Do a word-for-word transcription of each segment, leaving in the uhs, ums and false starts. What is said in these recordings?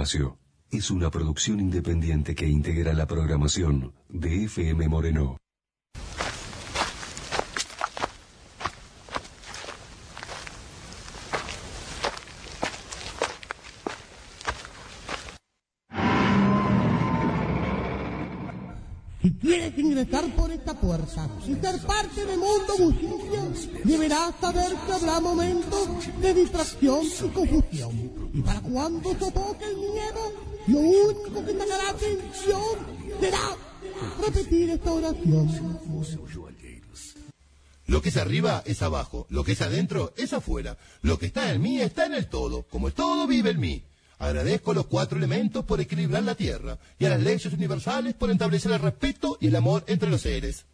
espacio es una producción independiente que integra la programación de F M Moreno. Si quieres ingresar por esta puerta y ser parte de Mundo Buchincha, deberás saber que habrá momentos de distracción y confusión. Y para cuando sofoque el miedo, lo único que sacará atención será repetir esta oración. Lo que es arriba es abajo, lo que es adentro es afuera, lo que está en mí está en el todo, como el todo vive en mí. Agradezco a los cuatro elementos por equilibrar la tierra y a las leyes universales por establecer el respeto y el amor entre los seres.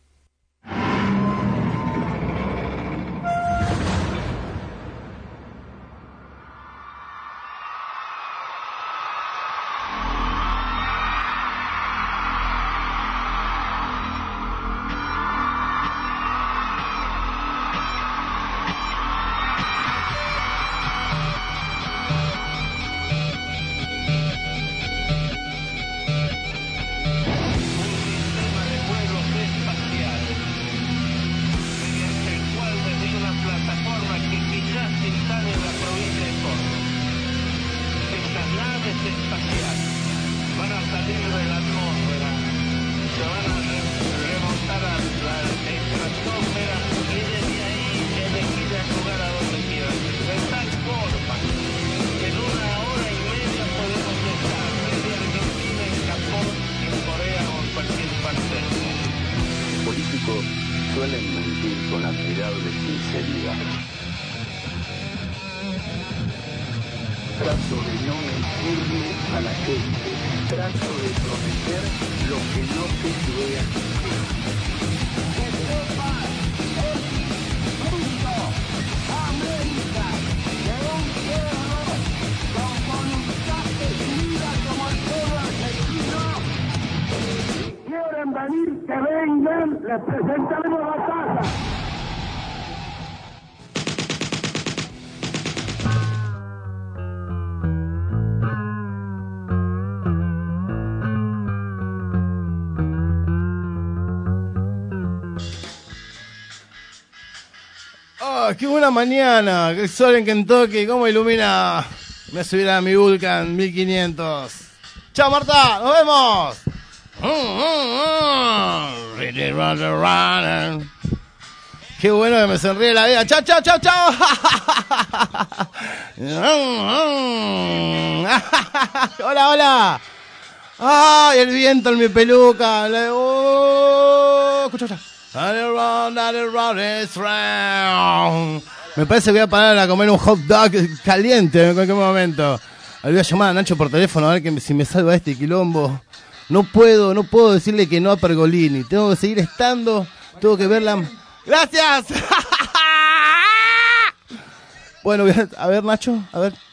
Suelen mentir con admirable sinceridad. Trato de no mentirle a la gente. Trato de prometer lo que no se puede cumplir. Que sepas, es punto América de un pueblo con voluntad decidida como el pueblo argentino. Quieren venir, que vengan, les presentaremos la casa. Oh, qué buena mañana, el sol en Kentucky, cómo ilumina. Me voy a subir a mi Vulcan mil quinientos. Chao Marta, nos vemos. Qué bueno que me sonríe la vida. Chao, chao, chao, chao. Hola, hola. Ay, el viento en mi peluca. Oh, escucha, escucha. Me parece que voy a parar a comer un hot dog caliente en cualquier momento. Le voy a llamar a Nacho por teléfono a ver que si me salva este quilombo. No puedo, no puedo decirle que no a Pergolini. Tengo que seguir estando, tengo que verla. ¡Gracias! Bueno, a ver, Nacho, a ver.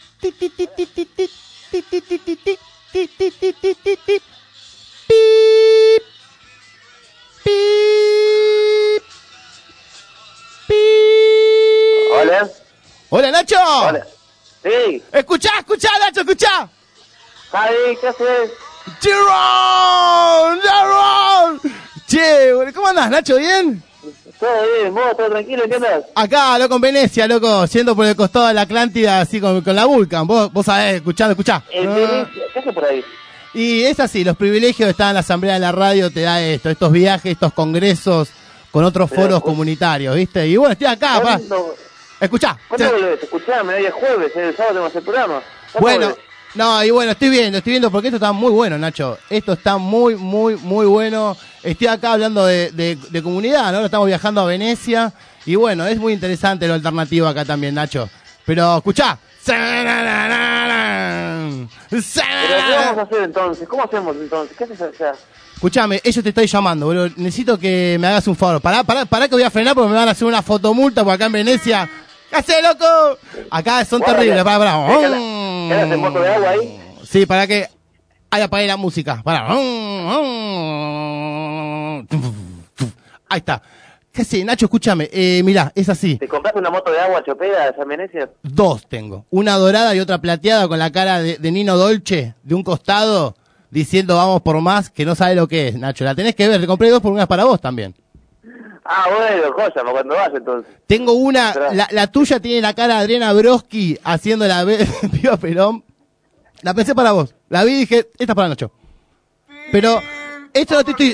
Hola. Hola, Nacho. Hola. Sí. Escuchá, escuchá, Nacho, escuchá. Javi, ¿qué haces? ¡Tirón! ¡Tirón! Che, ¿cómo andás, Nacho? ¿Bien? Todo bien, vos, todo tranquilo, ¿qué andás? Acá, loco, en Venecia, loco, yendo por el costado de la Atlántida, así con, con la Vulcan. Vos, vos sabés, escuchando, escuchá. En Venecia, ¿qué haces por ahí? Y es así, los privilegios están en la Asamblea de la Radio, te da esto, estos viajes, estos congresos con otros Pero, foros pues, comunitarios, ¿viste? Y bueno, estoy acá, pa. ¿Cuándo, Escuchá. ¿cuándo volvés? Escuchame, hoy es jueves, el sábado tenemos el programa. Bueno, volvés? no, y bueno, estoy viendo, estoy viendo porque esto está muy bueno, Nacho. Esto está muy, muy, muy bueno. Estoy acá hablando de, de, de comunidad, ¿no? Estamos viajando a Venecia. Y bueno, es muy interesante lo alternativo acá también, Nacho. Pero, escuchá. ¿Pero qué vamos a hacer entonces? ¿Cómo hacemos entonces? ¿Qué haces allá? Escuchame, ellos te estoy llamando, boludo. Necesito que me hagas un favor. Pará, pará, pará que voy a frenar porque me van a hacer una fotomulta por acá en Venecia. ¿Qué haces, loco? Acá son Guarda, terribles, pará, pará. ¿Qué haces en moto de agua ahí? Sí, para que... Ahí apagué la música. Pará. Ahí está. ¿Qué sé, Nacho? Escúchame, eh, mirá, es así. ¿Te compraste una moto de agua chopera de San Venecia? Dos tengo. Una dorada y otra plateada con la cara de, de Nino Dolce de un costado diciendo vamos por más, que no sabe lo que es, Nacho. La tenés que ver, te compré dos por unas para vos también. Ah, bueno, cosa, cuando vas entonces. Tengo una, la, la tuya tiene la cara de Adriana Broski haciendo la B- Viva Perón. La pensé para vos. La vi y dije, esta es para Nacho. Pero, esto no te estoy...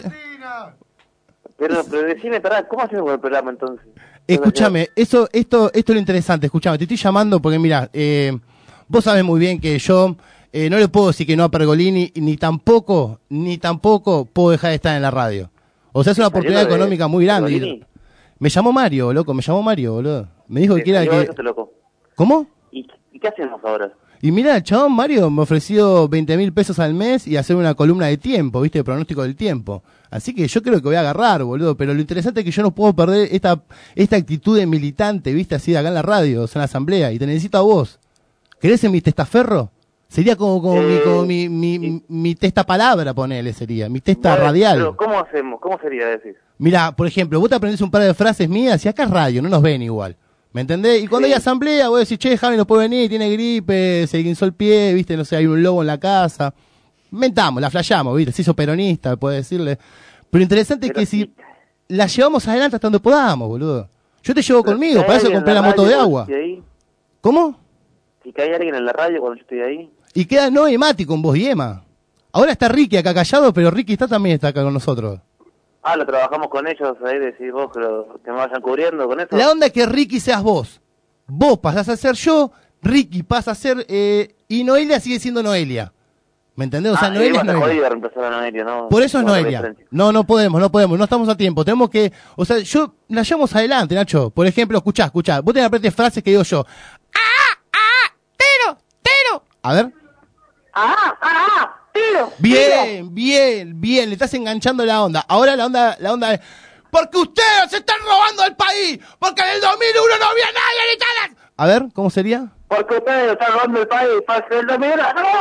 Pero, pero decime, pará, ¿cómo hacemos con el programa entonces? Escúchame, eso, esto, esto es lo interesante, escúchame, te estoy llamando porque mira, eh, vos sabés muy bien que yo eh, no le puedo decir que no a Pergolini, ni tampoco, ni tampoco puedo dejar de estar en la radio. O sea, es una oportunidad de económica muy grande. Pergolini? Me llamó Mario, loco, me llamó Mario, boludo. Me dijo que ¿Te quiera salió que... eso, loco? ¿Cómo? ¿Y, ¿Y qué hacemos ahora? Y mira, el chabón Mario me ofreció veinte mil pesos al mes y hacer una columna de tiempo, ¿viste? De pronóstico del tiempo. Así que yo creo que voy a agarrar, boludo. Pero lo interesante es que yo no puedo perder esta esta actitud de militante, ¿viste? Así de acá en la radio, o sea, en la asamblea. Y te necesito a vos. ¿Querés ser mi testaferro? Sería como, como, Eh, mi, como mi, mi, sí. mi testa palabra, ponele, sería. Mi testa Bueno, radial. Pero, ¿cómo hacemos? ¿Cómo sería decir? Mira, por ejemplo, vos te aprendés un par de frases mías y acá es radio, no nos ven igual. ¿Me entendés? Y cuando Sí. hay asamblea, vos decís, che, Javi no puede venir, tiene gripe, se guinzó el pie, viste, no sé, hay un lobo en la casa. Mentamos, la flayamos, viste, se hizo peronista, puede decirle. Pero lo interesante Pero es que si sí. la llevamos adelante hasta donde podamos, boludo. Yo te llevo Pero conmigo, si para hay eso alguien compré en la moto radio de cuando agua. yo estoy ahí, ¿Cómo? Si cae alguien en la radio cuando yo estoy ahí. Y queda Noé y Mati con vos y Emma. Ahora está Ricky acá callado, pero Ricky está también está acá con nosotros. Ah, lo trabajamos con ellos, ahí decís vos que, lo, que me vayan cubriendo con eso. La onda es que Ricky seas vos. Vos pasás a ser yo, Ricky pasa a ser... Eh, y Noelia sigue siendo Noelia. ¿Me entendés? O sea, ah, Noelia sí, es vas a Noelia. jodido reemplazar a Noelia, ¿no? Por eso es No, la Noelia. diferencia. No, no podemos, no podemos, no estamos a tiempo. Tenemos que... O sea, yo la llevamos adelante, Nacho. Por ejemplo, escuchá, escuchá. Vos tenés que aprender frases que digo yo. ¡Ah! ¡Ah! ¡Tero! ¡Tero! A ver. ¡Ah! ¡Ah! ¡Tiro! Bien, bien, bien. Le estás enganchando la onda. Ahora la onda, la onda es... Porque ustedes se están robando el país. Porque en el dos mil uno no había nadie en Italia. A ver, ¿cómo sería? Porque ustedes están robando el país para que el domingo...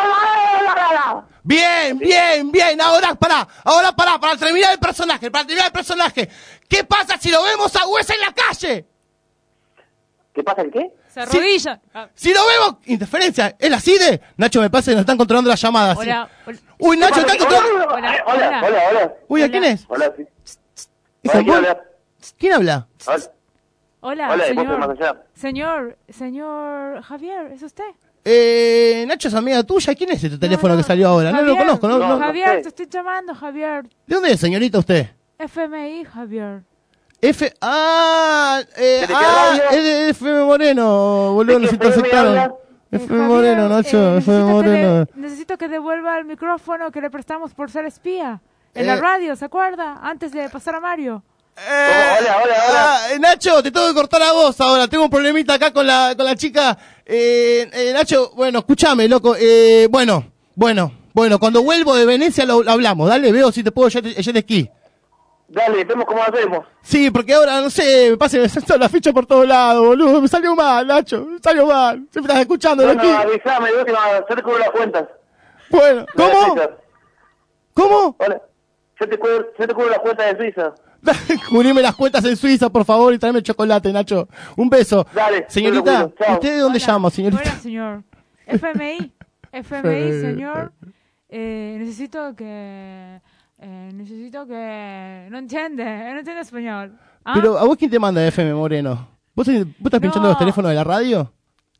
Bien, bien, bien. Ahora pará, ahora pará, para terminar el personaje, para terminar el personaje. ¿Qué pasa si lo vemos a Huesa en la calle? ¿Qué pasa? ¿El qué? Se Sí. arrodilla. Ah, Si lo vemos, interferencia, ¿es la C I D E? Nacho, me parece que nos están controlando las llamadas. sí. Hola, hola. Uy, Nacho, están controlando. Hola, Eh, hola, hola. hola, hola. Uy, ¿a Hola. quién es? Hola, sí. ¿Es Hola, el ¿quién Bol? habla? ¿Quién habla? Hola. Hola, Hola, ¿y vos señor. qué más allá? Señor, señor Javier, ¿es usted? Eh, Nacho es amiga tuya. ¿Quién es este teléfono No, no. que salió ahora? No lo Javier, conozco. ¿no? no, no- Javier, sé. te estoy llamando, Javier. ¿De dónde es, señorita, usted? F M I, Javier. F... Ah, eh, ¿De qué ah, radio? es de F M Moreno, boludo, ¿De nos qué F M interceptaron. habla? F Eh, M Javier, Moreno, Nacho, eh, F M necesito que Moreno. le- necesito que devuelva el micrófono que le prestamos por ser espía. En Eh. la radio, ¿se acuerda? Antes de pasar a Mario. Eh, Hola, hola, hola. ah, eh, Nacho, te tengo que cortar a vos ahora. Tengo un problemita acá con la, con la chica. Eh, eh, Nacho, bueno, escúchame, loco. Eh, bueno, bueno, bueno, cuando vuelvo de Venecia lo, lo hablamos. Dale, veo si te puedo jet, jet ski. Dale, vemos cómo hacemos. Sí, porque ahora, no sé, me pasa, me saltan la ficha por todos lados, boludo. Me salió mal, Nacho, me salió mal. Siempre estás escuchando Bueno, aquí. avísame, de última, yo te cubro las cuentas. Bueno, No de ¿cómo? Suiza. ¿Cómo? Hola. Yo te cubro, yo te cubro las cuentas de Suiza. Cubrime las cuentas en Suiza, por favor, y tráeme chocolate, Nacho. Un beso. Dale, Señorita, te lo cuido. Chao. ¿usted de dónde Hola. llama, señorita? Hola, señor. F M I. F M I, señor. Eh, necesito que... eh, necesito que... No entiende, no entiende español. ¿Ah? Pero, ¿a vos quién te manda de F M Moreno? ¿Vos, vos estás pinchando No. los teléfonos de la radio?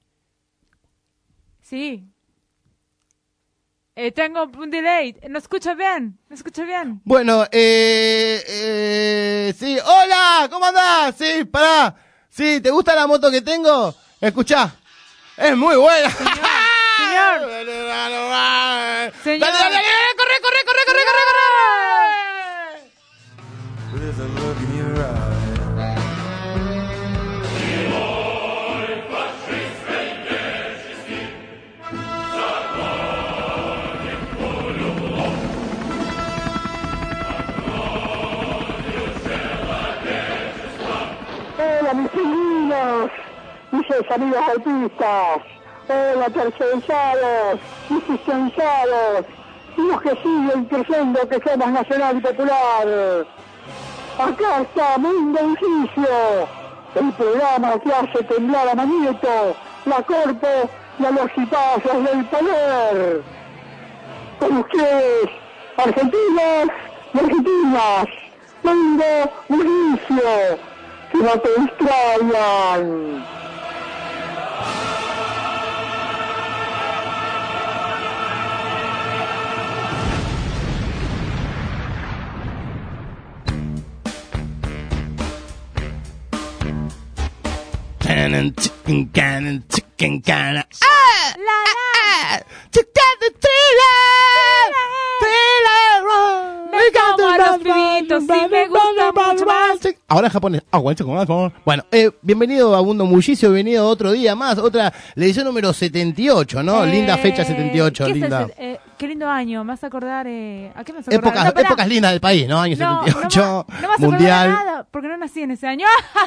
Sí. Eh, tengo un delay. No escucha bien. No escucha bien. Bueno, eh, eh, sí, hola, ¿cómo andás? Sí, pará. Sí, ¿te gusta la moto que tengo? Escuchá, es muy buena. Señor. Dale, Señor. dale, dale, dale, corre, corre, corre, corre, corre, corre. Hola mis pingüinos, mis amigos autistas, hola tercerizados, asistenciados, y los que siguen creyendo que somos nacional y popular. Acá está Mundo Edificio, el programa que hace temblar a Manieto, la Corpo y a los cipazos del poder. Con ustedes, argentinos y argentinas, Mundo Edificio, que no te distraigan. Cannon, chicken cannon, chicken cannon. Ah, la la. Chicken thriller, thriller. Me como a los pibitos y me gusta mucho más. Ahora en japonés. Ah, bueno, eh, bienvenido a Mundo Bullicio, bienvenido otro día más, otra la edición número setenta y ocho, ¿no? Eh, linda fecha setenta y ocho, ¿qué linda. Es el, eh, qué lindo año, me vas a acordar, eh, ¿a qué me vas a acordar? Épocas, No, épocas lindas del país, ¿no? Año no, setenta y ocho, no, me- no vas a mundial. acordar de nada, porque no nací en ese año.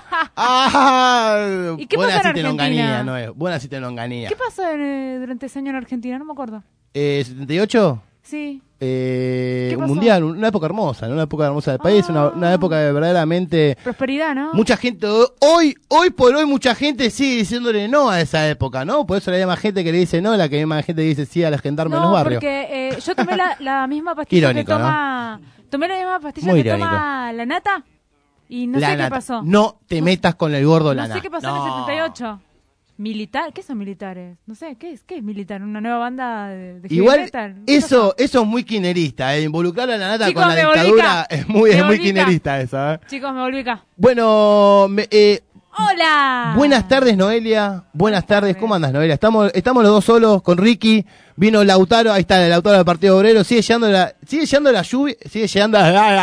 Ah, ¿Y qué buena pasó en si te Argentina? longanía, no es. Buena si te longanía. ¿Qué pasó en, eh, durante ese año en Argentina? No me acuerdo. Eh, ¿setenta y ocho? Sí. Eh, ¿Qué un pasó? mundial, una época hermosa, ¿no? Una época hermosa del país, Ah. una, una época de verdaderamente... Prosperidad, ¿no? Mucha gente, hoy hoy por hoy mucha gente sigue diciéndole no a esa época, ¿no? Por eso hay más gente que le dice no, la que hay más gente que dice sí a la gendarme en No, los barrios. porque eh, yo tomé la, la misma pastilla Irónico, que toma... Tomé la misma pastilla Muy que irónico. toma la nata y no La sé qué nata. pasó. No te metas con el gordo No lana. sé qué pasó en el setenta y ocho. ¿Militar? ¿Qué son militares? No sé, ¿qué es? ¿Qué es militar? ¿Una nueva banda de, de heavy Igual, metal? ¿Qué eso, eso es muy kinerista, ¿eh? Involucrar a la nata Chicos, con la me volví dictadura acá. es muy, Me es muy volví acá. kinerista eso, ¿eh? Chicos, me volví acá. Bueno, me- eh, ¡Hola! buenas tardes, Noelia. Buenas tardes. ¿Cómo andas, Noelia? Estamos, estamos los dos solos con Ricky. Vino Lautaro, ahí está, el Lautaro del Partido Obrero. Sigue llegando la, sigue llegando la lluvia, sigue llegando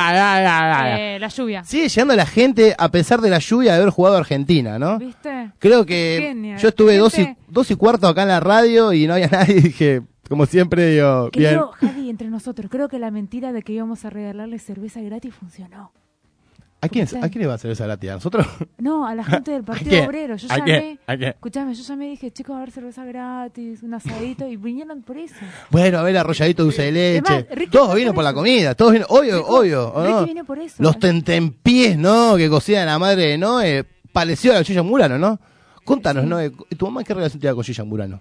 la, Eh, la lluvia. sigue llegando la gente a pesar de la lluvia de haber jugado Argentina, ¿no? ¿Viste? Creo que Genial. yo estuve dos y, Gente- dos y cuarto acá en la radio y no había nadie. Y dije, como siempre, digo, bien. Creo, Javi, entre nosotros, creo que la mentira de que íbamos a regalarle cerveza gratis funcionó. ¿A quién, ¿Usted? ¿A quién le va a hacer esa gratis? ¿A nosotros? No, a la gente del Partido quién? Obrero. Yo ¿A llamé, quién? ¿A quién? escuchame, yo llamé y dije, chicos, a ver cerveza gratis, un asadito, y vinieron por eso. Bueno, a ver, arrolladito de dulce de leche. Además, Ricky todos fue vienen por por la eso. comida, todos vienen, obvio, Ricky- obvio. ¿o Ricky no? viene por eso. Los tentempiés, ¿no? Que cocina la madre de Noé. Parecido a la Gilla Murano, ¿no? Contanos, Sí. ¿no? ¿Tu mamá qué relación tiene con Gilla Murano?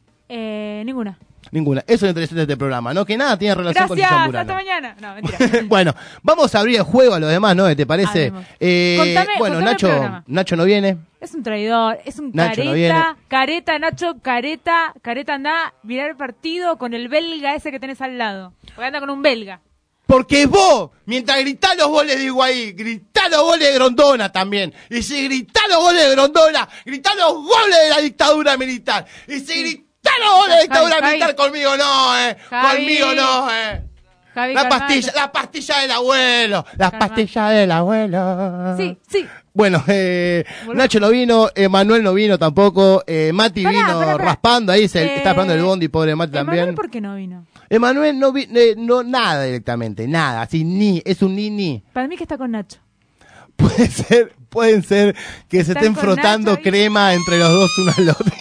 Eh, ninguna. Ninguna. Eso es lo interesante de este programa, ¿no? Que nada tiene relación con Gilla Gracias, Murano. hasta mañana. No, mentira. Bueno, vamos a abrir el juego a los demás, ¿no? ¿Te parece? Hablemos. Eh, Contame- bueno, contame el Nacho, programa. Nacho no viene. Es un traidor, es un Nacho no viene. careta, careta, Nacho, careta, careta, anda, mirar el partido con el belga ese que tenés al lado. Porque anda con un belga. Porque vos, mientras gritás los goles de Higuaín, gritá los goles de Grondona también. Y si gritá los goles de Grondona, gritá los goles de la dictadura militar. Y si gritá los goles de la dictadura Javi, militar, Javi. conmigo no, eh. Javi. Conmigo no, eh. Javi, La calmate. pastilla, la pastilla del abuelo. La Calma. pastilla del abuelo. Sí, sí. Bueno, eh, Volvamos. Nacho no vino, Emanuel no vino tampoco, eh, Mati Pará, vino pará, pará. raspando ahí, se Eh, está esperando el bondi, pobre Mati Emanuel, también. ¿por qué no vino? Emanuel no vi, eh, no, nada directamente, nada, así ni, es un ni ni. Para mí que está con Nacho. Puede ser, pueden ser que se Están estén con frotando Nacho ahí. crema entre los dos uno al otro.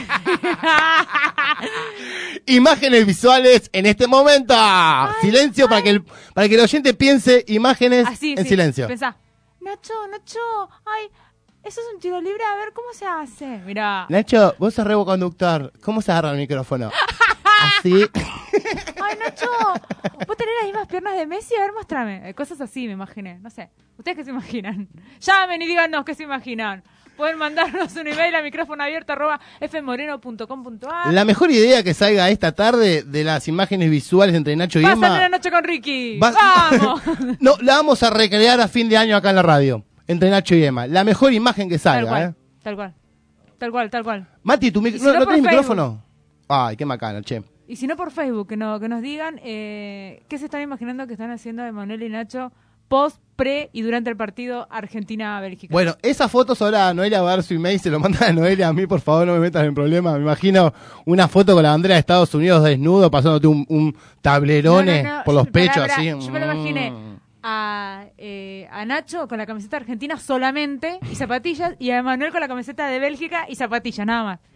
Imágenes visuales en este momento. Silencio para que el, para que el oyente piense imágenes Así, en sí. silencio. Pensá. Nacho, Nacho, ay, eso es un tiro libre, a ver cómo se hace. Mirá. Nacho, vos sos revoconductor. ¿Cómo se agarra el micrófono? Así. Ay, Nacho, vos tenés las mismas piernas de Messi, a ver, mostrame. Eh, Cosas así, me imaginé. No sé. ¿Ustedes qué se imaginan? Llamen y díganos qué se imaginan. Pueden mandarnos un email a micrófono abierto arroba fmoreno punto com punto a. La mejor idea que salga esta tarde de las imágenes visuales entre Nacho y Pásame Emma. la noche con Ricky. va- Vamos. No, la vamos a recrear a fin de año acá en la radio. Entre Nacho y Emma. La mejor imagen que Tal salga, cual, ¿eh? tal cual. Tal cual, tal cual. Mati, ¿tu mic- Y si ¿no, no no por tenés Facebook. micrófono? Ay, qué macano, che. Y si no por Facebook, que, no, que nos digan eh, qué se están imaginando que están haciendo Emanuel y Nacho post, pre y durante el partido Argentina-Bélgica. Bueno, esas fotos ahora Noelia va a dar su email, se lo manda a Noelia, a mí por favor no me metas en problemas. Me imagino una foto con la bandera de Estados Unidos desnudo, pasándote un, un tablerone No, no, no, por los yo- pechos pará, así. pará, Yo me lo Mm. imaginé a, eh, a Nacho con la camiseta argentina solamente y zapatillas, y a Emanuel con la camiseta de Bélgica y zapatillas, nada más.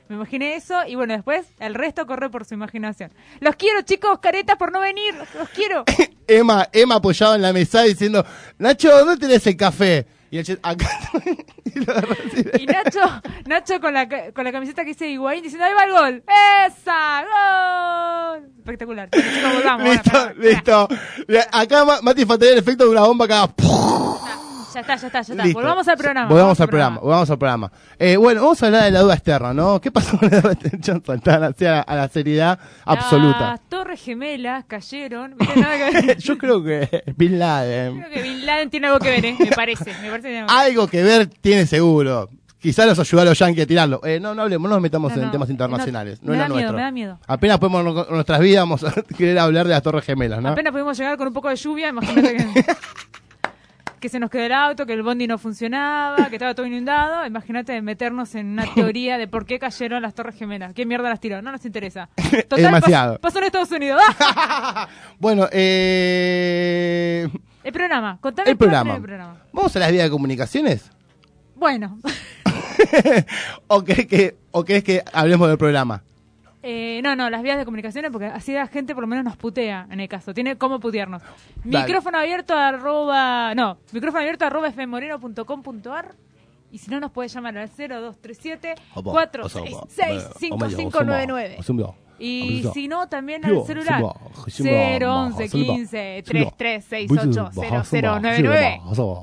Me imaginé eso y bueno, después el resto corre por su imaginación. Los quiero, chicos, caretas por no venir, los quiero. Emma, Emma apoyado en la mesa diciendo, Nacho, ¿dónde tenés el café? Y el chat, acá. y, lo y Nacho, Nacho con la con la camiseta que dice Higuaín diciendo, ahí va el gol. ¡Esa! ¡Gol! Espectacular. Chicos, volvamos. Listo, ahora, listo. Acá Mati faltaría el efecto de una bomba acá. Ya está, ya está, ya está. Listo. Volvamos al programa. Volvamos al programa, volvamos al programa. Eh, bueno, vamos a hablar de la duda externa, ¿no? ¿Qué pasó con la duda externa? Saltar hacia a la seriedad absoluta. Las Torres Gemelas cayeron. ¿Viste? Nada que ver. Yo creo que Bin Laden. Creo que Bin Laden tiene algo que ver, ¿eh? Me parece. Me parece que tiene algo. Algo que ver tiene seguro. Quizás los ayudó a los yankees a tirarlo. Eh, no, no hablemos, no nos metamos No, en no, temas internacionales. no, No, me es da lo miedo, nuestro. me da miedo. Apenas podemos en nuestras vidas vamos a querer hablar de las Torres Gemelas, ¿no? Apenas pudimos llegar con un poco de lluvia, imagínate que, que se nos quedó el auto, que el bondi no funcionaba, que estaba todo inundado. Imagínate meternos en una teoría de por qué cayeron las Torres Gemelas. ¿Qué mierda las tiró? No nos interesa. Total, demasiado. Pasó, pasó en Estados Unidos. Bueno, eh... El programa, contame el qué va a programa. tener el programa. ¿Vamos a las vías de comunicaciones? Bueno, ¿O crees que, o crees que hablemos del programa? eh, no, no, las vías de comunicaciones, porque así la gente por lo menos nos putea en el caso. Tiene cómo putearnos. Dale. Micrófono abierto arroba, no, micrófono abierto arroba fmoreno punto com punto ar. Y si no, nos puede llamar al cero dos tres siete, cuatro seis seis, cinco cinco nueve nueve. Y si no, también al celular cero once quince, treinta y tres sesenta y ocho, cero cero nueve nueve.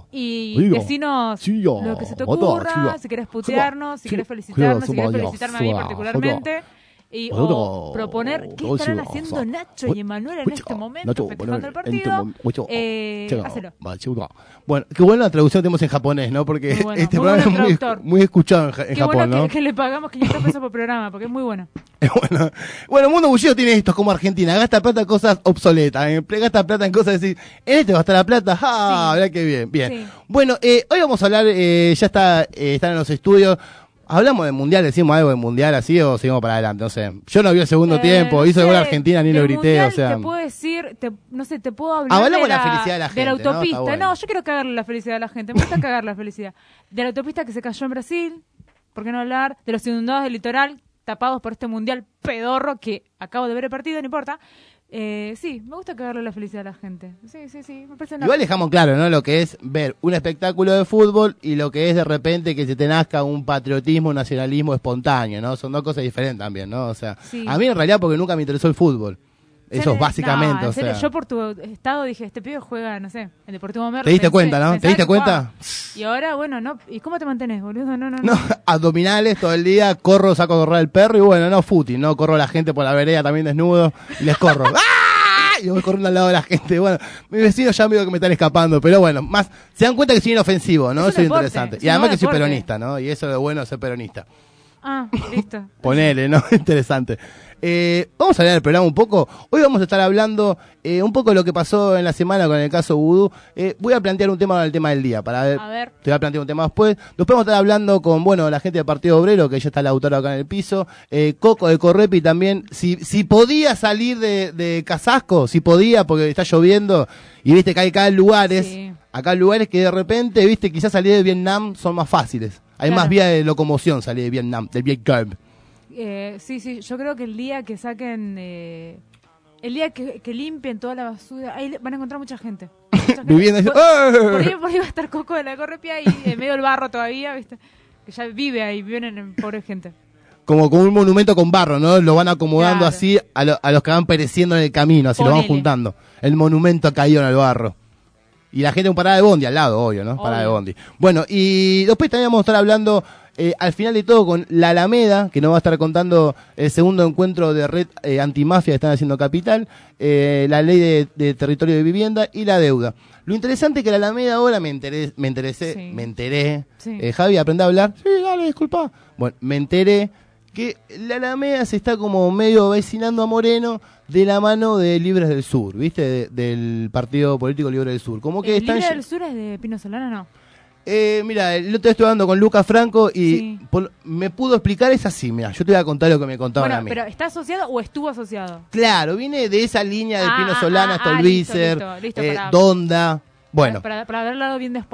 Y decinos lo que se te ocurra, si querés putearnos, si querés felicitarnos, si querés felicitarme a mí particularmente. Y, o proponer qué estarán haciendo Nacho y Emanuel en este momento festejando el partido. Eh, hacelo. Bueno, qué buena traducción tenemos en japonés, ¿no? Porque Muy bueno, este muy programa bueno es muy, traductor. muy escuchado en, ja- en Qué Japón, bueno ¿no? que, que le pagamos quinientos pesos por programa, porque es muy bueno. Bueno, bueno, Mundo Bullido tiene esto como Argentina, gasta plata en cosas obsoletas, eh, gasta plata en cosas de decir, en este va a estar la plata, ¡ah! Sí. Mirá qué bien, bien. Sí. Bueno, eh, hoy vamos a hablar, eh, ya está, eh, están en los estudios, hablamos del Mundial, decimos algo del Mundial así o seguimos para adelante, no sé. Yo no vi el segundo Eh, tiempo, no hizo sé, gol Argentina, ni lo del grité, Mundial o sea. Te puedo decir, te, no sé, te puedo hablar Hablamos de de la felicidad de la gente, la ¿no? Está autopista. No, bueno. yo quiero cagarle la felicidad a la gente, me gusta cagar la felicidad. De la autopista que se cayó en Brasil, ¿por qué no hablar? De los inundados del litoral, tapados por este Mundial pedorro que acabo de ver el partido, no importa. Eh, sí, me gusta cagarle la felicidad a la gente. Sí, sí, sí, me parece una... Igual dejamos claro, ¿no? Lo que es ver un espectáculo de fútbol y lo que es de repente que se te nazca un patriotismo, un nacionalismo espontáneo, ¿no? Son dos cosas diferentes también, ¿no? O sea, Sí. a mí en realidad porque nunca me interesó el fútbol. Eso es No, básicamente, en o serio, sea. yo por tu estado dije, este pibe juega, no sé, en Deportivo Merlo. ¿Te diste pensé- cuenta, no? ¿Te pensaba diste que cuenta? jugaba. Y ahora, bueno, no. ¿Y cómo te mantenés, boludo? No, no, no. No, abdominales todo el día, corro, saco a correr al perro y bueno, no fútil, ¿no? Corro a la gente por la vereda también desnudo y les corro. ¡Ah! Y voy corriendo al lado de la gente. Bueno, mis vecinos ya me digo que me están escapando, pero bueno, más, se dan cuenta que soy inofensivo, ¿no? Es un Eso es deporte, interesante. es Y un además nuevo que soy deporte. peronista, ¿no? Y eso es lo bueno de ser peronista. Ah, listo. Ponele, ¿no? Interesante. Eh, vamos a hablar del programa un poco. Hoy vamos a estar hablando eh, un poco de lo que pasó en la semana con el caso Vudú. Eh, voy a plantear un tema con el tema del día. Para ver, A ver. Te voy a plantear un tema después. Después vamos a estar hablando con, bueno, la gente del Partido Obrero, que ya está la autora acá en el piso. Eh, Coco de Correpi también. Si, si podía salir de, de Casasco, si podía, porque está lloviendo. Y viste que hay acá lugares, Sí. acá lugares que de repente, viste, quizás salir de Vietnam son más fáciles. Hay Claro. más vías de locomoción salir de Vietnam, del Vietnam. Eh, sí, sí, yo creo que el día que saquen, eh, el día que, que limpien toda la basura, ahí le- van a encontrar mucha gente. Mucha gente. Viviendo ahí, por, ¡eh! por ahí, por ahí va a estar Coco de la Correpia y en medio del barro todavía, ¿viste? Que ya vive ahí, viven en pobre gente. Como, como un monumento con barro, ¿no? Lo van acomodando Claro. así a, lo- a los que van pereciendo en el camino, así lo van Ponele. juntando. El monumento caído en el barro. Y la gente en parada de bondi al lado, obvio, ¿no? Parada de Obvio. bondi. Bueno, y después también vamos a estar hablando eh, al final de todo con La Alameda, que nos va a estar contando el segundo encuentro de red eh, antimafia que están haciendo Capital, eh, la ley de, de territorio de vivienda y la deuda. Lo interesante es que La Alameda ahora me enteré, me interesé, Sí. me enteré. Sí. Eh, Javi, ¿aprendí a hablar? Sí, dale, disculpa. Bueno, me enteré que la Alameda se está como medio vecinando a Moreno de la mano de Libres del Sur, ¿viste? De- del Partido Político Libre del Sur. Como que ¿El están... Libre del Sur es de Pino Solana, no? Eh, mira, el otro día estuve hablando con Lucas Franco y Sí. por- me pudo explicar, es así, mira, yo te voy a contar lo que me contaban Bueno, a mí. pero ¿está asociado o estuvo asociado? Claro, viene de esa línea de Ah, Pino ah, Solana, ah, ah, Stolbizer, listo, listo, listo, eh, para- Donda, bueno, Para, para, para haberlo dado bien después.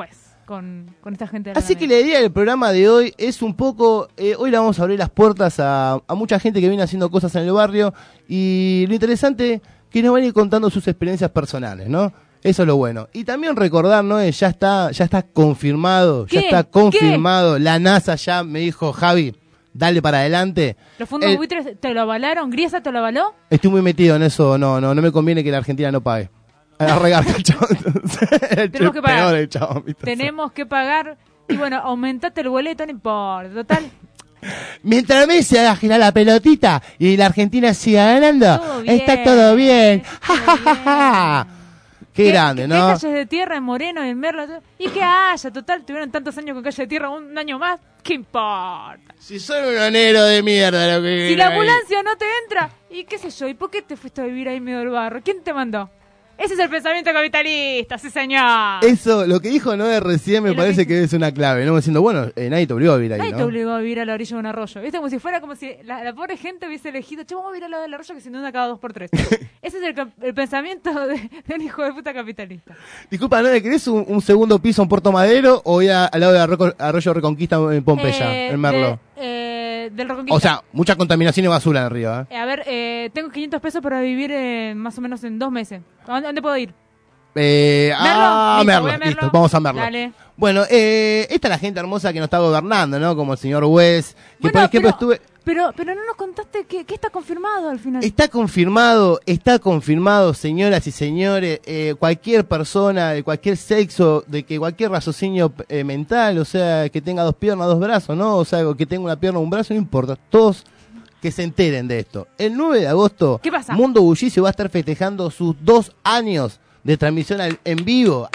con, con esta gente de la Así que Alameda. la idea del programa de hoy es un poco, eh, hoy le vamos a abrir las puertas a, a mucha gente que viene haciendo cosas en el barrio y lo interesante que nos van a ir contando sus experiencias personales, ¿no? Eso es lo bueno. Y también recordar, ¿no? Eh, ya está, ya está confirmado, ¿Qué? ya está confirmado. La NASA ya me dijo, Javi, dale para adelante. ¿Los fondos El- buitres te lo avalaron? ¿Griesa te lo avaló? Estoy muy metido en eso, no, no, no me conviene que la Argentina no pague. A la regarca, el chabón. El Tenemos que pagar. peor, el chabón, ¿viste? Tenemos que pagar. Y bueno, aumentate el boleto, no importa. Total, Mientras Messi haga girar la pelotita y la Argentina siga ganando, todo bien. está todo bien. Todo Ja, ja, ja, ja. Qué Que- grande, que- ¿no? Que hay calles de tierra en Moreno y en Merlo. todo- Y que haya, total, tuvieron tantos años con calle de tierra, un año más. ¿Qué importa? Si soy un onero de mierda lo que Si viene la ahí. ambulancia no te entra, ¿y qué sé yo? ¿Y por qué te fuiste a vivir ahí en medio del barro? ¿Quién te mandó? Ese es el pensamiento capitalista, sí señor. Eso, lo que dijo Noé recién me Es lo parece que- que es una clave, ¿no? Diciendo, bueno, eh, nadie te obligó a vivir ahí, Nadie ¿no? te obligó a vivir a la orilla de un arroyo. ¿Viste? Como si fuera como si la, la pobre gente hubiese elegido, che, vamos a vivir al lado del arroyo que se inunda cada dos por tres. Ese es el, cap- el pensamiento de, del hijo de puta capitalista. Disculpa, Noé, ¿querés un, un segundo piso en Puerto Madero o ir a- al lado de Arroyo, Arroyo Reconquista en Pompeya, Eh, en Merlo? de- eh, del Reconquista. O sea, mucha contaminación y basura en el río, ¿eh? Eh, a ver, eh, tengo quinientos pesos para vivir eh, más o menos en dos meses. ¿A dónde, dónde puedo ir? Eh, Merlo, ah, listo, Merlo, voy a Merlo. listo, vamos a Merlo. Dale. Bueno, eh, esta es la gente hermosa que nos está gobernando, ¿no? Como el señor Wes, que Bueno, por ejemplo pero, estuve... pero, pero no nos contaste qué qué está confirmado al final. Está confirmado, está confirmado, señoras y señores, eh, cualquier persona de cualquier sexo, de que cualquier raciocinio eh, mental, o sea, que tenga dos piernas, dos brazos, ¿no? O sea, que tenga una pierna o un brazo, no importa, todos que se enteren de esto. El nueve de agosto, ¿Qué pasa? Mundo Bullicio va a estar festejando sus dos años de transmisión al- en vivo.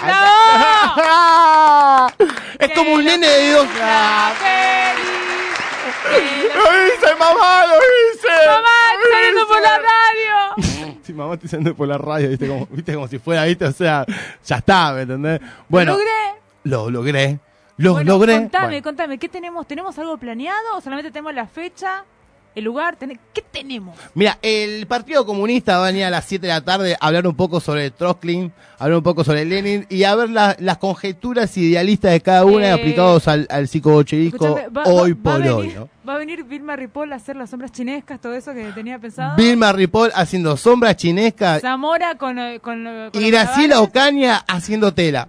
Es como un nene de dos... ¡Ah! ¡Lo hice, mamá! ¡Lo hice! ¡Mamá, ¡Lo estoy saliendo por la hice! radio! Sí, mamá, estoy saliendo por la radio, ¿viste? Como, ¿viste? Como si fuera, ¿viste? O sea, ya está, ¿me entendés? Bueno, ¿Lo logré? lo logré. Lo Bueno, logré. Contame, Bueno, contame, ¿qué tenemos? ¿Tenemos algo planeado o solamente tenemos la fecha, el lugar? Ten- ¿Qué tenemos? mira, el Partido Comunista va a venir a las siete de la tarde a hablar un poco sobre Trotsky, hablar un poco sobre Lenin y a ver la- las conjeturas idealistas de cada una Eh, aplicados al, al psicobolchevisco Escuchame, va- hoy va- va por a hoy, venir- ¿no? ¿Va a venir Vilma Ripoll a hacer las sombras chinescas, todo eso que tenía pensado? Vilma Ripoll haciendo sombras chinescas Zamora con, eh, con, eh, con y los Graciela malabares. Ocaña haciendo tela.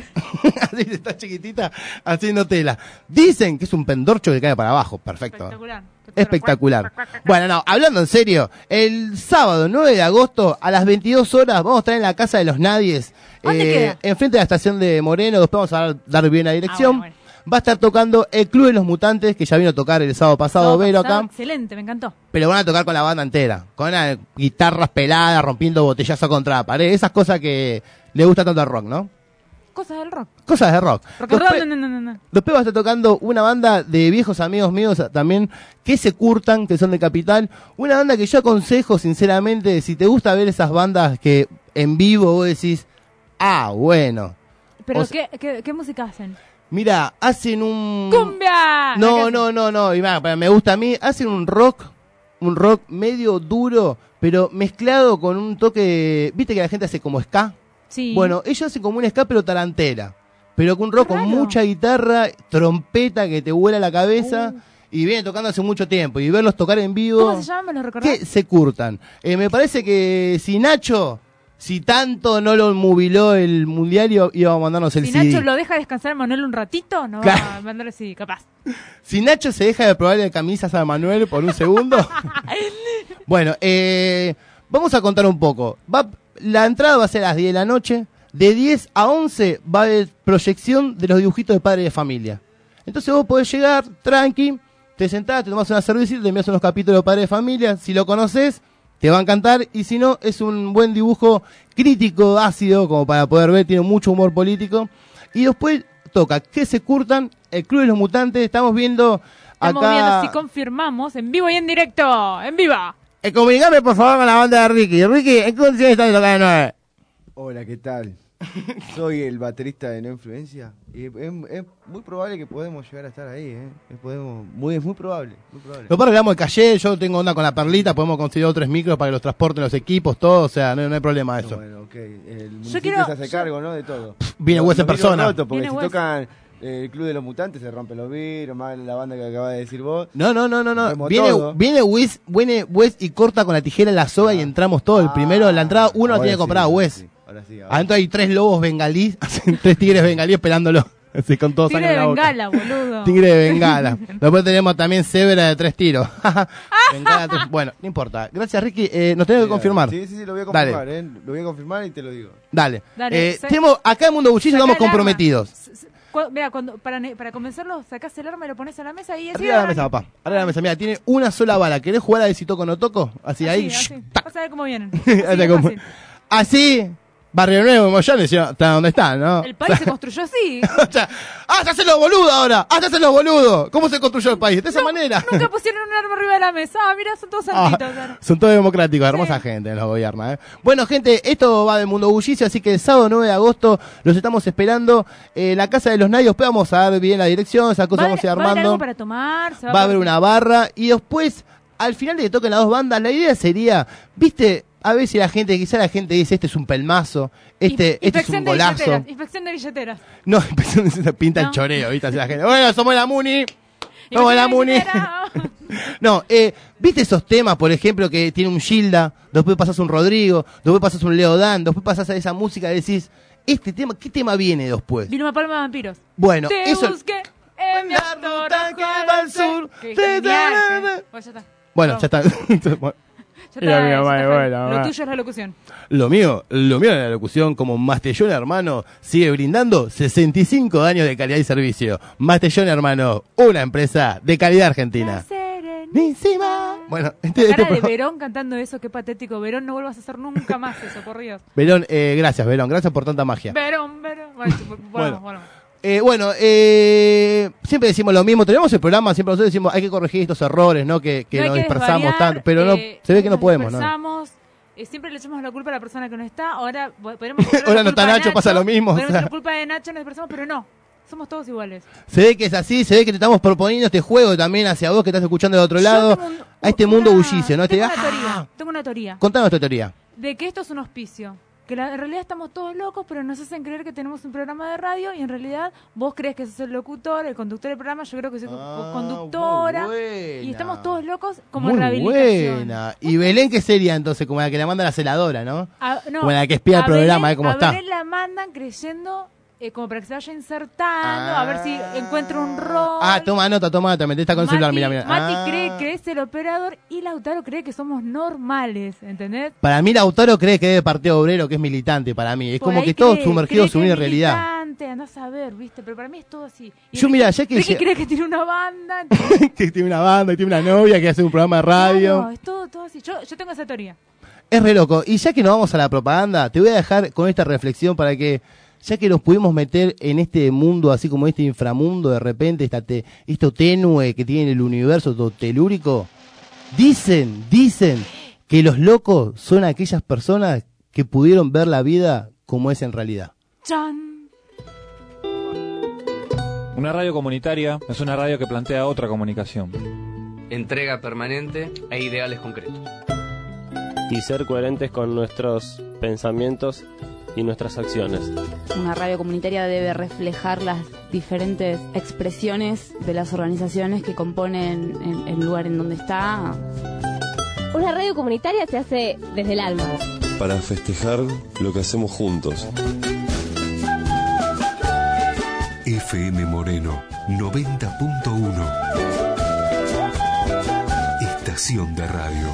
Así está chiquitita haciendo tela. Dicen que es un pendorcho que cae para abajo. Perfecto. Espectacular. Espectacular. Bueno, no, hablando en serio, el sábado nueve de agosto a las veintidós horas vamos a estar en la Casa de los Nadies. ¿Dónde queda? Enfrente de la estación de Moreno. Después vamos a dar, dar bien la dirección. Ah, bueno, Va a estar tocando el Club de los Mutantes, que ya vino a tocar el sábado pasado, No, Vero pasado, acá. Excelente, me encantó. Pero van a tocar con la banda entera, con las guitarras peladas, rompiendo botellazo contra la pared, esas cosas que le gusta tanto al rock, ¿no? Cosas del rock. Cosas de rock. Rock and Después, roll, no, no, no, no. después va a estar tocando una banda de viejos amigos míos también, que se curtan, que son de Capital. Una banda que yo aconsejo, sinceramente, si te gusta ver esas bandas que en vivo vos decís, ah, bueno. Pero O sea- ¿qué, qué, ¿qué música hacen? Mira, hacen un... ¡Cumbia! No, Acá- no, no, no, y va, me gusta a mí. Hacen un rock, un rock medio duro, pero mezclado con un toque... ¿Viste que la gente hace como ska? Sí. Bueno, ellos hacen como un ska pero tarantela. Pero con un rock con Raro. mucha guitarra, trompeta que te vuela la cabeza. Uh. Y vienen tocando hace mucho tiempo. Y verlos tocar en vivo... ¿Cómo se llama? ¿Me lo recordás? que se curtan. Eh, me parece que si Nacho, si tanto no lo moviló el mundial, iba, iba a mandarnos el Si C D. Nacho lo deja descansar a Manuel un ratito, no Claro. va a mandarle sí, capaz. Si Nacho se deja de probarle camisas a Manuel por un segundo. Bueno, eh, vamos a contar un poco. Va, la entrada va a ser a las diez de la noche. De diez a once va a haber proyección de los dibujitos de padre de familia. Entonces vos podés llegar tranqui, te sentás, te tomás una cervecita, te envías unos capítulos de padre de familia. Si lo conoces, te va a encantar. Y si no, es un buen dibujo crítico, ácido, como para poder ver. Tiene mucho humor político. Y después toca que se curtan el Club de los Mutantes. Estamos viendo Estamos acá... viendo si confirmamos en vivo y en directo. ¡En viva! Eh, comunicame por favor con la banda de Ricky. Ricky, ¿en qué condiciones está de tocar de nueve? Hola, ¿qué tal? soy el baterista de No Influencia. Y es, es muy probable que podemos llegar a estar ahí, ¿eh? Es, podemos, muy, es muy probable, muy probable. Lo que hablamos de calle, yo tengo onda con la perlita, podemos conseguir otros micros para que los transporten los equipos, todo, o sea, no, no hay problema eso. No, bueno, ok. El municipio quiero- se hace cargo, ¿no? De todo. Viene Los- Wes en los vidrios persona. rotos, porque Viene si Wes. tocan eh, el Club de los Mutantes se rompen los vidrios, más la banda que acabas de decir vos. No, no, no, no, no. Vemos Viene, todo. viene Wes, viene Wes y corta con la tijera en la soga y entramos todo. El Ah, primero, la entrada, uno la ahora tiene que sí, comprar a ahora Wes. sí, ahora sí, ahora Adentro hay tres lobos bengalíes, tres tigres bengalíes esperándolo. Así con todo Tigre sangre de en la boca. bengala, boludo. Tigre de bengala. Después tenemos también Severa de tres tiros. Bengala de tres- Bueno, no importa. Gracias, Ricky. Eh, nos tenemos que confirmar. Sí, sí, sí, lo voy a Dale. confirmar, ¿eh? Lo voy a confirmar y te lo digo. Dale. Dale, Eh, sa- tenemos, acá en Mundo Bullicio Sacá estamos el arma. comprometidos. S- s- cu- Mira, cuando, para, ne- para convencerlo, sacás el arma y lo pones a la mesa y decís, Arriba de la mesa, papá. Arriba de la mesa. Mira, tiene una sola bala. ¿Querés jugar a ver si toco o no toco? Así, ahí. Así, shh, así. tac. Vas a ver cómo vienen. Así Así de como- fácil. Así, Barrio Nuevo, Moyanes, está donde está, ¿no? El país se construyó así. O sea, ¡ah, se hacen los boludos ahora! ¡Ah, se hacen los boludos! ¿Cómo se construyó el país? De esa manera. Nunca pusieron un arma arriba de la mesa. Ah, mira, son todos Ah, santitos. ahora. son todos democráticos, hermosa gente los gobierna, ¿eh? Bueno, gente, esto va de Mundo Bullicio, así que el sábado nueve de agosto los estamos esperando. Eh, la Casa de los Nadios, pues vamos a dar bien la dirección, esas cosas Va a vamos a ir haber- va a haber armando. algo para tomar. se Va a haber poder- una barra y después, al final de que toquen las dos bandas, la idea sería, viste, a veces la gente, quizá la gente dice, este es un pelmazo, este, Inf- este es un inspección de golazo. billeteras, Inspección de billeteras. No, se pinta el No. choreo, viste, así la gente. Bueno, somos la Muni. Somos Inspección la de Muni. billetera. No, eh, ¿viste esos temas, por ejemplo, que tiene un Gilda, después pasás un Rodrigo, después pasás un Leo Dan, después pasás a esa música y decís, este tema, ¿qué tema viene después? Vino una palma de vampiros. Bueno, Te eso... busqué en mi La ruta auto que rojo va al sur. Qué Te- genial. te- Bueno, ya está. Bueno, No. ya está. Ya Mira, está, mira, ya madre, está. bueno, Lo va. tuyo es la locución. Lo mío, lo mío en la locución como Mastellón Hermano sigue brindando sesenta y cinco años de calidad y servicio. Mastellón Hermano, una empresa de calidad argentina. La serenísima. Encima. Bueno, este, La este cara de pro- Verón cantando eso, qué patético. Verón, no vuelvas a hacer nunca más eso, por Dios. Verón, eh, gracias, Verón, gracias por tanta magia. Verón, Verón. Bueno, bueno, Bueno. bueno. Eh, bueno, eh, siempre decimos lo mismo, tenemos el programa, siempre nosotros decimos hay que corregir estos errores, ¿no? Que, que No hay nos que dispersamos desvariar, tanto, pero no, eh, se ve que no nos podemos, ¿no? dispersamos, eh, siempre le echamos la culpa a la persona que no está. Ahora bo- podemos echarle Ahora la no está culpa a Nacho, pasa lo mismo, o Podemos sea. echar la culpa de Nacho, nos dispersamos, pero no. Somos todos iguales. Se ve que es así, se ve que te estamos proponiendo este juego también hacia vos que estás escuchando del otro Yo lado, tengo un- a este una- mundo bullicio, ¿no? Este, Tengo una ¡ah! teoría. Tengo una teoría. Contanos tu teoría. De que esto es un hospicio. Que la- en realidad estamos todos locos, pero nos hacen creer que tenemos un programa de radio y en realidad vos crees que sos el locutor, el conductor del programa, yo creo que soy Ah, conductora. muy buena. Y estamos todos locos como Muy rehabilitación. buena. ¿Y Belén qué sería entonces? Como la que la manda la celadora, ¿no? A- no, Como la que espía el a programa, Belén- ¿eh? ¿Cómo a está? Belén la mandan creyendo eh, como para que se vaya insertando, a ver si encuentra un rol. Ah, toma nota, toma nota, metí esta con el celular, Mati- mira, mira. Mati Ah. cree que es el operador y Lautaro cree que somos normales, ¿entendés? Para mí Lautaro cree que es de Partido Obrero, que es militante para mí. Es Por como ahí que todos cree- sumergidos cree en que una es realidad. militante, andás a ver, ¿viste? Pero para mí es todo así. Y Yo, Ricky- mira, ya que Ricky ya- cree que tiene una banda. Que tiene una banda, que tiene una novia, que hace un programa de radio. No, es todo, todo así. Yo, yo tengo esa teoría. Es re loco. Y ya que nos vamos a la propaganda, te voy a dejar con esta reflexión para que, ya que nos pudimos meter en este mundo, así como este inframundo, de repente, esta te, esto tenue que tiene el universo todo telúrico, dicen, dicen que los locos son aquellas personas que pudieron ver la vida como es en realidad. ¡Chan! Una radio comunitaria es una radio que plantea otra comunicación. Entrega permanente e ideales concretos. Y ser coherentes con nuestros pensamientos y nuestras acciones. Una radio comunitaria debe reflejar las diferentes expresiones de las organizaciones que componen el, el lugar en donde está. Una radio comunitaria se hace desde el alma. Para festejar lo que hacemos juntos. F M Moreno noventa punto uno. Estación de radio.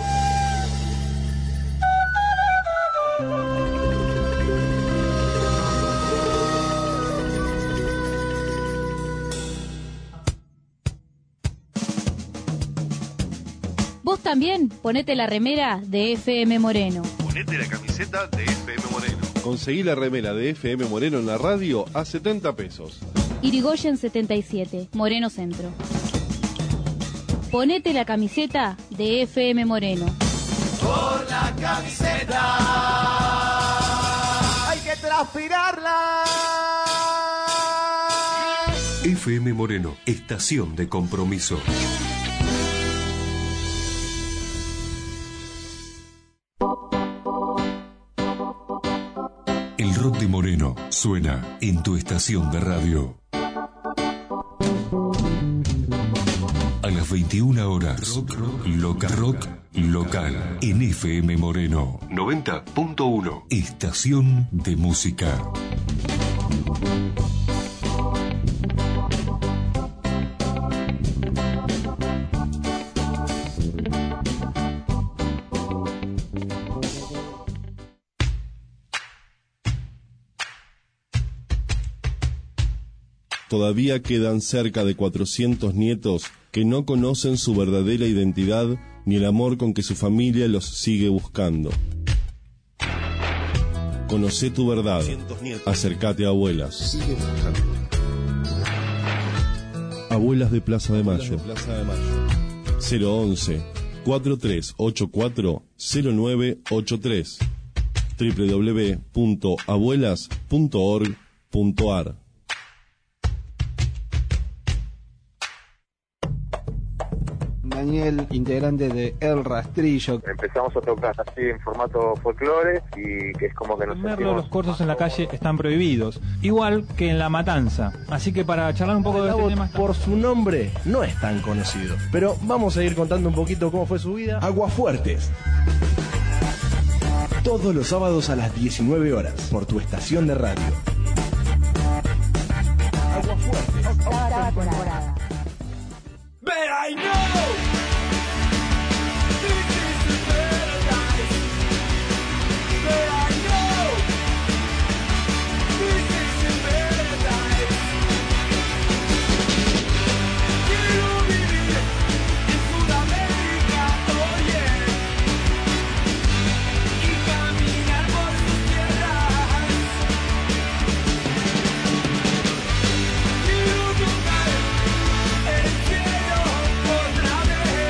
Vos también ponete la remera de F M Moreno. Ponete la camiseta de F M Moreno. Conseguí la remera de F M Moreno en la radio a setenta pesos. Irigoyen setenta y siete, Moreno Centro. Ponete la camiseta de F M Moreno. Por la camiseta. Ay, que te la aspirarla. F M Moreno, estación de compromiso. El rock de Moreno suena en tu estación de radio. A las veintiuna horas, rock, rock, local, rock local en F M Moreno noventa punto uno, estación de música. Todavía quedan cerca de cuatrocientos nietos que no conocen su verdadera identidad ni el amor con que su familia los sigue buscando. Conocé tu verdad. Acércate a Abuelas. Abuelas de Plaza de Mayo. cero once, cuatro tres ocho cuatro, cero nueve ocho tres. doble u doble u doble u punto abuelas punto org punto a r. Daniel, integrante de El Rastrillo. Empezamos a tocar así en formato folclore y que es como que nos Merlo, sentimos... los cortos en la calle están prohibidos, igual que en La Matanza. Así que para charlar un poco de este tema... Por su nombre no es tan conocido, pero vamos a ir contando un poquito cómo fue su vida. Aguafuertes. Todos los sábados a las diecinueve horas, por tu estación de radio. Aguafuertes. Octava temporada. But I know this is the paradise. But I know this is the paradise. Quiero vivir en Sudamérica, oye, y caminar por sus tierras. Quiero tocar el cielo otra vez.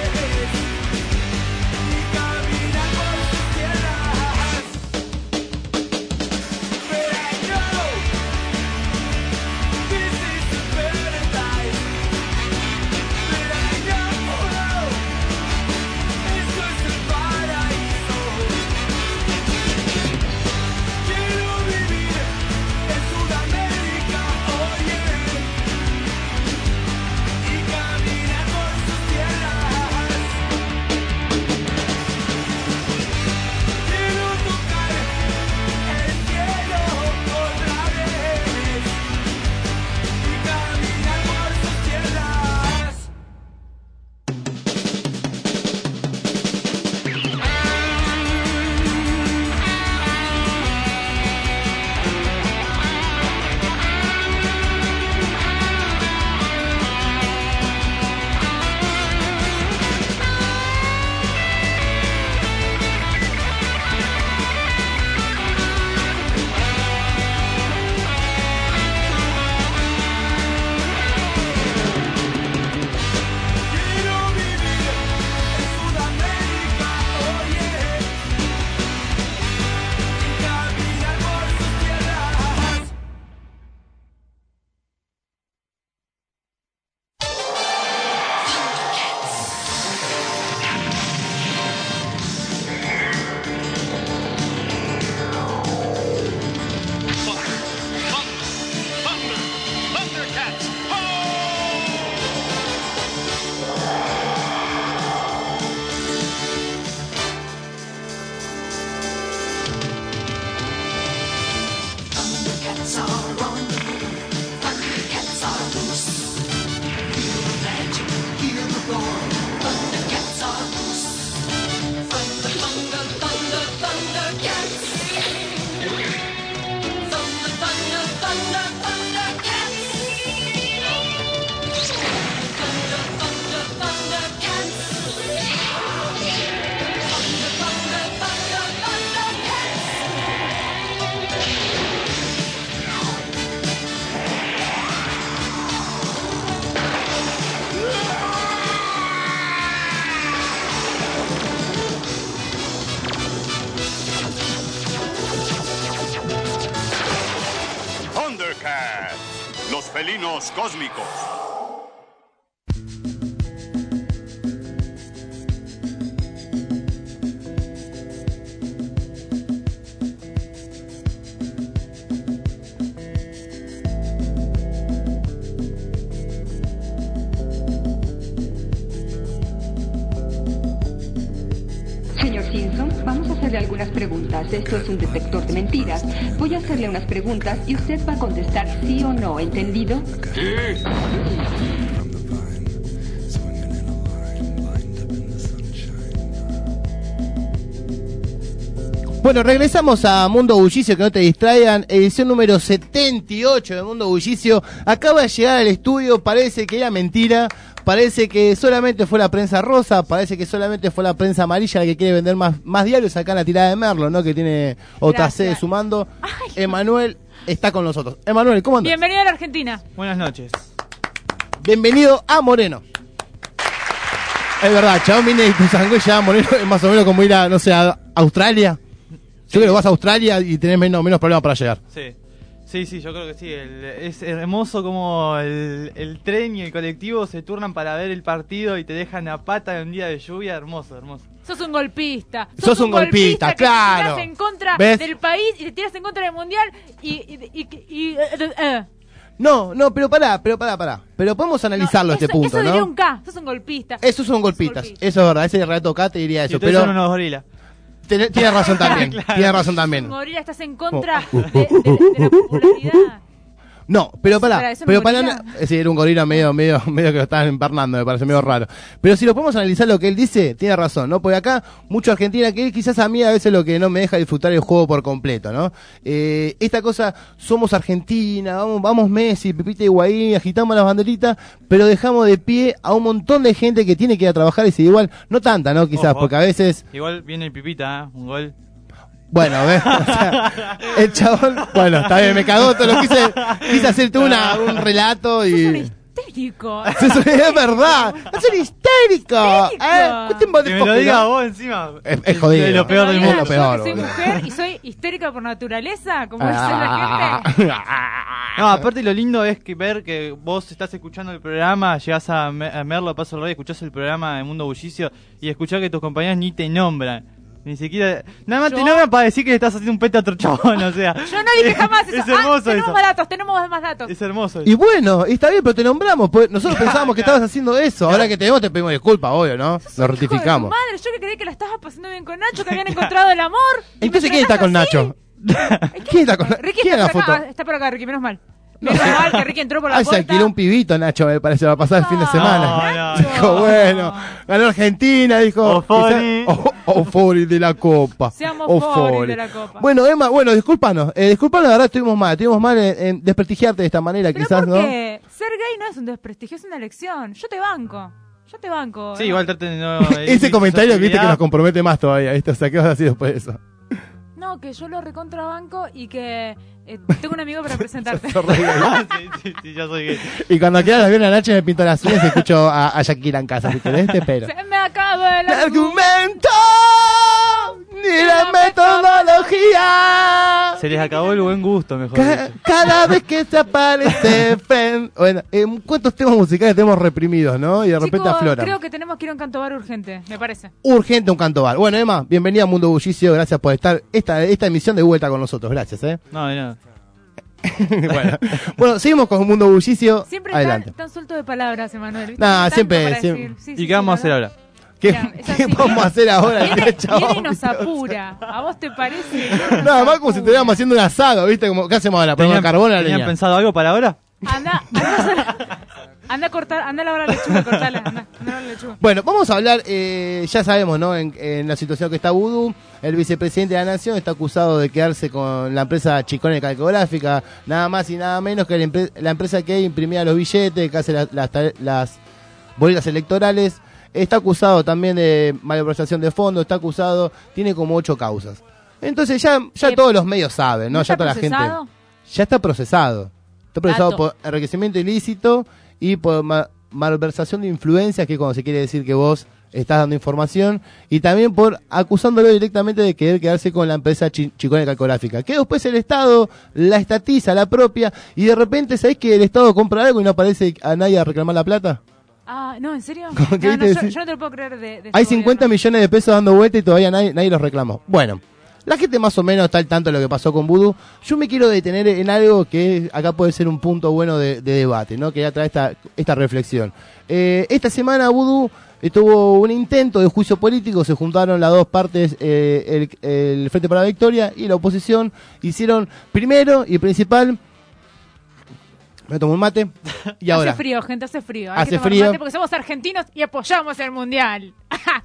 felinos cósmicos. Señor Simpson, vamos a hacerle algunas preguntas. Esto es un detector de mentiras. Voy a hacerle unas preguntas y usted va a contestar sí o no, ¿entendido? Sí. Bueno, regresamos a Mundo Bullicio, que no te distraigan. Edición número setenta y ocho de Mundo Bullicio. Acaba de llegar al estudio, parece que era mentira. Parece que solamente fue la prensa rosa, parece que solamente fue la prensa amarilla la que quiere vender más, más diarios acá en la tirada de Merlo, ¿no? Que tiene otra Gracias. sede sumando. Emanuel está con nosotros. Emanuel, ¿cómo andas? Bienvenido a la Argentina. Buenas noches. Bienvenido a Moreno. Es verdad, chabón, viene de Ituzaingó y ya Moreno es más o menos como ir a, no sé, a Australia. Yo creo que vas a Australia y tenés menos, menos problemas para llegar. Sí. Sí, sí, yo creo que sí. El- es hermoso como el, el tren y el colectivo se turnan para ver el partido y te dejan a pata en un día de lluvia. Hermoso, hermoso. Sos un golpista. Sos un golpista, que claro. Te tiras en contra ¿Ves? del país y te tiras en contra del mundial y... y, y, y- y- eh, eh. No, no, pero pará, pero pará, pará. Pero podemos analizarlo Eso, este punto, eso diría ¿no? un K. Sos un golpista. Esos son golpistas, eso es verdad, ese relato acá te diría eso, ustedes pero son unos gorilas. Tiene- tienes razón también, Claro. tienes razón también. Gorila, estás en contra Oh. de, de- de la popularidad. No, pero Espera, pará, ¿eso era pero un para gorila? es decir, era un gorila medio, medio, medio que lo estaban empernando, me parece medio raro. Pero si lo podemos analizar lo que él dice, tiene razón, ¿no? Porque acá, mucho Argentina, que quizás a mí a veces lo que no me deja disfrutar el juego por completo, ¿no? Eh, esta cosa, somos Argentina, vamos, vamos Messi, Pepita Higuaín, agitamos las banderitas, pero dejamos de pie a un montón de gente que tiene que ir a trabajar y si igual, no tanta, ¿no? Quizás, Ojo. porque a veces, Igual viene el Pipita, ¿eh? Un gol. bueno, ¿ves? O sea, el chabón, bueno, está bien, me cagó todo lo quise, quise hacerte una, un relato y... Histérico. Eso es verdad, es un histérico. ¿Eh? ¿Qué tiempo de Que me lo foco, diga no? vos encima. Es, es jodido. De lo peor del Es mundo. lo peor, Yo que soy boludo. mujer y soy histérica por naturaleza, como dice Ah. la gente. No, aparte lo lindo es que ver que vos estás escuchando el programa, llegás a, Me- a Merlo, Paso el Radio, escuchás el programa de Mundo Bullicio y escuchás que tus compañeros ni te nombran. Ni siquiera... Nada más te Yo- nombran para decir que le estás haciendo un pete a otro chabón, o sea... Yo no dije jamás eso. Es hermoso ah, tenemos eso. más datos, tenemos más datos. Es hermoso. Y bueno, y está bien, pero te nombramos. Pues nosotros pensábamos que estabas haciendo eso. Ahora que te vemos, te pedimos disculpas, obvio, ¿no? Nos Hijo de tu rectificamos. madre, yo que creí que la estabas pasando bien con Nacho, que habían encontrado el amor. y Entonces, me ¿quién está con trataste Nacho? ¿Quién está con así. Ricky ¿Quién es la está por foto? acá. Ah, está por acá, Ricky, menos mal. Menos mal que Ricky entró por la Ah, se puerta. alquiló un pibito, Nacho, me parece, va a pasar el fin de semana. no, Dijo, bueno, ganó Argentina, dijo. Ofori. quizá- O- Ofori de la Copa. Seamos Ofori. Fori de la Copa. Bueno, Emma, bueno, discúlpanos. Eh, discúlpanos, la verdad, estuvimos mal. Estuvimos mal en, en desprestigiarte de esta manera, ¿Pero quizás, por ¿no? qué? Ser gay no es un desprestigio, es una elección. Yo te banco. Yo te banco. Sí, ¿no? igual traten de no... Ese comentario que viste que nos comprometemos. compromete más todavía, ¿viste? O sea, ¿qué vas a decir después de eso? No, que yo lo recontrabanco y que eh, tengo un amigo para presentarte. Sos re gay. sí, sí, sí, yo soy gay. Y cuando quieras ver la noche me pinto las uñas y escucho a, a Shakira en casa, así que de este pero. Se me acaba el argumento ni la metodología. Se les acabó el buen gusto, mejor Ca- dicho. cada vez que se aparece friend. Bueno, eh, ¿cuántos temas musicales tenemos reprimidos, no? Y de repente Chicos, afloran. creo que tenemos que ir a un canto bar urgente, me parece. Urgente un canto bar. Bueno, Emma, bienvenida a Mundo Bullicio. Gracias por estar esta, esta emisión de vuelta con nosotros. Gracias, ¿eh? No, de nada. bueno, bueno, seguimos con Mundo Bullicio. Siempre Adelante. tan, tan suelto de palabras, Emanuel. ¿viste? Nah, Tanto siempre- para siempre- decir. Sí, ¿Y sí, qué vamos a sí, hacer la ahora? verdad. ¿Qué, Mira, es qué así. vamos a hacer ahora? Viene, Chabón, viene y nos Dios. apura. ¿A vos te parece? Nada más como si estuviéramos haciendo un asado, ¿viste? Como, ¿qué hacemos ahora? ¿Ponemos ¿Tenían, carbón a la ¿tenían leña? pensado algo para ahora? Anda, anda, a hacer- anda a cortar, anda a lavar la lechuga, cortala, anda, anda a lavar la lechuga. Bueno, vamos a hablar, eh, ya sabemos, ¿no? En, en la situación que está Vudú, el vicepresidente de la Nación está acusado de quedarse con la empresa Chicone Calcográfica, nada más y nada menos que la, empre- la empresa que imprimía los billetes, que hace la- las, ta- las boletas electorales. Está acusado también de malversación de fondos, está acusado, tiene como ocho causas. Entonces ya, ya Eh, todos los medios saben, ¿no? ¿no Ya está toda la gente. procesado? Ya está procesado. Está procesado Dato. por enriquecimiento ilícito y por ma- malversación de influencias, que es cuando se quiere decir que vos estás dando información, y también por acusándolo directamente de querer quedarse con la empresa chi- Chicone Calcográfica, que después el Estado la estatiza, la propia, y de repente, ¿sabés que el Estado compra algo y no aparece a nadie a reclamar la plata? Ah, no, ¿en serio? ¿Cómo que No, no, viste yo, decir? yo no te lo puedo creer de, de Hay este cincuenta millones de pesos dando vuelta y todavía nadie, nadie los reclamó. Bueno, la gente más o menos está al tanto de lo que pasó con Vudú. Yo me quiero detener en algo que acá puede ser un punto bueno de, de debate, ¿no? Que ya trae esta, esta reflexión. Eh, esta semana Vudú tuvo un intento de juicio político, se juntaron las dos partes, eh, el, el Frente para la Victoria y la oposición, hicieron primero y principal... Me tomo un mate y ahora... Hace frío, gente, hace frío. Hay Hace que tomar frío. mate porque somos argentinos y apoyamos el mundial.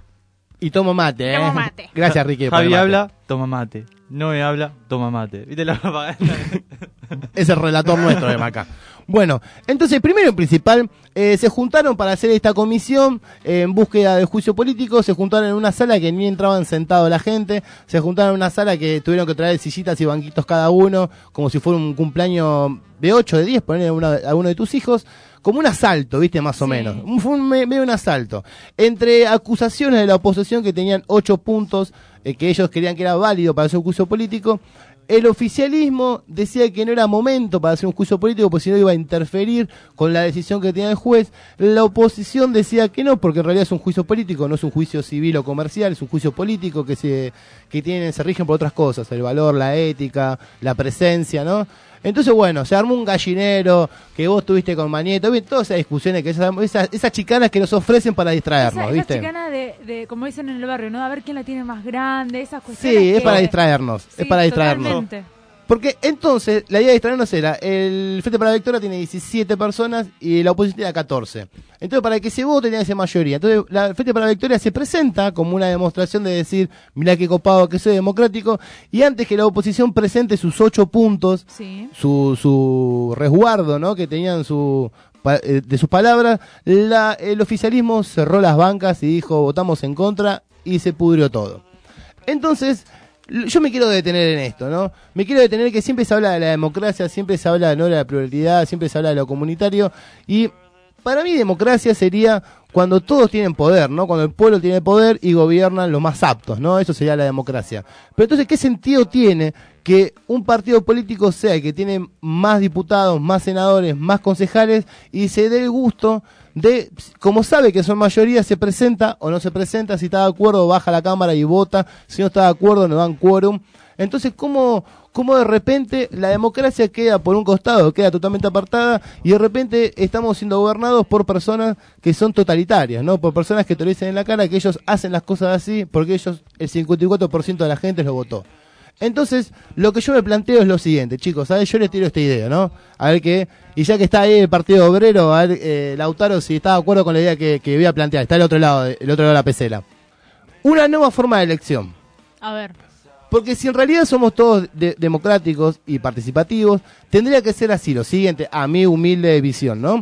Y tomo mate, ¿eh? Tomo mate. Gracias, Ricky. por el Javi mate. habla, toma mate. No me habla, toma mate. ¿Viste la propaganda? Es el relator nuestro de Maca. Bueno, entonces, primero y principal, eh, se juntaron para hacer esta comisión eh, en búsqueda de juicio político, se juntaron en una sala que ni entraban sentados la gente, se juntaron en una sala que tuvieron que traer sillitas y banquitos cada uno, como si fuera un cumpleaños de ocho, de diez, poner a, una, a uno de tus hijos, como un asalto, viste, más o Sí. menos. Un- Fue un, me- medio un asalto. Entre acusaciones de la oposición que tenían ocho puntos, eh, que ellos querían que era válido para hacer un juicio político, el oficialismo decía que no era momento para hacer un juicio político porque si no iba a interferir con la decisión que tenía el juez. La oposición decía que no, porque en realidad es un juicio político, no es un juicio civil o comercial, es un juicio político que se que tienen, se rigen por otras cosas, el valor, la ética, la presencia, ¿no? Entonces, bueno, se armó un gallinero, que vos tuviste con Manieto, ¿viste? Todas esas discusiones, que esas, esas, esas chicanas que nos ofrecen para distraernos, Esa, esa ¿viste? chicana de, de, como dicen en el barrio, ¿no? A ver quién la tiene más grande, esas cuestiones. Sí, es que- para distraernos, Sí, es para distraernos. totalmente. Porque entonces, la idea de distraernos era, el Frente para la Victoria tiene diecisiete personas y la oposición tiene catorce. Entonces, para que se vote tenía que ser mayoría. Entonces, la el Frente para la Victoria se presenta como una demostración de decir, mirá qué copado que soy democrático, y antes que la oposición presente sus ocho puntos, Sí. su, su resguardo, ¿no? Que tenían su pa- eh, de sus palabras, la, el oficialismo cerró las bancas y dijo, votamos en contra, y se pudrió todo. Entonces, l- yo me quiero detener en esto, ¿no? Me quiero detener que siempre se habla de la democracia, siempre se habla, ¿no?, de la pluralidad, siempre se habla de lo comunitario, y para mí democracia sería cuando todos tienen poder, ¿no? Cuando el pueblo tiene poder y gobiernan los más aptos, ¿no? Eso sería la democracia. Pero entonces, ¿qué sentido tiene que un partido político sea el que tiene más diputados, más senadores, más concejales y se dé el gusto de, como sabe que son mayoría, se presenta o no se presenta, si está de acuerdo baja la cámara y vota, si no está de acuerdo no dan quórum? Entonces, ¿cómo, cómo de repente la democracia queda por un costado, queda totalmente apartada y de repente estamos siendo gobernados por personas que son totalitarias, ¿no? Por personas que te lo dicen en la cara que ellos hacen las cosas así porque ellos, el cincuenta y cuatro por ciento de la gente los votó. Entonces, lo que yo me planteo es lo siguiente, chicos, a ver, yo les tiro esta idea, ¿no? A ver qué, y ya que está ahí el Partido Obrero, a ver, eh, Lautaro, si está de acuerdo con la idea que, que voy a plantear, está al otro lado, de- el otro lado de la pecera. Una nueva forma de elección. A ver. Porque si en realidad somos todos de- democráticos y participativos, tendría que ser así, lo siguiente, a mi humilde visión, ¿no?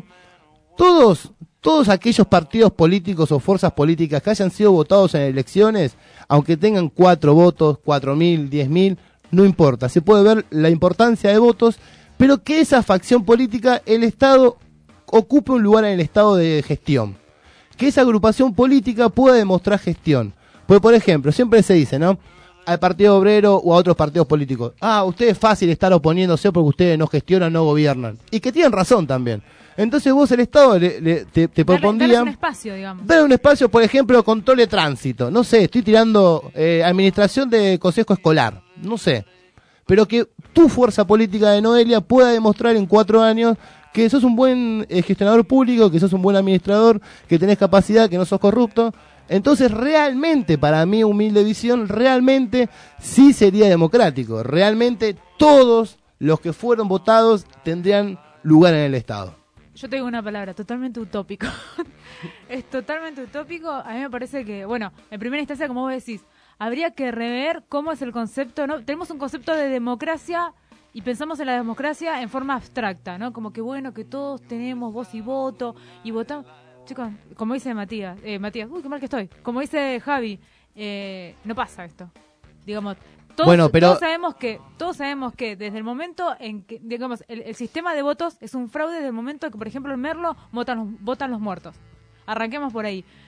Todos, todos aquellos partidos políticos o fuerzas políticas que hayan sido votados en elecciones, aunque tengan cuatro votos, cuatro mil, diez mil, no importa, se puede ver la importancia de votos, pero que esa facción política, el Estado, ocupe un lugar en el estado de gestión. Que esa agrupación política pueda demostrar gestión. Porque, por ejemplo, siempre se dice, ¿no?, al Partido Obrero o a otros partidos políticos, ah, ustedes es fácil estar oponiéndose porque ustedes no gestionan, no gobiernan. Y que tienen razón también. Entonces vos, el Estado, le, le- te, te Darle- propondría... darles un espacio, digamos. Dar un espacio, por ejemplo, control de tránsito. No sé, estoy tirando eh, administración de consejo escolar. No sé. Pero que tu fuerza política de Noelia pueda demostrar en cuatro años que sos un buen eh, gestionador público, que sos un buen administrador, que tenés capacidad, que no sos corrupto. Entonces, realmente, para mi humilde visión, realmente sí sería democrático. Realmente todos los que fueron votados tendrían lugar en el Estado. Yo te digo una palabra, totalmente utópico. Es totalmente utópico. A mí me parece que, bueno, en primera instancia, como vos decís, habría que rever cómo es el concepto, ¿no? Tenemos un concepto de democracia y pensamos en la democracia en forma abstracta, ¿no? Como que, bueno, que todos tenemos voz y voto y votamos. Chicos, como dice Matías, eh, Matías, uy, qué mal que estoy. Como dice Javi, eh, no pasa esto. Digamos, todos, Bueno, pero- todos sabemos que todos sabemos que desde el momento en que, digamos, el, el sistema de votos es un fraude desde el momento que, por ejemplo, en Merlo votan los, votan los muertos. Arranquemos por ahí.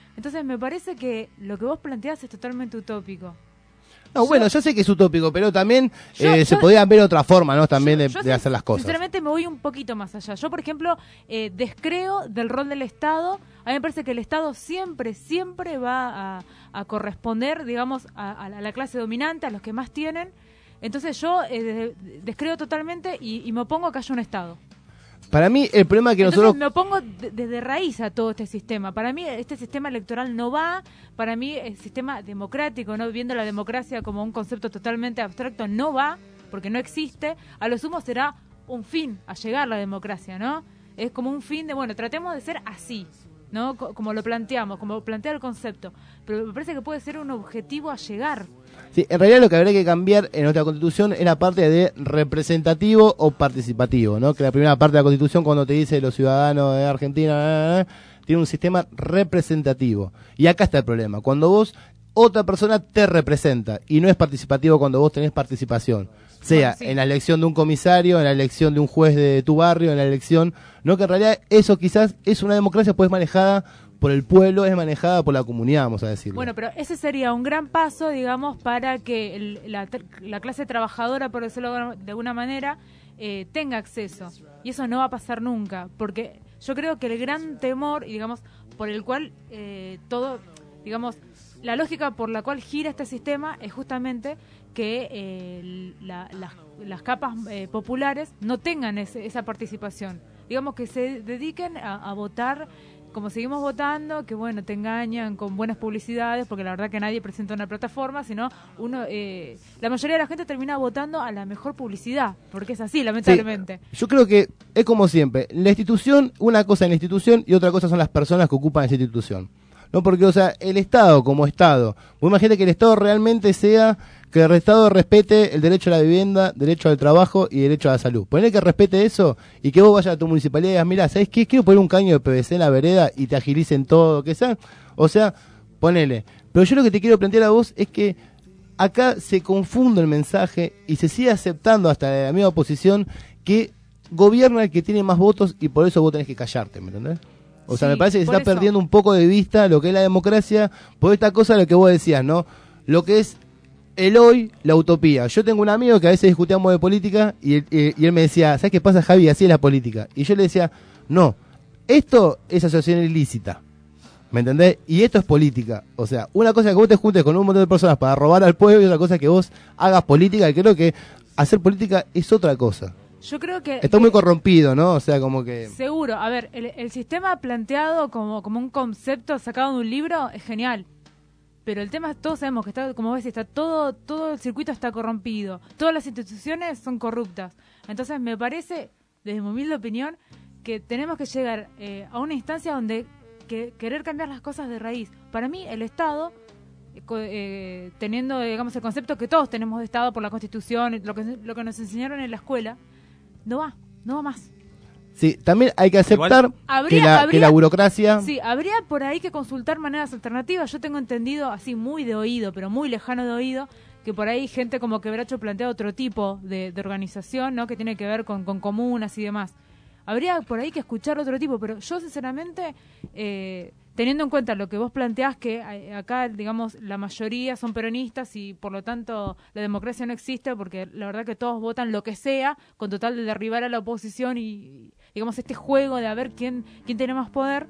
Entonces me parece que lo que vos planteás es totalmente utópico. No, Yo- bueno, yo sé que es utópico, pero también Yo- eh, se yo- podían ver otra forma, ¿no? También de, Yo de sin- hacer las cosas. Sinceramente me voy un poquito más allá. Yo, por ejemplo, eh, descreo del rol del Estado. A mí me parece que el Estado siempre, siempre va a, a corresponder, digamos, a, a la clase dominante, a los que más tienen. Entonces yo eh, de- descreo totalmente y, y me opongo a que haya un Estado. Para mí, el problema es que Entonces nosotros... me opongo de- desde raíz a todo este sistema. Para mí este sistema electoral no va, para mí el sistema democrático, no viendo la democracia como un concepto totalmente abstracto, no va, porque no existe. A lo sumo será un fin a llegar la democracia, ¿no? Es como un fin de, bueno, tratemos de ser así, ¿no? Co- Como lo planteamos, como plantea el concepto. Pero me parece que puede ser un objetivo a llegar. Sí, en realidad lo que habría que cambiar en nuestra Constitución es la parte de representativo o participativo, ¿no? Que la primera parte de la Constitución, cuando te dice los ciudadanos de Argentina, eh, eh, tiene un sistema representativo. Y acá está el problema. Cuando vos, otra persona te representa y no es participativo cuando vos tenés participación. Sea Bueno, sí. en la elección de un comisario, en la elección de un juez de tu barrio, en la elección... No, que en realidad eso quizás es una democracia, pues manejada por el pueblo, es manejada por la comunidad, vamos a decirlo. Bueno, pero ese sería un gran paso, digamos, para que el- la, tr- la clase trabajadora, por decirlo de alguna manera, eh, tenga acceso. Y eso no va a pasar nunca, porque yo creo que el gran temor, y digamos, por el cual eh, todo, digamos, la lógica por la cual gira este sistema es justamente que eh, la- las, las capas eh, populares no tengan ese- esa participación. Digamos que se dediquen a, a votar como seguimos votando, que bueno, te engañan con buenas publicidades, porque la verdad que nadie presenta una plataforma, sino uno, eh, la mayoría de la gente termina votando a la mejor publicidad, porque es así, lamentablemente. Yo creo que es como siempre, la institución, una cosa es la institución y otra cosa son las personas que ocupan esa institución. No, porque, o sea, el Estado como Estado, vos imagínate que el Estado realmente sea, que el Estado respete el derecho a la vivienda, derecho al trabajo y derecho a la salud. Ponele que respete eso y que vos vayas a tu municipalidad y digas, mirá, ¿sabés qué? Quiero poner un caño de P V C en la vereda y te agilicen todo, que sea. O sea, ponele. Pero yo lo que te quiero plantear a vos es que acá se confunde el mensaje y se sigue aceptando hasta de la misma oposición que gobierna el que tiene más votos y por eso vos tenés que callarte, ¿me entendés? O sea, Sí, me parece que se por está eso. perdiendo un poco de vista lo que es la democracia por esta cosa de lo que vos decías, ¿no? Lo que es el hoy, la utopía. Yo tengo un amigo que a veces discutíamos de política y él, y- y él me decía, ¿sabes qué pasa, Javi? Así es la política. Y yo le decía, no, esto es asociación ilícita. ¿Me entendés? Y esto es política. O sea, una cosa es que vos te juntes con un montón de personas para robar al pueblo y otra cosa es que vos hagas política. Y creo que hacer política es otra cosa. Yo creo que... Está muy corrompido, ¿no? O sea, como que... Seguro, a ver, el, el sistema planteado como, como un concepto sacado de un libro es genial. Pero el tema, todos sabemos que está, como ves, está todo, todo el circuito está corrompido. Todas las instituciones son corruptas. Entonces me parece, desde mi humilde opinión, que tenemos que llegar eh, a una instancia donde que, querer cambiar las cosas de raíz. Para mí, el Estado, eh, co- eh, teniendo, digamos, el concepto que todos tenemos de Estado por la Constitución, lo que, lo que nos enseñaron en la escuela, no va, no va más. Sí, también hay que aceptar que, la, que la burocracia... Sí, habría por ahí que consultar maneras alternativas. Yo tengo entendido, así muy de oído, pero muy lejano de oído, que por ahí gente como Quebracho plantea otro tipo de, de organización, ¿no? Que tiene que ver con, con comunas y demás. Habría por ahí que escuchar otro tipo, pero yo sinceramente, eh, teniendo en cuenta lo que vos planteás, que eh, acá, digamos, la mayoría son peronistas y por lo tanto la democracia no existe, porque la verdad que todos votan lo que sea, con total de derribar a la oposición y, digamos, este juego de a ver quién, quién tiene más poder.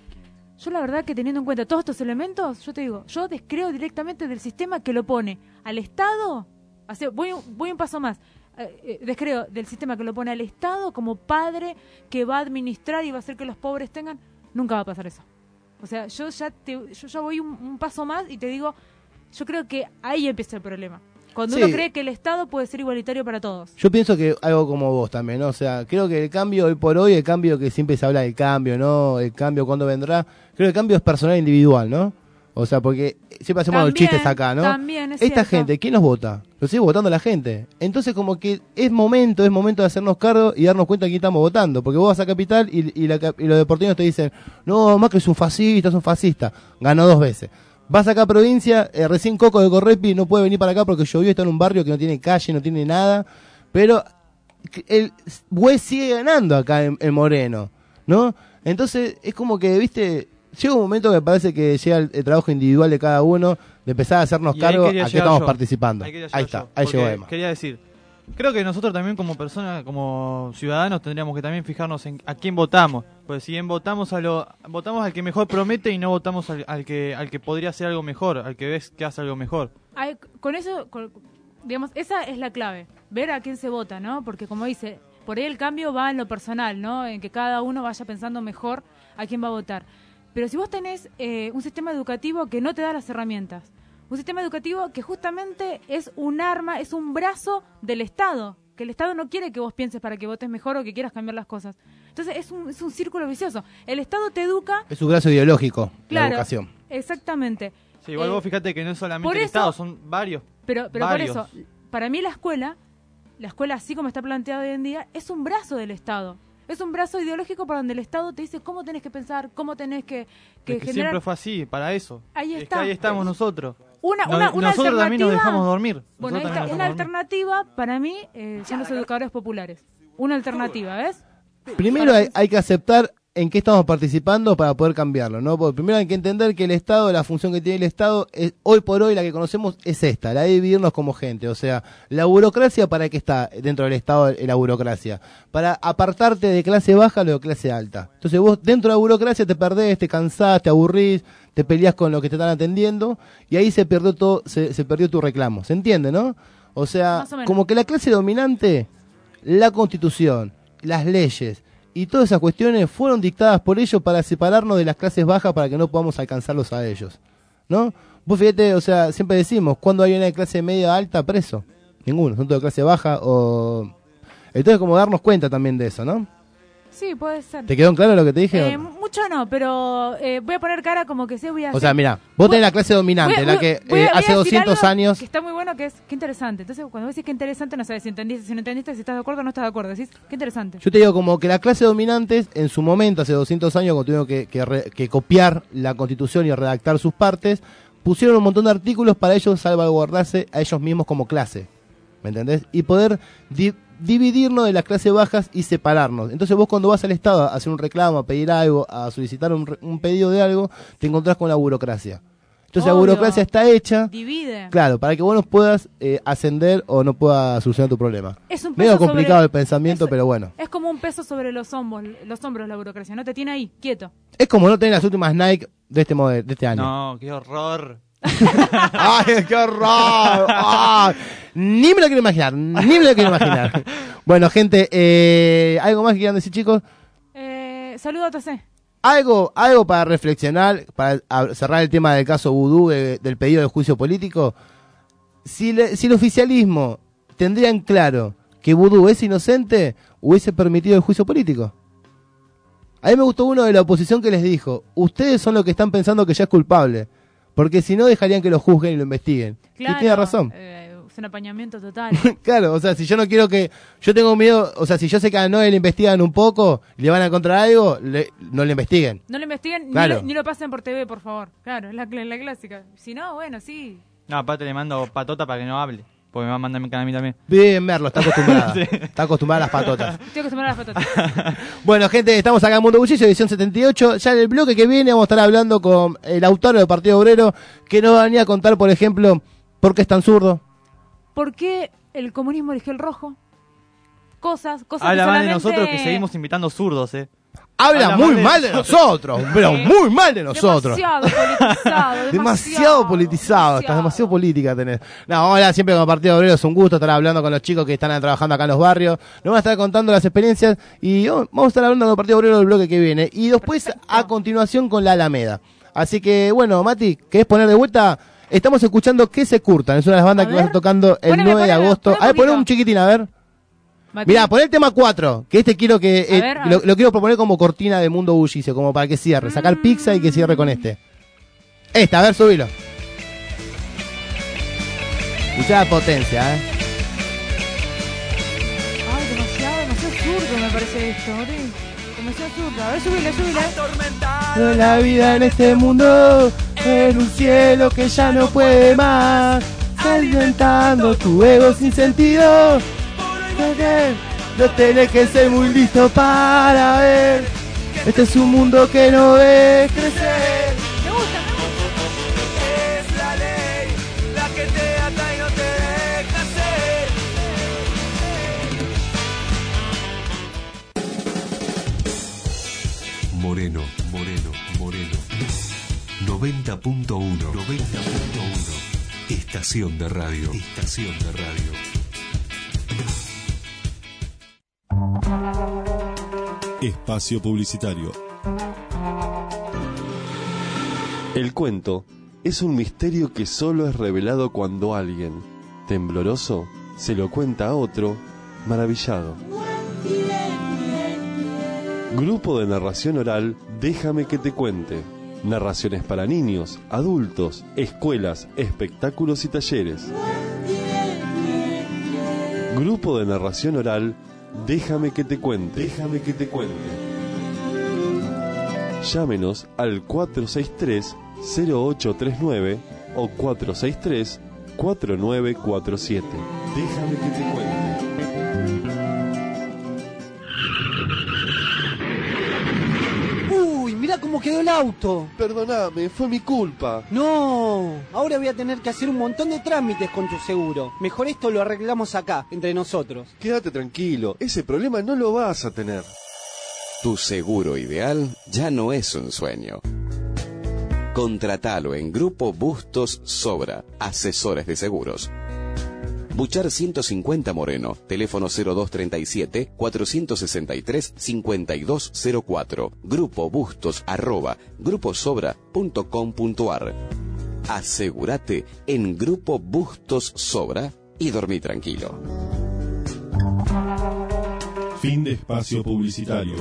Yo la verdad que teniendo en cuenta todos estos elementos, yo te digo, yo descreo directamente del sistema que lo pone al Estado, así, voy, un- voy un paso más, eh, eh, descreo del sistema que lo pone al Estado como padre que va a administrar y va a hacer que los pobres tengan, nunca va a pasar eso. O sea, yo ya, te, yo ya voy un, un paso más y te digo, yo creo que ahí empieza el problema. Cuando Sí. uno cree que el Estado puede ser igualitario para todos. Yo pienso que algo como vos también, ¿no? O sea, creo que el cambio hoy por hoy, el cambio que siempre se habla del cambio, ¿no? El cambio cuándo vendrá, creo que el cambio es personal e individual, ¿no? O sea, porque siempre hacemos los También, chistes acá, ¿no? también es Esta cierto. gente, ¿quién los vota? Lo sigue votando la gente. Entonces como que es momento, es momento de hacernos cargo y darnos cuenta de quién estamos votando. Porque vos vas a Capital y, y, la cap- y los deportivos te dicen, no, Macri es un fascista, es un fascista. Ganó dos veces. Vas acá a provincia, eh, recién Coco de Correpi no puede venir para acá porque llovió, está en un barrio que no tiene calle, no tiene nada. Pero el Güey sigue ganando acá en, en Moreno, ¿no? Entonces es como que, viste, llega un momento que me parece que llega el, el trabajo individual de cada uno, de empezar a hacernos Y ahí cargo a quería qué llegar estamos yo. participando. Ahí quería Ahí llegar está, yo, ahí porque llegó Emma. Quería decir, creo que nosotros también como personas, como ciudadanos, tendríamos que también fijarnos en a quién votamos. Pues si bien votamos a lo, votamos al que mejor promete y no votamos al, al que al que podría hacer algo mejor, al que ves que hace algo mejor. Ay, con eso, con- digamos, esa es la clave, ver a quién se vota, ¿no? Porque como dice, por ahí el cambio va en lo personal, ¿no? En que cada uno vaya pensando mejor a quién va a votar. Pero si vos tenés eh, un sistema educativo que no te da las herramientas, un sistema educativo que justamente es un arma, es un brazo del Estado, que el Estado no quiere que vos pienses para que votes mejor o que quieras cambiar las cosas. Entonces es un, es un círculo vicioso. El Estado te educa... Es un brazo ideológico, la Claro, educación. exactamente. Sí, igual Eh, vos fíjate que no es solamente por el eso- Estado, son varios. Pero, pero por varios. eso, para mí la escuela, la escuela así como está planteada hoy en día, es un brazo del Estado. Es un brazo ideológico para donde el Estado te dice cómo tenés que pensar, cómo tenés que, que Es que generar... siempre fue así, para eso. Ahí Es está. que ahí estamos nosotros. Una, No- una, una nosotros también nos alternativa- dejamos dormir. Bueno, ahí Nosotros está. también nos Una dejamos alternativa para mí eh, son los educadores populares. Una alternativa, ¿ves? Primero hay, hay que aceptar en qué estamos participando para poder cambiarlo, ¿no? Porque primero hay que entender que el Estado, la función que tiene el Estado, es, hoy por hoy la que conocemos es esta, la de dividirnos como gente. O sea, la burocracia, ¿para qué está dentro del Estado eh, la burocracia? Para apartarte de clase baja a lo de clase alta. Entonces vos dentro de la burocracia te perdés, te cansás, te aburrís, te peleás con lo que te están atendiendo y ahí se perdió todo, se, se perdió tu reclamo. ¿Se entiende, no? O sea, Más o menos. como que la clase dominante, la Constitución, las leyes y todas esas cuestiones fueron dictadas por ellos para separarnos de las clases bajas para que no podamos alcanzarlos a ellos, ¿no? Vos fíjate, o sea, siempre decimos, ¿cuándo hay una de clase media alta preso? Ninguno, son todos de clase baja o... Entonces como darnos cuenta también de eso, ¿no? Sí, puede ser. ¿Te quedó en claro lo que te dije? Eh, mucho no, pero eh, voy a poner cara como que sí voy a O hacer- sea, mira, vos tenés la clase dominante, Voy a- la voy- que voy a- eh, voy a hace decir doscientos algo años... que está muy bueno, que es, qué interesante. Entonces, cuando vos decís qué interesante, no sabes si entendiste, si no entendiste, si estás de acuerdo o no estás de acuerdo. Decís, qué interesante. Yo te digo como que la clase dominante en su momento, hace doscientos años, cuando tuvieron que, que, re- que copiar la Constitución y redactar sus partes, pusieron un montón de artículos para ellos salvaguardarse a ellos mismos como clase, ¿me entendés? Y poder di- dividirnos de las clases bajas y separarnos. Entonces vos cuando vas al Estado a hacer un reclamo, a pedir algo, a solicitar un, re- un pedido de algo, te encontrás con la burocracia. Entonces la Obvio. burocracia está hecha, Divide. claro, para que vos no puedas eh, ascender o no puedas solucionar tu problema. Es un Medio peso complicado sobre- el pensamiento, pero bueno. Es como un peso sobre los hombros, los hombros la burocracia. No te tiene ahí, quieto. Es como no tener las últimas Nike de este modelo, de este año. No, qué horror. ¡Ay, qué horror! ¡Ay! Ni me lo quiero imaginar, ni me lo quiero imaginar. Bueno, gente, eh, ¿algo más que quieran decir, chicos? Eh, saludo a T C. ¿Algo, algo para reflexionar, para a- cerrar el tema del caso Vudú, eh, del pedido de juicio político? Si, le- si el oficialismo tendría en claro que Vudú es inocente, hubiese permitido el juicio político. A mí me gustó uno de la oposición que les dijo, ustedes son los que están pensando que ya es culpable, porque si no dejarían que lo juzguen y lo investiguen. Claro, y tiene razón. eh, es un apañamiento total. Claro, o sea, si yo no quiero que... Yo tengo miedo, o sea, si yo sé que a Noel le investigan un poco, y le van a encontrar algo, le- no le investiguen. No lo investiguen Claro. ni, lo, ni lo pasen por T V, por favor. Claro, es la, cl- la clásica. Si no, bueno, sí. No, aparte le mando patota para que no hable. Porque me va a mandar a mí también. Bien, Merlo, está acostumbrada. Sí. Está acostumbrada a las patotas. Estoy acostumbrada a las patatas. Bueno, gente, estamos acá en Mundo Bullicio, edición setenta y ocho. Ya en el bloque que viene vamos a estar hablando con el autor del Partido Obrero, que nos va a venir a contar, por ejemplo, por qué es tan zurdo. ¿Por qué el comunismo eligió el rojo? Cosas, cosas Habla que mal de solamente... nosotros que seguimos invitando zurdos, eh. Habla, Habla muy mal de mal de nosotros, pero muy mal de nosotros. Demasiado politizado. Demasiado politizado, estás demasiado política tenés. No, vamos a hablar siempre con el Partido Obrero, es un gusto estar hablando con los chicos que están trabajando acá en los barrios. Nos van a estar contando las experiencias y oh, vamos a estar hablando con el Partido Obrero del bloque que viene. Y después, a continuación, con la Alameda. Así que, bueno, Mati, ¿querés poner de vuelta? Estamos escuchando Que se curtan, es una de las bandas A que va a ver. estar tocando el Poneme, nueve de poneme, agosto. poneme A ver, poné poquito. un chiquitín, a ver. Mati. Mirá, poné el tema cuatro, que este quiero que A eh, ver, a lo, ver. lo quiero proponer como cortina de Mundo Bullicio, como para que cierre, sacar pizza y que cierre con este. Esta, a ver, subilo. Escuchá la potencia, eh. Ay, demasiado, demasiado zurdo me parece esto, Ori. Demasiado zurdo. A ver, subile, subile. La vida en este mundo en un cielo que ya no puede más, alimentando tu ego sin sentido. No tenés que ser muy listo para ver Este es un mundo que no ves crecer. Me gusta, me gusta. Es la ley la que te ata y no te deja ser. Moreno, Moreno, Moreno. noventa punto uno. noventa punto uno. Estación de radio. Estación de radio. Espacio publicitario. El cuento es un misterio que solo es revelado cuando alguien, tembloroso, se lo cuenta a otro, maravillado. Grupo de narración oral, Déjame que te cuente. Narraciones para niños, adultos, escuelas, espectáculos y talleres. Grupo de narración oral, Déjame que te cuente. Déjame que te cuente. Llámenos al cuatro seis tres, cero ocho tres nueve o cuatro seis tres, cuatro nueve cuatro siete. Déjame que te cuente. Uy, mira cómo quedó el auto. Perdóname, fue mi culpa. No, ahora voy a tener que hacer un montón de trámites con tu seguro. Mejor esto lo arreglamos acá, entre nosotros. Quédate tranquilo, ese problema no lo vas a tener. Tu seguro ideal ya no es un sueño. Contratalo en Grupo Bustos Sobra, asesores de seguros. Buchar ciento cincuenta Moreno, teléfono cero dos treinta y siete, cuatrocientos sesenta y tres, cincuenta y dos cero cuatro, Grupo Bustos arroba gruposobra punto com punto ar. Asegúrate en Grupo Bustos Sobra y dormí tranquilo. Fin de espacio publicitario.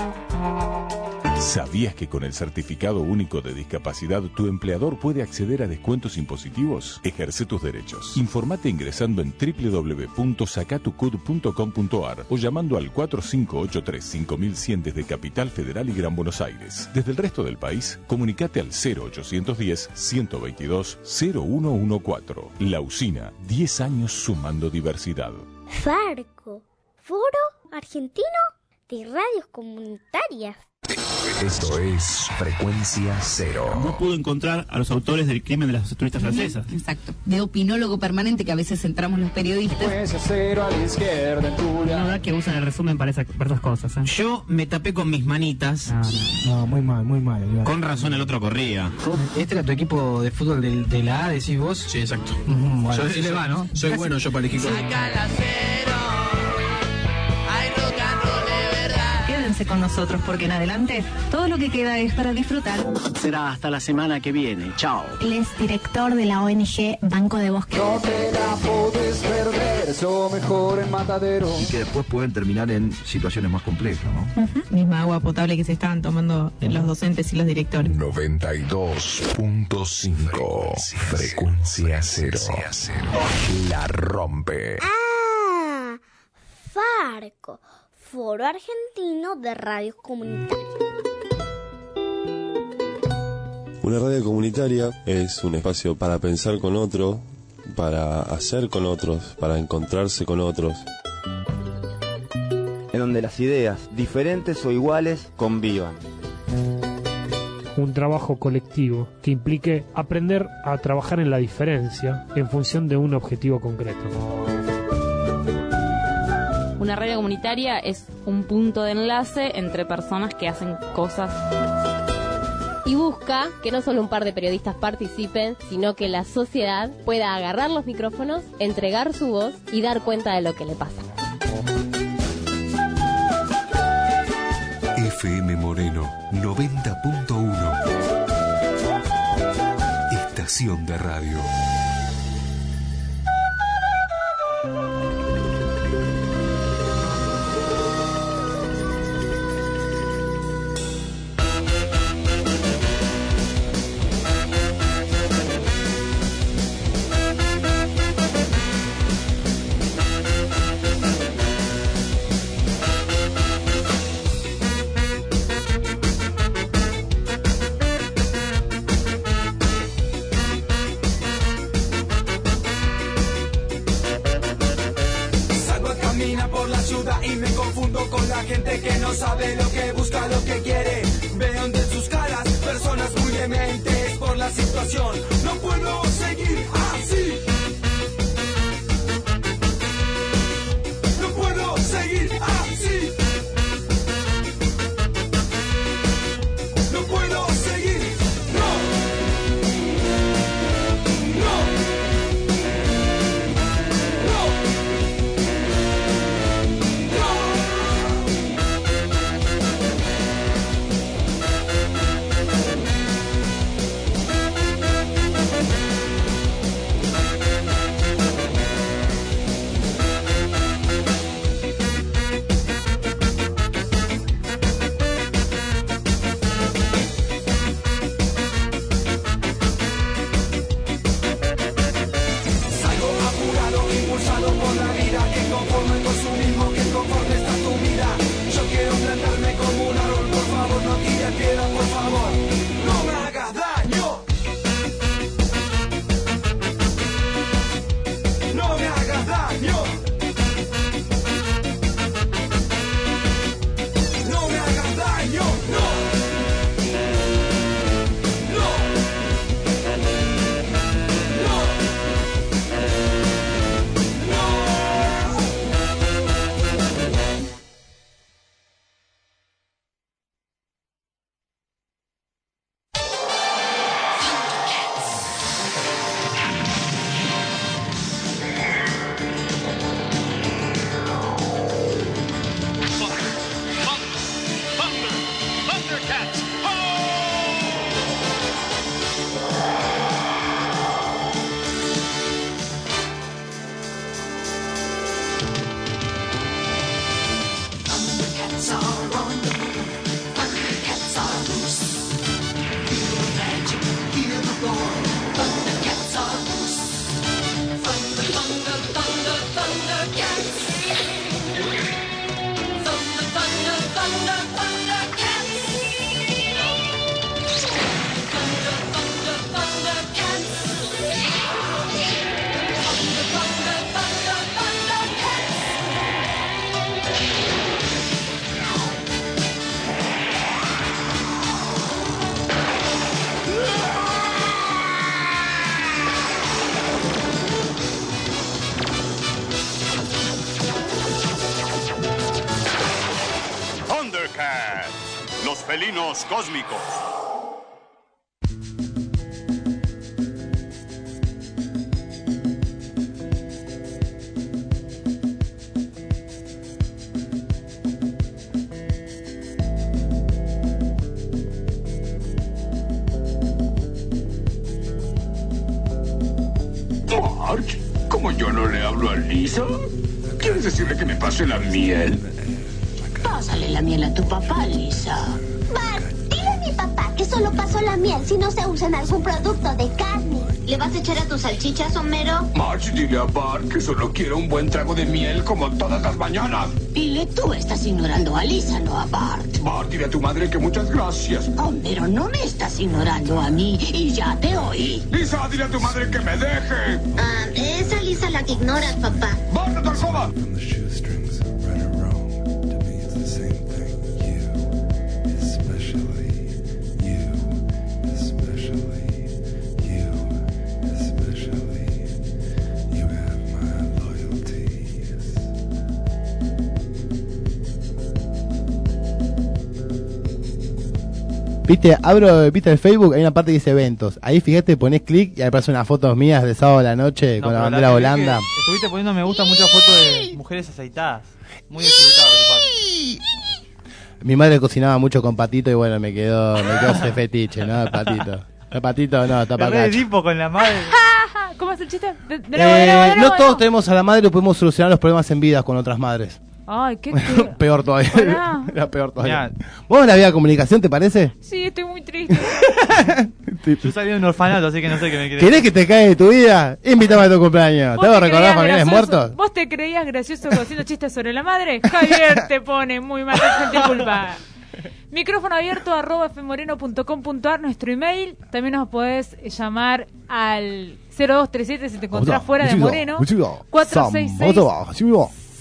¿Sabías que con el Certificado Único de Discapacidad tu empleador puede acceder a descuentos impositivos? Ejerce tus derechos. Informate ingresando en doble u doble u doble u punto sacatucud punto com punto ar o llamando al cuatro cinco ocho tres, cinco mil cien desde Capital Federal y Gran Buenos Aires. Desde el resto del país, comunicate al cero ochocientos diez, ciento veintidós, cero uno catorce. La Usina, diez años sumando diversidad. Farco, Foro Argentino de Radios Comunitarias. Esto es Frecuencia Cero. No pudo encontrar a los autores del crimen de las turistas francesas. Exacto. De opinólogo permanente que a veces entramos los periodistas. Frecuencia Cero a la izquierda, Turia. La verdad que usan el resumen para, esa, para esas cosas. ¿eh? Yo me tapé con mis manitas. No, no, no muy mal, muy mal. Igual. Con razón el otro corría. ¿Este era tu equipo de fútbol de, de la A, decís vos? Sí, exacto. Uh-huh, bueno, yo, sí le va, ¿no? Soy bueno yo para elegir. Saca la cero. Hay rock and roll de verdad. Quédense con nosotros porque en adelante todo lo que queda es para disfrutar. Será hasta la semana que viene. Chao. Él es director de la O N G Banco de Bosque. No te la podés perder, es lo mejor en Matadero. Y que después pueden terminar en situaciones más complejas, ¿no? Uh-huh. Misma agua potable que se estaban tomando los docentes y los directores. noventa y dos punto cinco. Frecuencia Cero. La rompe. Ah, Farco, Foro Argentino de Radios Comunitarias. Una radio comunitaria es un espacio para pensar con otro, para hacer con otros, para encontrarse con otros. En donde las ideas, diferentes o iguales, convivan. Un trabajo colectivo que implique aprender a trabajar en la diferencia en función de un objetivo concreto. Una radio comunitaria es un punto de enlace entre personas que hacen cosas. Y busca que no solo un par de periodistas participen, sino que la sociedad pueda agarrar los micrófonos, entregar su voz y dar cuenta de lo que le pasa. F M Moreno noventa punto uno. Estación de radio. y me confundo con la gente que no sabe lo que busca, lo que quiere. Veo en sus caras personas muy dementes por la situación. No puedo seguir así. No puedo seguir así. No puedo seguir. No. No. Los felinos cósmicos. Marge, ¿cómo yo no le hablo a Lisa? ¿Quieres decirle que me pase la miel? Pásale la miel a tu papá, Lisa. Bart, dile a mi papá que solo pasó la miel si no se usa en algún producto de carne. ¿Le vas a echar a tus salchichas, Homero? Marge, dile a Bart que solo quiero un buen trago de miel como todas las mañanas. Dile, tú estás ignorando a Lisa, no a Bart. Bart, dile a tu madre que muchas gracias. Homero, no me estás ignorando a mí y ya te oí. Lisa, dile a tu madre que me deje. Ah, esa Lisa la que ignoras, papá. ¡Bart, no te alcoba! Viste, abro, viste el Facebook, hay una parte que dice eventos. Ahí fíjate, ponés clic y ahí aparecen unas fotos mías de sábado a la noche No, con la pero bandera que Holanda. vi que Estuviste poniendo me gusta muchas fotos de mujeres aceitadas. Muy desubicado de tu parte. Mi madre cocinaba mucho con patito y bueno, me quedó, me quedó ese fetiche, ¿no? El patito. El patito no, está para Re de cacho. tipo con la madre. ¿Cómo es el chiste? De, de nuevo, de nuevo, Eh, de no nuevo, todos tenemos a la madre o podemos solucionar los problemas en vidas con otras madres. Ay, qué, qué... Peor todavía. Pará. Era peor todavía. ¿Vos en la vida de comunicación te parece? Sí, estoy muy triste. Yo salí de un orfanato, así que no sé qué me querés. ¿Querés que te caiga de tu vida? Invítame a tu cumpleaños. ¿Vos ¿Te vas a te recordar creías familiares gracioso? muertos? ¿Vos te creías gracioso haciendo chistes sobre la madre? Javier te pone muy mal, te sentí culpa. Micrófono abierto arroba fmoreno punto com punto ar, nuestro email. También nos podés llamar al cero dos tres siete si te encontrás fuera de Moreno. cuatro seis seis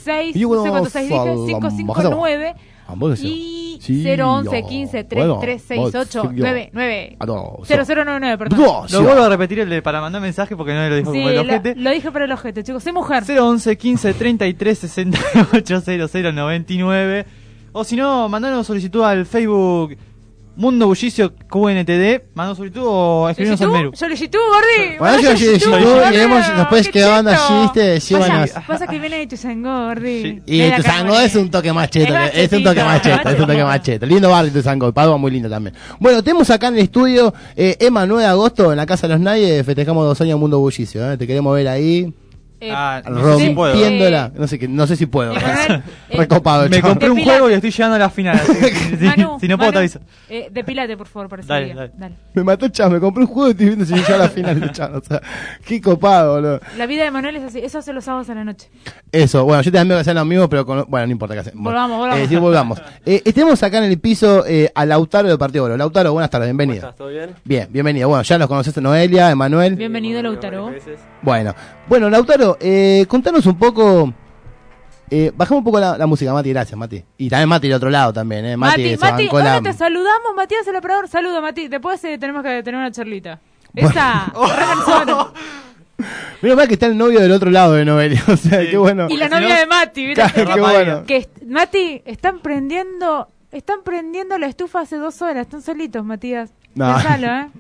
seis, Y no bueno, sé cuántos seis dije, sal- cinco cinco bajada. nueve Ambos y Sí, cero once oh, quince tres bueno, tres seis vos, ocho sí, yo. nueve nueve Ah, no, cero so- cero nueve nueve, perdón. Dos, Lo sí. vuelvo a repetir el de para mandar mensaje porque no lo dijo Sí, como el lo, ojete. lo dije para el ojete, chicos. Soy mujer. cero once quince treinta y tres sesenta y ocho cero cero noventa y nueve. O si no, mandanos solicitud al Facebook Mundo Bullicio Q N T D. Mandanos solicitud o escribirnos al Meru. Solicitud, Gordi. Bueno, yo solicitud, solicitud y Gordi. hemos- después Qué que banda cheto. chiste, llévanos. Pasa, pasa que viene de Tuzangó, Gordi. Y De la Tuzangó Carbone. es un toque más cheto, Es más es un toque chetito, más cheto, más es un toque chetito. más cheto. Lindo barrio Tuzangó, Padua muy lindo también. Bueno, tenemos acá en el estudio eh, Emma nueve de agosto en la Casa de los Nayes, festejamos dos años Mundo Bullicio, ¿eh? Te queremos ver ahí. Eh, Ah, no sé si puedo. Rompiéndola, no sé qué, no sé si puedo. Emanuel, Recopado, Me chaval. compré un Depilate. juego y estoy llegando a la final. así que si, Manu, si no puedo, te Manu, aviso. eh, depilate, por favor, para ese Dale, día. dale. Dale. Me mató Chavo, me compré un juego y estoy viendo si llega a la final de Chavo. O sea, qué copado, boludo. La vida de Manuel es así. Eso hace los sábados a la noche. Eso, bueno, yo también voy a hacer lo mismo, pero con, bueno, no importa qué hacemos. Volvamos, volvamos. Eh, sí, volvamos. Eh, tenemos acá en el piso eh, a Lautaro del Partido Oro. Lautaro, buenas tardes, bienvenido. ¿Cómo estás? ¿Todo bien? Bien, bienvenido. Bueno, ya los conoces, Noelia, Emanuel. Bienvenido, Lautaro. Bueno, bueno, Lautaro, eh, contanos un poco. Eh, bajamos un poco la, la música, Mati, gracias, Mati. Y también Mati del otro lado también, ¿eh? Mati, Mati, se Mati, bancó la- ¿dónde te saludamos? Matías, el operador. Saludo, Mati. Después eh, tenemos que tener una charlita. Esa. re persona. Menos mal que está el novio del otro lado de Noelia, o sea, qué bueno. Y la novia de Mati, ¿viste? Claro, qué bueno. Que est- Mati, están prendiendo, están prendiendo la estufa hace dos horas, están solitos, Matías. No. Pensalo, ¿eh?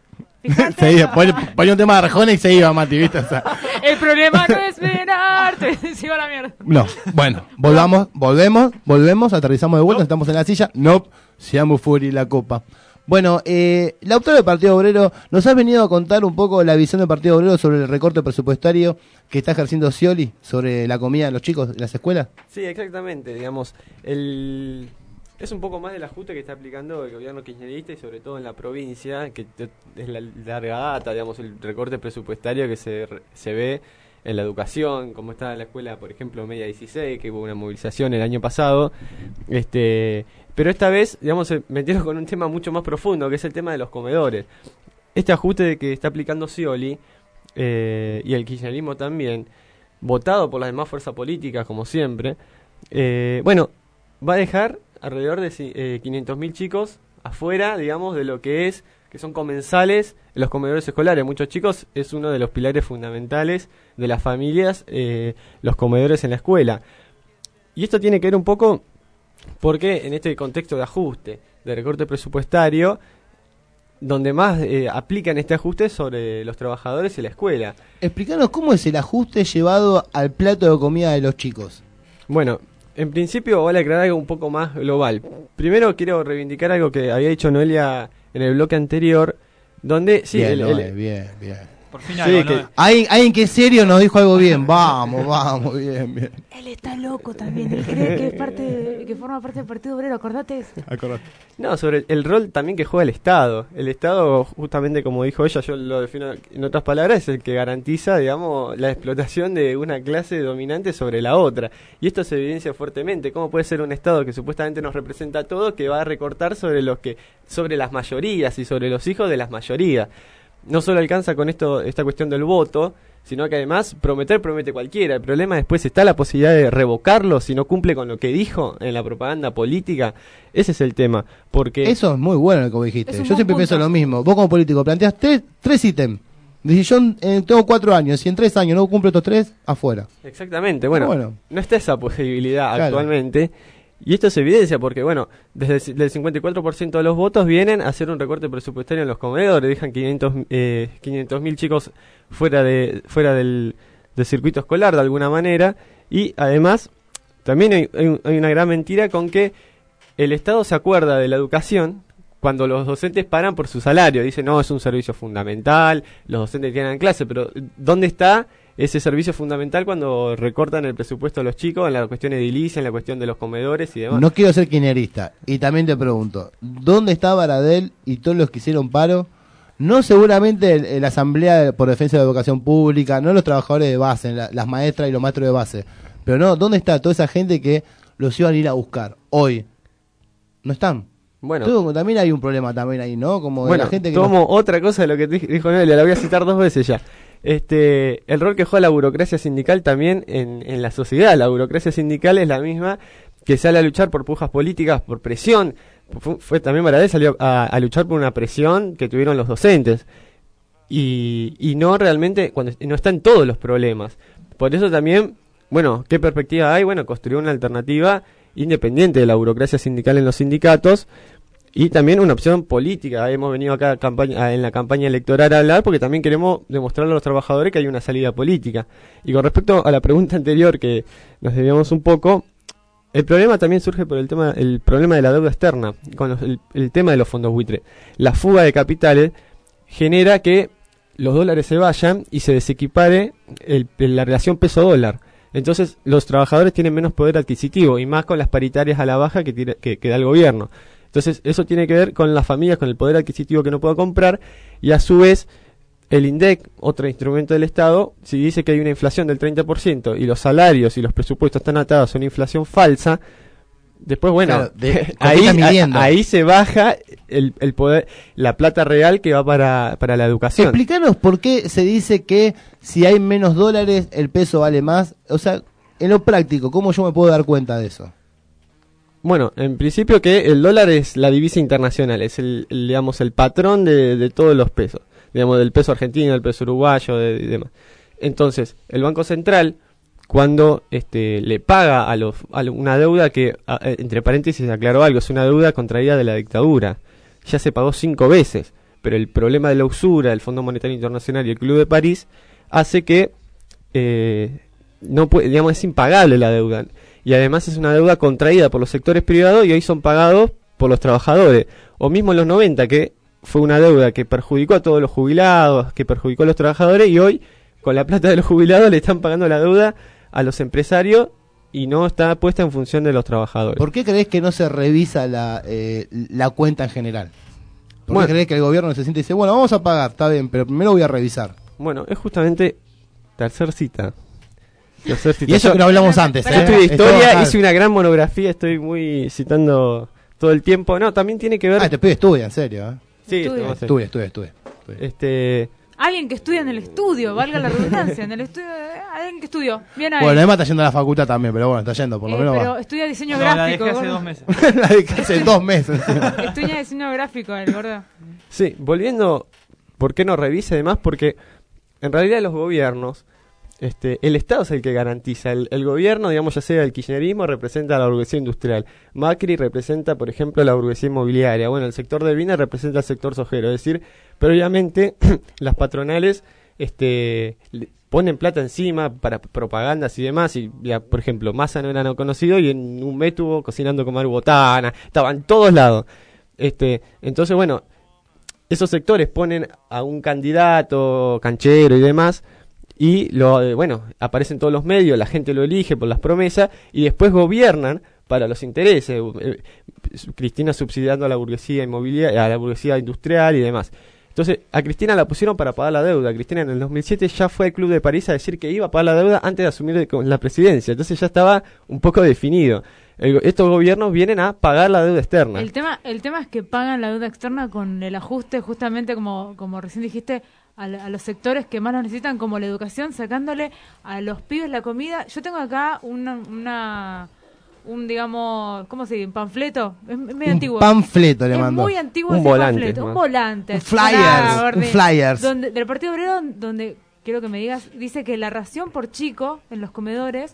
Se iba, pon- ponía un tema de Arjona y se iba, Mati, ¿viste? O sea, El problema no es mirarte, se iba a la mierda. no, bueno, volvamos, volvemos, volvemos, aterrizamos de vuelta, estamos en la silla. No, seamos fuera la copa. Bueno, eh, Lautaro del Partido Obrero, nos has venido a contar un poco la visión del Partido Obrero sobre el recorte presupuestario que está ejerciendo Scioli sobre la comida de los chicos en las escuelas. Sí, exactamente, digamos, el... es un poco más del ajuste que está aplicando el gobierno kirchnerista y sobre todo en la provincia, que te- es la larga data, digamos, el recorte presupuestario que se, re- se ve en la educación, como está la escuela, por ejemplo, Media dieciséis, que hubo una movilización el año pasado, este, pero esta vez, digamos, se metieron con un tema mucho más profundo, que es el tema de los comedores. Este ajuste que está aplicando Scioli, eh, y el kirchnerismo también, votado por las demás fuerzas políticas, como siempre, eh, bueno, va a dejar alrededor de eh, quinientos mil chicos afuera, digamos, de lo que es, que son comensales en los comedores escolares. Muchos chicos es uno de los pilares fundamentales de las familias, eh, los comedores en la escuela. Y esto tiene que ver un poco porque en este contexto de ajuste, de recorte presupuestario, donde más eh, aplican este ajuste sobre los trabajadores y la escuela. Explícanos cómo es el ajuste llevado al plato de comida de los chicos. Bueno, en principio vale aclarar algo un poco más global. Primero quiero reivindicar algo que había dicho Noelia en el bloque anterior, donde sí, bien, el- Noé, el- bien, bien. Por fin Sí, algo, que- ¿no? Alguien, alguien que es serio nos dijo algo bien. Vamos, vamos, bien, bien. Él está loco también, él cree que es parte, que forma parte del Partido Obrero, acordate eso. No, sobre el rol también que juega el Estado. El Estado, justamente como dijo ella, yo lo defino en otras palabras, es el que garantiza, digamos, la explotación de una clase dominante sobre la otra. Y esto se evidencia fuertemente. ¿Cómo puede ser un Estado que supuestamente nos representa a todos que va a recortar sobre los que, sobre las mayorías y sobre los hijos de las mayorías? No solo alcanza con esto esta cuestión del voto, sino que además prometer promete cualquiera. El problema después está la posibilidad de revocarlo si no cumple con lo que dijo en la propaganda política. Ese es el tema, porque Eso es muy bueno lo que vos dijiste. Es un Yo buen siempre punto. pienso lo mismo. Vos como político planteas tres, tres ítems. Dices, yo eh, tengo cuatro años, si en tres años no cumplo estos tres, afuera. Exactamente, bueno, Bueno. no está esa posibilidad Claro. actualmente. Y esto se evidencia porque, bueno, desde el ci- del cincuenta y cuatro por ciento de los votos vienen a hacer un recorte presupuestario en los comedores. Dejan quinientos mil chicos fuera de fuera del, del circuito escolar de alguna manera. Y además, también hay, hay un- hay una gran mentira con que el Estado se acuerda de la educación cuando los docentes paran por su salario. Dicen, no, es un servicio fundamental, los docentes tienen clase, pero ¿dónde está ese servicio fundamental cuando recortan el presupuesto a los chicos en la cuestión edilicia, en la cuestión de los comedores y demás? No quiero ser kirchnerista. Y también te pregunto, ¿dónde está Baradel y todos los que hicieron paro? No seguramente el- el la Asamblea por Defensa de la Educación Pública, no los trabajadores de base, la- las maestras y los maestros de base. Pero no, ¿dónde está toda esa gente que los iban a ir a buscar hoy? No están. Bueno. Todo- también hay un problema también ahí, ¿no? Como de Bueno, la gente que tomo no- otra cosa de lo que dij- dijo Noelia, la voy a citar dos veces ya. este, el rol que juega la burocracia sindical también en, en la sociedad. La burocracia sindical es la misma que sale a luchar por pujas políticas, por presión. Fue, fue también Baradel salió a, a luchar por una presión que tuvieron los docentes. Y, y no realmente, cuando no están todos los problemas. Por eso también, bueno, ¿qué perspectiva hay? Bueno, construir una alternativa independiente de la burocracia sindical en los sindicatos y también una opción política. Hemos venido acá a campaña, en la campaña electoral a hablar porque también queremos demostrarle a los trabajadores que hay una salida política. Y con respecto a la pregunta anterior, que nos desviamos un poco, el problema también surge por el tema el problema de la deuda externa, con los, el, el tema de los fondos buitre. La fuga de capitales genera que los dólares se vayan y se desequipare el, la relación peso-dólar. Entonces los trabajadores tienen menos poder adquisitivo y más con las paritarias a la baja que, tira, que, que da el gobierno. Entonces eso tiene que ver con las familias, con el poder adquisitivo que no puedo comprar, y a su vez el INDEC, otro instrumento del Estado, si dice que hay una inflación del treinta por ciento y los salarios y los presupuestos están atados a una inflación falsa, después bueno, claro, de, ahí, a, ahí se baja el, el poder, la plata real que va para, para la educación. Explícanos por qué se dice que si hay menos dólares el peso vale más. O sea, en lo práctico, ¿cómo yo me puedo dar cuenta de eso? Bueno, en principio que el dólar es la divisa internacional, es el, el digamos el patrón de, de todos los pesos, digamos del peso argentino, del peso uruguayo, de, y demás. Entonces, el Banco Central, cuando este le paga a los a una deuda que, a, entre paréntesis aclaro algo, es una deuda contraída de la dictadura, ya se pagó cinco veces, pero el problema de la usura, el Fondo Monetario Internacional y el Club de París hace que eh, no puede, digamos, es impagable la deuda. Y además es una deuda contraída por los sectores privados y hoy son pagados por los trabajadores. O mismo en los noventa, que fue una deuda que perjudicó a todos los jubilados, que perjudicó a los trabajadores, y hoy con la plata de los jubilados le están pagando la deuda a los empresarios y no está puesta en función de los trabajadores. ¿Por qué crees que no se revisa la, eh, la cuenta en general? ¿Por bueno, qué crees que el gobierno se siente y dice, bueno, vamos a pagar, está bien, pero primero voy a revisar? Bueno, es justamente tercer cita. Tercer cita. Y eso yo, que no hablamos antes. Yo ¿eh? estudié historia, hice una gran monografía, estoy muy citando todo el tiempo. No, también tiene que ver... Ah, te pido estudia, en serio. ¿eh? Sí, estudia, estudia, estudia, estudia. Este... Alguien que estudia en el estudio, valga la redundancia, en el estudio, eh, alguien que estudió. Bien ahí. Bueno, Emma está yendo a la facultad también, pero bueno, está yendo, por lo eh, menos pero va. estudia diseño no, gráfico. La dejé hace dos meses. La dejé hace dos meses. Estudia diseño gráfico, el gordo. Sí, volviendo, ¿por qué no revisa además? Porque en realidad los gobiernos, este, el Estado es el que garantiza. El, el gobierno, digamos, ya sea el kirchnerismo, representa a la burguesía industrial. Macri representa, por ejemplo, a la burguesía inmobiliaria. Bueno, el sector de Vina representa al sector sojero. Es decir, previamente las patronales este, ponen plata encima para propagandas y demás. Y ya, por ejemplo, Massa no era no conocido y en un mes estuvo cocinando con Maru Botana. Estaba en todos lados. Este, entonces, bueno, esos sectores ponen a un candidato canchero y demás, y lo eh, bueno, aparece en todos los medios, la gente lo elige por las promesas y después gobiernan para los intereses. Eh, Cristina subsidiando a la burguesía inmobiliaria, a la burguesía industrial y demás. Entonces, a Cristina la pusieron para pagar la deuda. Cristina en el dos mil siete ya fue al Club de París a decir que iba a pagar la deuda antes de asumir la presidencia. Entonces ya estaba un poco definido. El, estos gobiernos vienen a pagar la deuda externa. El tema, el tema es que pagan la deuda externa con el ajuste, justamente como, como recién dijiste, a, a los sectores que más lo necesitan, como la educación, sacándole a los pibes la comida. Yo tengo acá una, una un, digamos, ¿cómo se dice? ¿Un panfleto? Es, es medio un antiguo. panfleto le es mandó. muy antiguo un ese volante, panfleto. ¿no? Un volante. Un flyers. Donde, un flyers. Donde, del Partido Obrero, donde, quiero que me digas, dice que la ración por chico en los comedores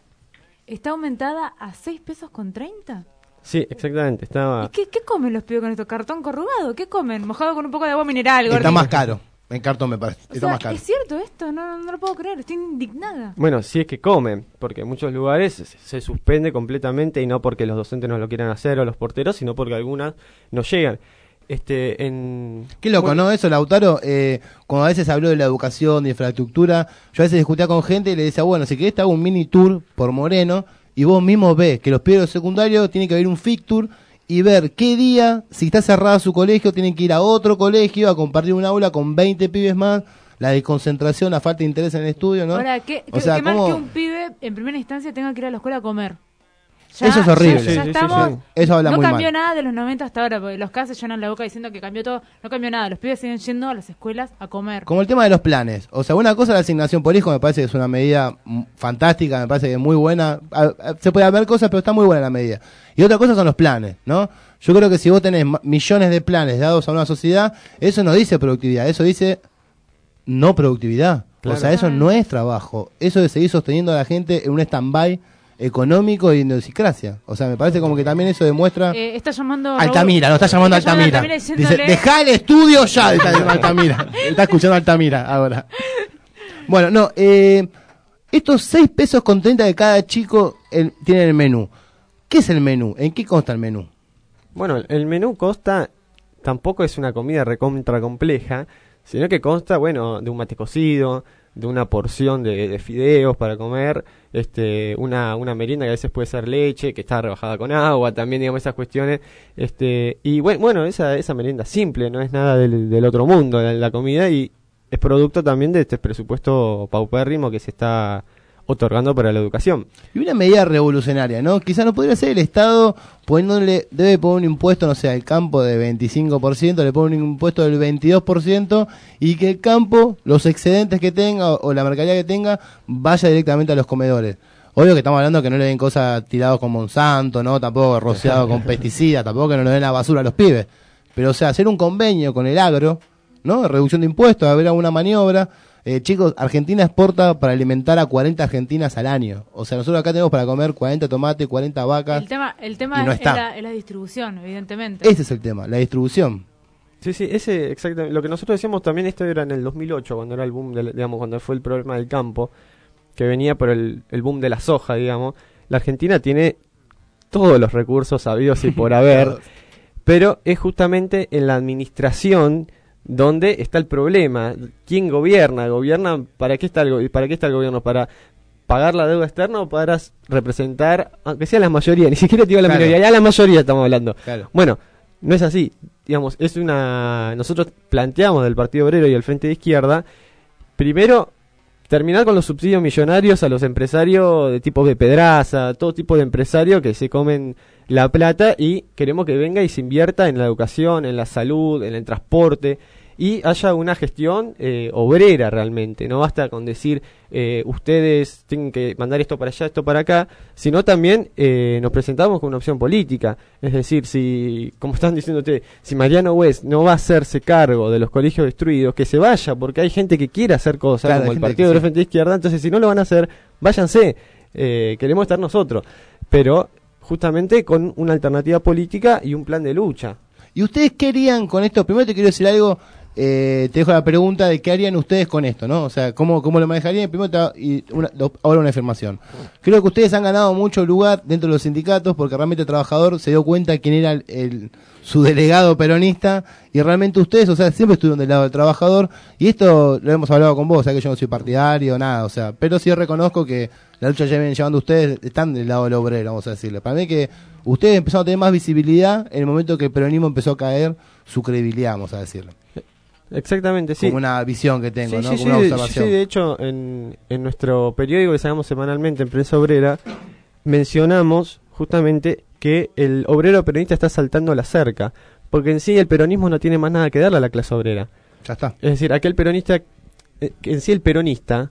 está aumentada a seis pesos con treinta. Sí, exactamente. Estaba... ¿Y qué, qué comen los pibes con esto? ¿Cartón corrugado? ¿Qué comen? ¿Mojado con un poco de agua mineral? Está gordito? más caro. En cartón me parece. O Está sea, más caro. ¿es cierto esto? No, no lo puedo creer. Estoy indignada. Bueno, si es que comen, porque en muchos lugares se, se suspende completamente, y no porque los docentes no lo quieran hacer o los porteros, sino porque algunas no llegan. Este, en... Qué loco, bueno, ¿no? Eso, Lautaro, eh, cuando a veces habló de la educación, de infraestructura, yo a veces discutía con gente y le decía, bueno, si querés te hago un mini tour por Moreno, y vos mismo ves que los pibes de secundario tienen que haber un fic tour y ver qué día, si está cerrado su colegio, tienen que ir a otro colegio a compartir un aula con veinte pibes más, la desconcentración, la falta de interés en el estudio, ¿no? Ahora, ¿qué, o sea, qué mal ¿cómo? que un pibe en primera instancia tenga que ir a la escuela a comer? Ya, Eso es horrible. Ya, ya Sí, sí, estamos, sí, sí. Eso habla no muy cambió mal. nada de los noventa hasta ahora, porque los casos llenan la boca diciendo que cambió todo. No cambió nada. Los pibes siguen yendo a las escuelas a comer. Como el tema de los planes. O sea, una cosa es la asignación por hijo, me parece que es una medida mm, fantástica, me parece que es muy buena. A- a- se puede ver cosas, pero está muy buena la medida. Y otra cosa son los planes, ¿no? Yo creo que si vos tenés ma- millones de planes dados a una sociedad, eso no dice productividad, eso dice no productividad. Claro. O sea, eso no es trabajo. Eso de seguir sosteniendo a la gente en un stand-by económico y en idiosincrasia. O sea, me parece como que también eso demuestra... Eh, está llamando Altamira, lo está llamando está llamando Altamira. Altamira Dice, diciéndole- deja el estudio ya, está diciendo Altamira. Está escuchando Altamira ahora. Bueno, no, eh, estos seis pesos con treinta de cada chico el, tienen el menú. ¿Qué es el menú? ¿En qué consta el menú? Bueno, el menú consta, tampoco es una comida recontra compleja, sino que consta, bueno, de un mate cocido, de una porción de, de fideos para comer, este, una, una merienda que a veces puede ser leche, que está rebajada con agua, también digamos esas cuestiones, este, y bueno, bueno esa, esa merienda simple, no es nada del, del otro mundo la, la comida, y es producto también de este presupuesto paupérrimo que se está otorgando para la educación. Y una medida revolucionaria, ¿no? Quizás no podría ser el Estado poniéndole, debe poner un impuesto, no sé, al campo de veinticinco por ciento, le pone un impuesto del veintidós por ciento y que el campo, los excedentes que tenga o, o la mercadería que tenga, vaya directamente a los comedores. Obvio que estamos hablando que no le den cosas tiradas con Monsanto, ¿no? Tampoco rociado con pesticidas, tampoco que no le den la basura a los pibes. Pero, o sea, hacer un convenio con el agro, ¿no? Reducción de impuestos, haber alguna maniobra. Eh, chicos, Argentina exporta para alimentar a cuarenta argentinas al año. O sea, nosotros acá tenemos para comer cuarenta tomates, cuarenta vacas. El tema, el y tema no es, está. la, es la distribución, evidentemente. Ese es el tema, la distribución. Sí, sí, ese exactamente. Lo que nosotros decíamos también, esto era en el dos mil ocho, cuando era el boom, del, digamos, cuando fue el problema del campo, que venía por el, el boom de la soja, digamos. La Argentina tiene todos los recursos habidos y por haber, pero es justamente en la administración donde está el problema. ¿Quién gobierna? ¿Gobierna? ¿Para qué está el, go- para qué está el gobierno? ¿Para pagar la deuda externa o para s- representar, aunque sea la mayoría? Ni siquiera te digo la Claro. minoría, ya la mayoría estamos hablando. Claro. Bueno, no es así. Digamos, es una... Nosotros planteamos del Partido Obrero y el Frente de Izquierda, primero, terminar con los subsidios millonarios a los empresarios de tipo de Pedraza, todo tipo de empresarios que se comen la plata, y queremos que venga y se invierta en la educación, en la salud, en el transporte, y haya una gestión eh, obrera realmente. No basta con decir eh, ustedes tienen que mandar esto para allá, esto para acá, sino también eh, nos presentamos con una opción política. Es decir, si, como están diciendo ustedes, si Mariano West no va a hacerse cargo de los colegios destruidos, que se vaya, porque hay gente que quiere hacer cosas, Claro, como hay el gente Partido que del sí. Frente de Izquierda. Entonces, si no lo van a hacer, váyanse. Eh, queremos estar nosotros, pero justamente con una alternativa política y un plan de lucha. ¿Y ustedes qué harían con esto? Primero te quiero decir algo, eh, te dejo la pregunta de qué harían ustedes con esto, ¿no? O sea, ¿cómo, cómo lo manejarían? Primero te, ha- y una, lo- ahora una afirmación. Creo que ustedes han ganado mucho lugar dentro de los sindicatos porque realmente el trabajador se dio cuenta quién era el, el- su delegado peronista y realmente ustedes, o sea, siempre estuvieron del lado del trabajador y esto lo hemos hablado con vos, o sea, que yo no soy partidario, nada, o sea, pero sí reconozco que la lucha ya vienen llevando ustedes, están del lado del obrero, vamos a decirle. Para mí que ustedes empezaron a tener más visibilidad en el momento que el peronismo empezó a caer su credibilidad, vamos a decirle. Exactamente, sí. Como una visión que tengo, Sí, ¿no? sí, Como sí, una de- observación. sí, de hecho, en, en nuestro periódico que sacamos semanalmente, en Prensa Obrera, mencionamos justamente que el obrero peronista está saltando la cerca, porque en sí el peronismo no tiene más nada que darle a la clase obrera. Ya está. Es decir, aquel peronista, eh, que en sí el peronista,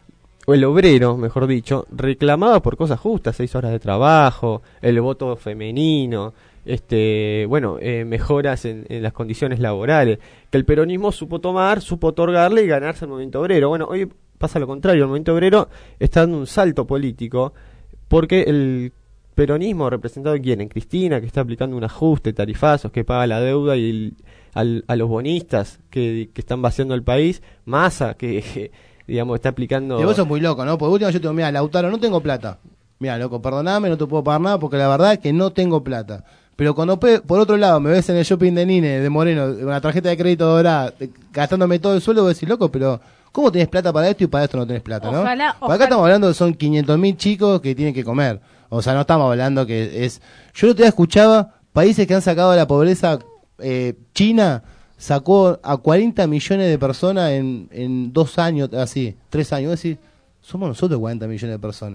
o el obrero, mejor dicho, reclamaba por cosas justas, seis horas de trabajo, el voto femenino, este, bueno, eh, mejoras en, en las condiciones laborales, que el peronismo supo tomar, supo otorgarle y ganarse el movimiento obrero. Bueno, hoy pasa lo contrario, el movimiento obrero está dando un salto político, porque el peronismo, representado quién, en Cristina, que está aplicando un ajuste, tarifazos, que paga la deuda, y el- al- a los bonistas que, que están vaciando el país, Massa, que, que, digamos, está aplicando... Y vos sos muy loco, ¿no? Por último yo te digo, mira, Lautaro, no tengo plata. Mira, loco, perdoname, no te puedo pagar nada porque la verdad es que no tengo plata. Pero cuando pe- por otro lado me ves en el shopping de Nine, de Moreno, una tarjeta de crédito dorada, te- gastándome todo el sueldo, vos decís, loco, pero ¿cómo tenés plata para esto y para esto no tenés plata, no? Ojalá, Porque ojalá. acá estamos hablando de son quinientos mil chicos que tienen que comer. O sea, no estamos hablando que es... Yo el otro día escuchaba países que han sacado de la pobreza, eh, China sacó a cuarenta millones de personas en, en dos años, así, tres años. Vos decís, somos nosotros cuarenta millones de personas.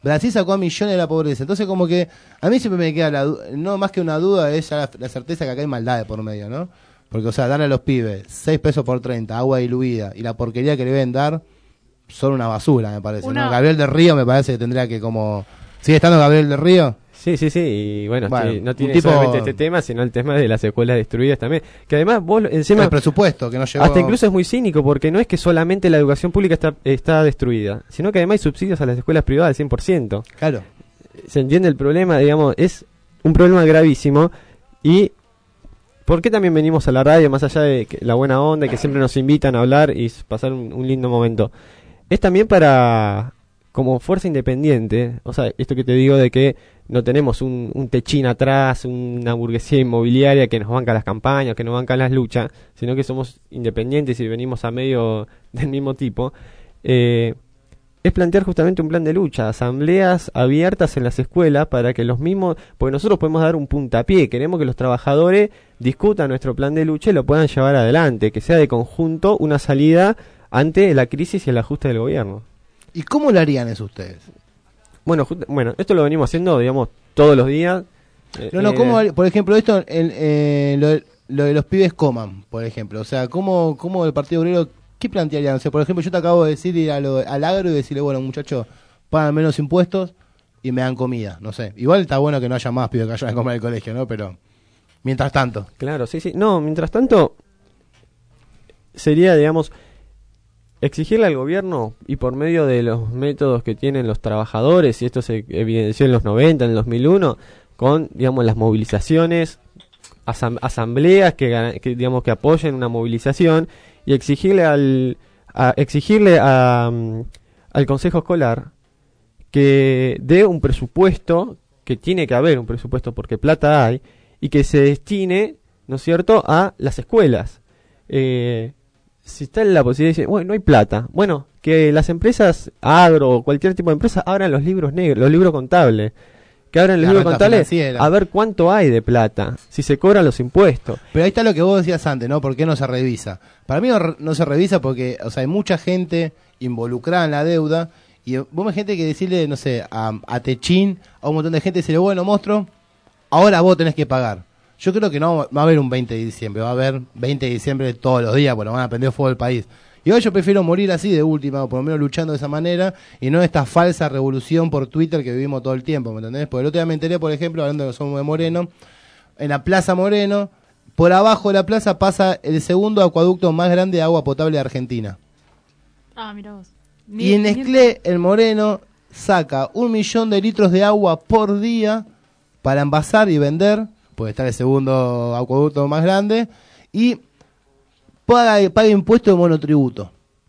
Brasil sacó a millones de la pobreza. Entonces como que a mí siempre me queda, la du- no más que una duda, es ya la, la certeza que acá hay maldad de por medio, ¿no? Porque, o sea, darle a los pibes seis pesos por treinta, agua diluida, y la porquería que le deben dar, son una basura, me parece, Una- ¿no? Gabriel del Río me parece que tendría que como... ¿Sigue estando Gabriel del Río? Sí, sí, sí, y bueno, Bueno, sí, no un tiene tipo- solamente este tema, sino el tema de las escuelas destruidas también. Que además vos, lo- encima... El presupuesto que no llegó... Hasta incluso es muy cínico, porque no es que solamente la educación pública está, está destruida, sino que además hay subsidios a las escuelas privadas al cien por ciento. Claro. Se entiende el problema, digamos, es un problema gravísimo. Y ¿por qué también venimos a la radio, más allá de que la buena onda y que siempre nos invitan a hablar y s- pasar un, un lindo momento? Es también para, como fuerza independiente, o sea, esto que te digo de que no tenemos un, un techín atrás, una burguesía inmobiliaria que nos banca las campañas, que nos banca las luchas, sino que somos independientes y venimos a medio del mismo tipo. Eh, es plantear justamente un plan de lucha, asambleas abiertas en las escuelas para que los mismos, porque nosotros podemos dar un puntapié, queremos que los trabajadores discutan nuestro plan de lucha y lo puedan llevar adelante, que sea de conjunto una salida ante la crisis y el ajuste del gobierno. ¿Y cómo lo harían eso ustedes? Bueno, ju- bueno, esto lo venimos haciendo, digamos, todos los días. Eh, No, no, eh, ¿cómo, por ejemplo, esto, en, eh, lo, de- lo de los pibes coman, por ejemplo? O sea, ¿cómo, cómo el Partido Obrero, qué plantearían? O sea, por ejemplo, yo te acabo de decir ir a lo- al agro y decirle, bueno, muchachos, pagan menos impuestos y me dan comida, no sé. Igual está bueno que no haya más pibes que vayan a comer al colegio, ¿no? Pero, mientras tanto. Claro, sí, sí. No, mientras tanto, sería, digamos, exigirle al gobierno y por medio de los métodos que tienen los trabajadores, y esto se evidenció en los noventa, en el dos mil uno, con, digamos, las movilizaciones, asam- asambleas que, gana- que, digamos, que apoyen una movilización, y exigirle al a, exigirle a, mm, al Consejo Escolar que dé un presupuesto, que tiene que haber un presupuesto porque plata hay, y que se destine, ¿no es cierto?, a las escuelas. Eh, si está en la posibilidad de decir, bueno, no hay plata, bueno, que las empresas agro o cualquier tipo de empresa abran los libros negros, los libros contables, que abran los La libros renta contables financiera. a ver cuánto hay de plata, si se cobran los impuestos. Pero ahí está lo que vos decías antes, ¿no? ¿Por qué no se revisa? Para mí no, re- no se revisa porque, o sea, hay mucha gente involucrada en la deuda y vos me gente que decirle, no sé, a, a Techín, a un montón de gente, decirle, bueno, monstruo, ahora vos tenés que pagar. Yo creo que no va a haber un veinte de diciembre, va a haber veinte de diciembre todos los días, bueno, van a prender fuego el país. Y hoy yo prefiero morir así de última, o por lo menos luchando de esa manera, y no esta falsa revolución por Twitter que vivimos todo el tiempo, ¿me entendés? Porque el otro día me enteré, por ejemplo, hablando de que somos de Moreno, en la Plaza Moreno, por abajo de la plaza pasa el segundo acueducto más grande de agua potable de Argentina. Ah, mira vos. Y en Nestlé, el Moreno, saca un millón de litros de agua por día para envasar y vender, puede estar el segundo acueducto más grande, y paga, paga impuesto de monotributo.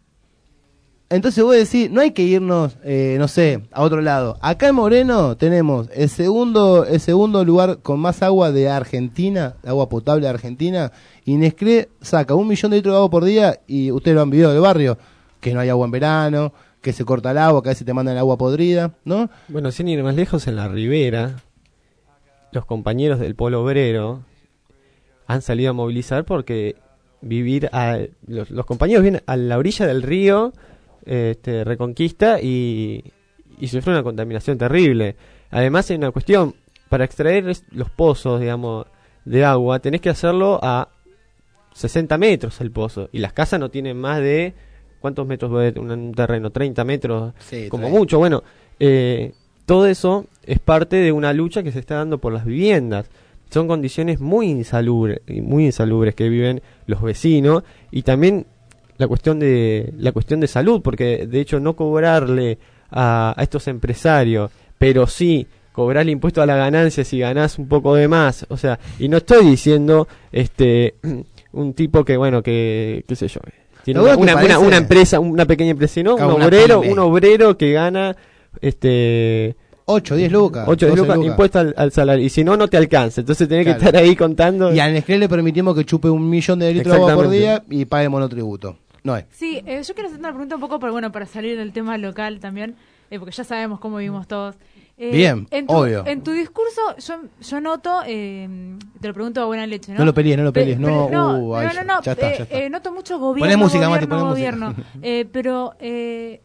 Entonces voy a decir, no hay que irnos, eh, no sé, a otro lado. Acá en Moreno tenemos el segundo, el segundo lugar con más agua de Argentina, agua potable de Argentina, y Nestlé saca un millón de litros de agua por día, y ustedes lo han vivido del barrio, que no hay agua en verano, que se corta el agua, que a veces te mandan el agua podrida, ¿no? Bueno, sin ir más lejos, en la Ribera, los compañeros del Polo Obrero han salido a movilizar porque vivir a, los, los compañeros viven a la orilla del río, este, Reconquista, y, y sufren una contaminación terrible. Además hay una cuestión, para extraer es- los pozos, digamos, de agua, tenés que hacerlo a sesenta metros el pozo, y las casas no tienen más de, ¿cuántos metros puede tener un terreno? treinta metros, Sí, como treinta. mucho. Bueno, eh, todo eso es parte de una lucha que se está dando por las viviendas. Son condiciones muy insalubres, muy insalubres que viven los vecinos, y también la cuestión de la cuestión de salud, porque de hecho no cobrarle a, a estos empresarios, pero sí cobrarle impuesto a la ganancia si ganás un poco de más, o sea, y no estoy diciendo este un tipo que bueno que qué sé yo, tiene ¿Pero una, vos te una, una, parece? una empresa, una pequeña empresa, sino un Claro, una obrero, pyme. un obrero que gana este ocho, diez lucas. ocho, diez doce lucas, lucas. impuesto al, al salario, y si no, no te alcanza, entonces tenés Claro. que estar ahí contando. Y a Nestlé le permitimos que chupe un millón de litros de agua por día Exactamente. y pague monotributo. No es. Sí, eh, yo quiero hacer una pregunta un poco, para, bueno, para salir del tema local también, eh, porque ya sabemos cómo vivimos todos. Eh, Bien, en tu, obvio. En tu discurso, yo, yo noto, eh, te lo pregunto a buena leche, ¿no? No lo pelees, no lo Pe- pelees, pero- no, no, uh, ay, no, no, no, ya está, eh, ya está. eh, noto mucho gobierno, Poné música, gobierno, Mati, poné música. gobierno. Eh, pero eh,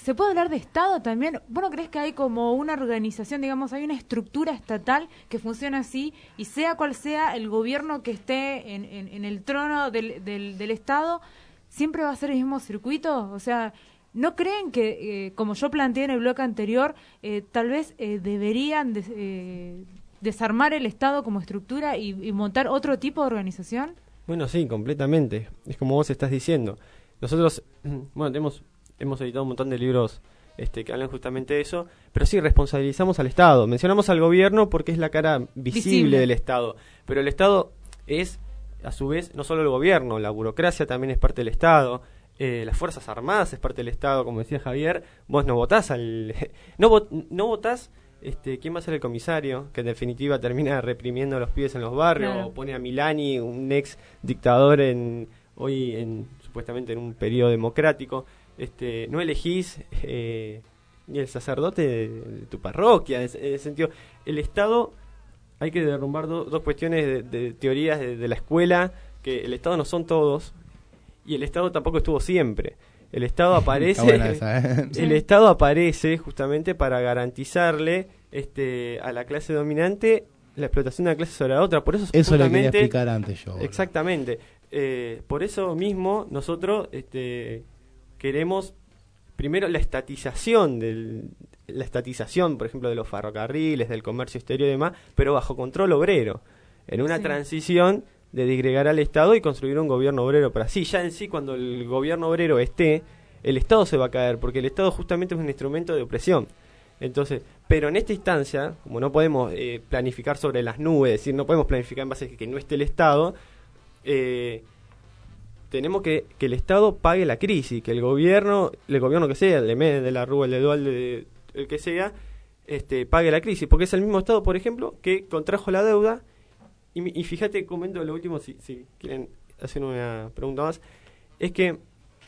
¿se puede hablar de Estado también? ¿Vos no crees que hay como una organización, digamos, hay una estructura estatal que funciona así y sea cual sea el gobierno que esté en, en, en el trono del, del, del Estado, siempre va a ser el mismo circuito? O sea, ¿no creen que, eh, como yo planteé en el bloque anterior, eh, tal vez eh, deberían des, eh, desarmar el Estado como estructura y, y montar otro tipo de organización? Bueno, sí, completamente. Es como vos estás diciendo. Nosotros, bueno, tenemos, hemos editado un montón de libros este, que hablan justamente de eso, pero sí, responsabilizamos al Estado. Mencionamos al gobierno porque es la cara visible, visible. del Estado, pero el Estado es, a su vez, no solo el gobierno, la burocracia también es parte del Estado, eh, las Fuerzas Armadas es parte del Estado, como decía Javier. Vos no votás al... no, vot, no votás... Este, ¿quién va a ser el comisario? Que en definitiva termina reprimiendo a los pibes en los barrios, claro. O pone a Milani, un ex dictador, en hoy en supuestamente en un periodo democrático. Este, no elegís eh, ni el sacerdote de, de tu parroquia. En, en el sentido, el Estado, hay que derrumbar do, dos cuestiones de, de teorías de, de la escuela, que el Estado no son todos y el Estado tampoco estuvo siempre. El Estado aparece esa, ¿eh? El Estado aparece justamente para garantizarle este a la clase dominante la explotación de una clase sobre la otra. Por eso eso lo quería explicar antes yo. Exactamente. Eh, por eso mismo nosotros este queremos primero la estatización del la estatización, por ejemplo, de los ferrocarriles, del comercio exterior y demás, pero bajo control obrero, en una sí. transición de disgregar al Estado y construir un gobierno obrero. Pero así, ya en sí, cuando el gobierno obrero esté, el Estado se va a caer, porque el Estado justamente es un instrumento de opresión. Entonces, pero en esta instancia, como no podemos eh, planificar sobre las nubes, es decir, no podemos planificar en base a que no esté el Estado, eh, tenemos que que el Estado pague la crisis, que el gobierno, el gobierno que sea, el de Menem, de la Rúa, el de Dualde, el que sea, este, pague la crisis, porque es el mismo Estado, por ejemplo, que contrajo la deuda. Y, y fíjate, comento lo último, si, si quieren hacer una pregunta más, es que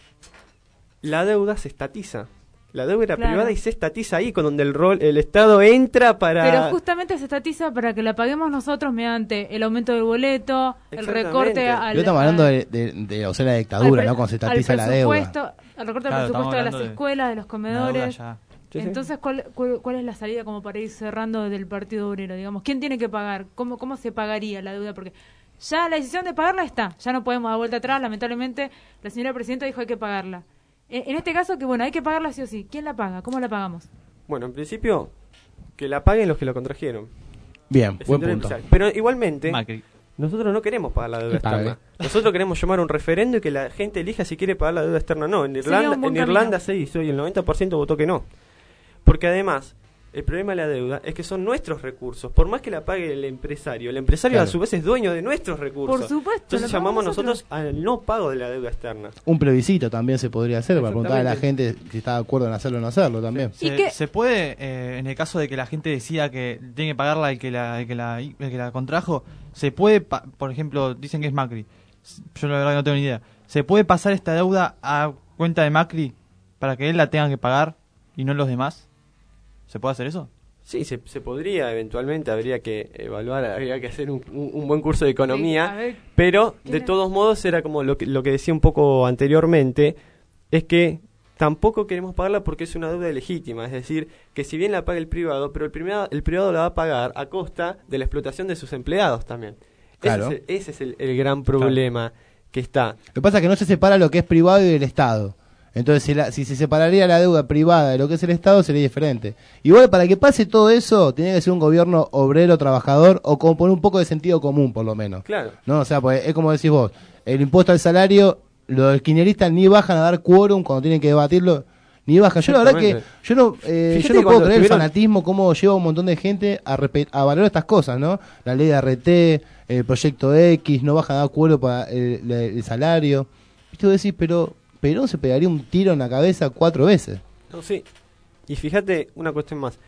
la deuda se estatiza. La deuda era claro. privada y se estatiza ahí, con donde el rol el Estado entra para... Pero justamente se estatiza para que la paguemos nosotros mediante el aumento del boleto, el recorte al... Yo estamos hablando de, de, de o sea, la dictadura, al, ¿no? Cuando se estatiza la deuda. El recorte del claro, presupuesto de las de escuelas, de los comedores... Sí, Entonces, ¿cuál, cuál, ¿cuál es la salida como para ir cerrando del Partido Obrero? Digamos, ¿quién tiene que pagar? ¿Cómo, cómo se pagaría la deuda? Porque ya la decisión de pagarla está, ya no podemos dar vuelta atrás, lamentablemente la señora presidenta dijo hay que pagarla. En, en este caso, que bueno, hay que pagarla sí o sí. ¿Quién la paga? ¿Cómo la pagamos? Bueno, en principio, que la paguen los que lo contrajeron. Bien, es buen punto. Pero igualmente, Macri. Nosotros no queremos pagar la deuda externa. Nosotros queremos llamar a un referendo y que la gente elija si quiere pagar la deuda externa o no. En Irlanda, en Irlanda se hizo y el noventa por ciento votó que no. Porque además, el problema de la deuda es que son nuestros recursos. Por más que la pague el empresario, el empresario claro. a su vez es dueño de nuestros recursos. Por supuesto. Entonces llamamos nosotros al no pago de la deuda externa. Un plebiscito también se podría hacer para preguntar a la gente si está de acuerdo en hacerlo o no hacerlo también. Se, ¿Y se puede, eh, en el caso de que la gente decida que tiene que pagarla el que la, el que la, el que la contrajo, se puede, pa- por ejemplo, dicen que es Macri. Yo la verdad que no tengo ni idea. ¿Se puede pasar esta deuda a cuenta de Macri para que él la tenga que pagar y no los demás? ¿Se puede hacer eso? Sí, se, se podría, eventualmente habría que evaluar, habría que hacer un, un, un buen curso de economía, sí, pero de todos modos era como lo que, lo que decía un poco anteriormente, es que tampoco queremos pagarla porque es una deuda legítima, es decir, que si bien la paga el privado, pero el privado, el privado la va a pagar a costa de la explotación de sus empleados también. Claro. Ese es, el, ese es el, el gran problema claro. que está. Lo que pasa es que no se separa lo que es privado y del Estado. Entonces, si, la, si se separaría la deuda privada de lo que es el Estado, sería diferente. Igual, para que pase todo eso, tiene que ser un gobierno obrero, trabajador, o con poner un poco de sentido común, por lo menos. Claro. No, o sea, pues es como decís vos, el impuesto al salario, los kirchneristas ni bajan a dar quórum cuando tienen que debatirlo, ni bajan. Yo la verdad que, yo no, eh, yo no puedo creer el fanatismo, cómo lleva un montón de gente a, repe- a valorar estas cosas, ¿no? La ley de R T, el proyecto X, no bajan a dar quórum para el, el, el salario. Viste, vos decís, pero... Perón se pegaría un tiro en la cabeza cuatro veces. No, sí. Y fíjate una cuestión más.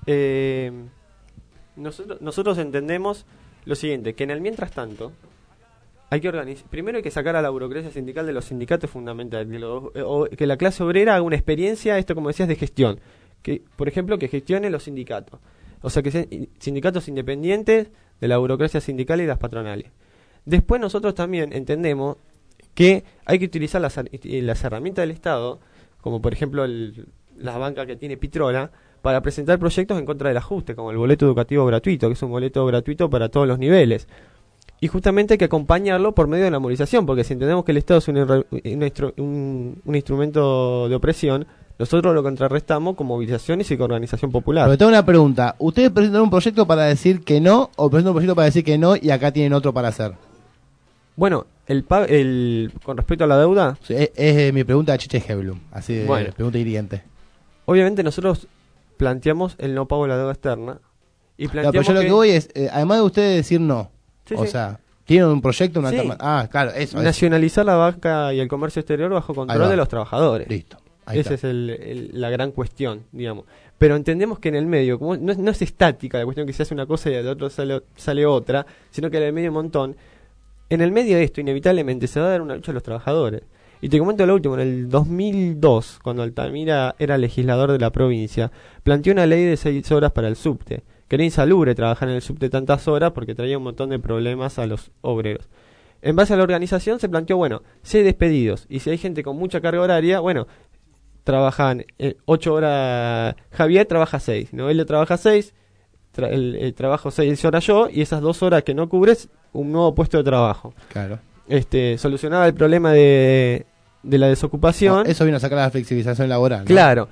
Eh, nosotros, nosotros entendemos lo siguiente, que en el mientras tanto hay que organizar. Primero hay que sacar a la burocracia sindical de los sindicatos fundamentales. Que, lo, o, que la clase obrera haga una experiencia, esto como decías, de gestión. Que, por ejemplo, que gestione los sindicatos. O sea, que sean sindicatos independientes de la burocracia sindical y las patronales. Después nosotros también entendemos que hay que utilizar las, las herramientas del Estado, como por ejemplo el, las bancas que tiene Pitrola, para presentar proyectos en contra del ajuste, como el boleto educativo gratuito, que es un boleto gratuito para todos los niveles. Y justamente hay que acompañarlo por medio de la movilización, porque si entendemos que el Estado es un, un, un, un instrumento de opresión, nosotros lo contrarrestamos con movilizaciones y con organización popular. Pero tengo una pregunta. ¿Ustedes presentan un proyecto para decir que no o presentan un proyecto para decir que no y acá tienen otro para hacer? Bueno, el, pa el con respecto a la deuda... Sí, es, es mi pregunta de Chiche Heblum, así de bueno, pregunta hiriente. Obviamente nosotros planteamos el no pago de la deuda externa. Y planteamos no, pero yo que... lo que voy es, eh, además de ustedes decir no, sí, o sí. sea, tienen un proyecto, una sí. alternativa. Ah, claro, eso. Nacionalizar la banca y el comercio exterior bajo control de los trabajadores. Listo. Esa es el, el, la gran cuestión, digamos. Pero entendemos que en el medio, como no, no es estática la cuestión que se hace una cosa y del otro sale, sale otra, sino que en el medio un montón. En el medio de esto, inevitablemente, se va a dar una lucha a los trabajadores. Y te comento lo último, en el dos mil dos, cuando Altamira era legislador de la provincia, planteó una ley de seis horas para el subte, que era insalubre trabajar en el subte tantas horas porque traía un montón de problemas a los obreros. En base a la organización se planteó, bueno, si hay despedidos y si hay gente con mucha carga horaria, bueno, trabajan eh, ocho horas, Javier trabaja seis, Noelia trabaja seis, tra el, el trabajo seis horas yo, y esas dos horas que no cubres, un nuevo puesto de trabajo. Claro. Este, solucionaba el problema de, de la desocupación. No, eso vino a sacar la flexibilización laboral, ¿no? Claro.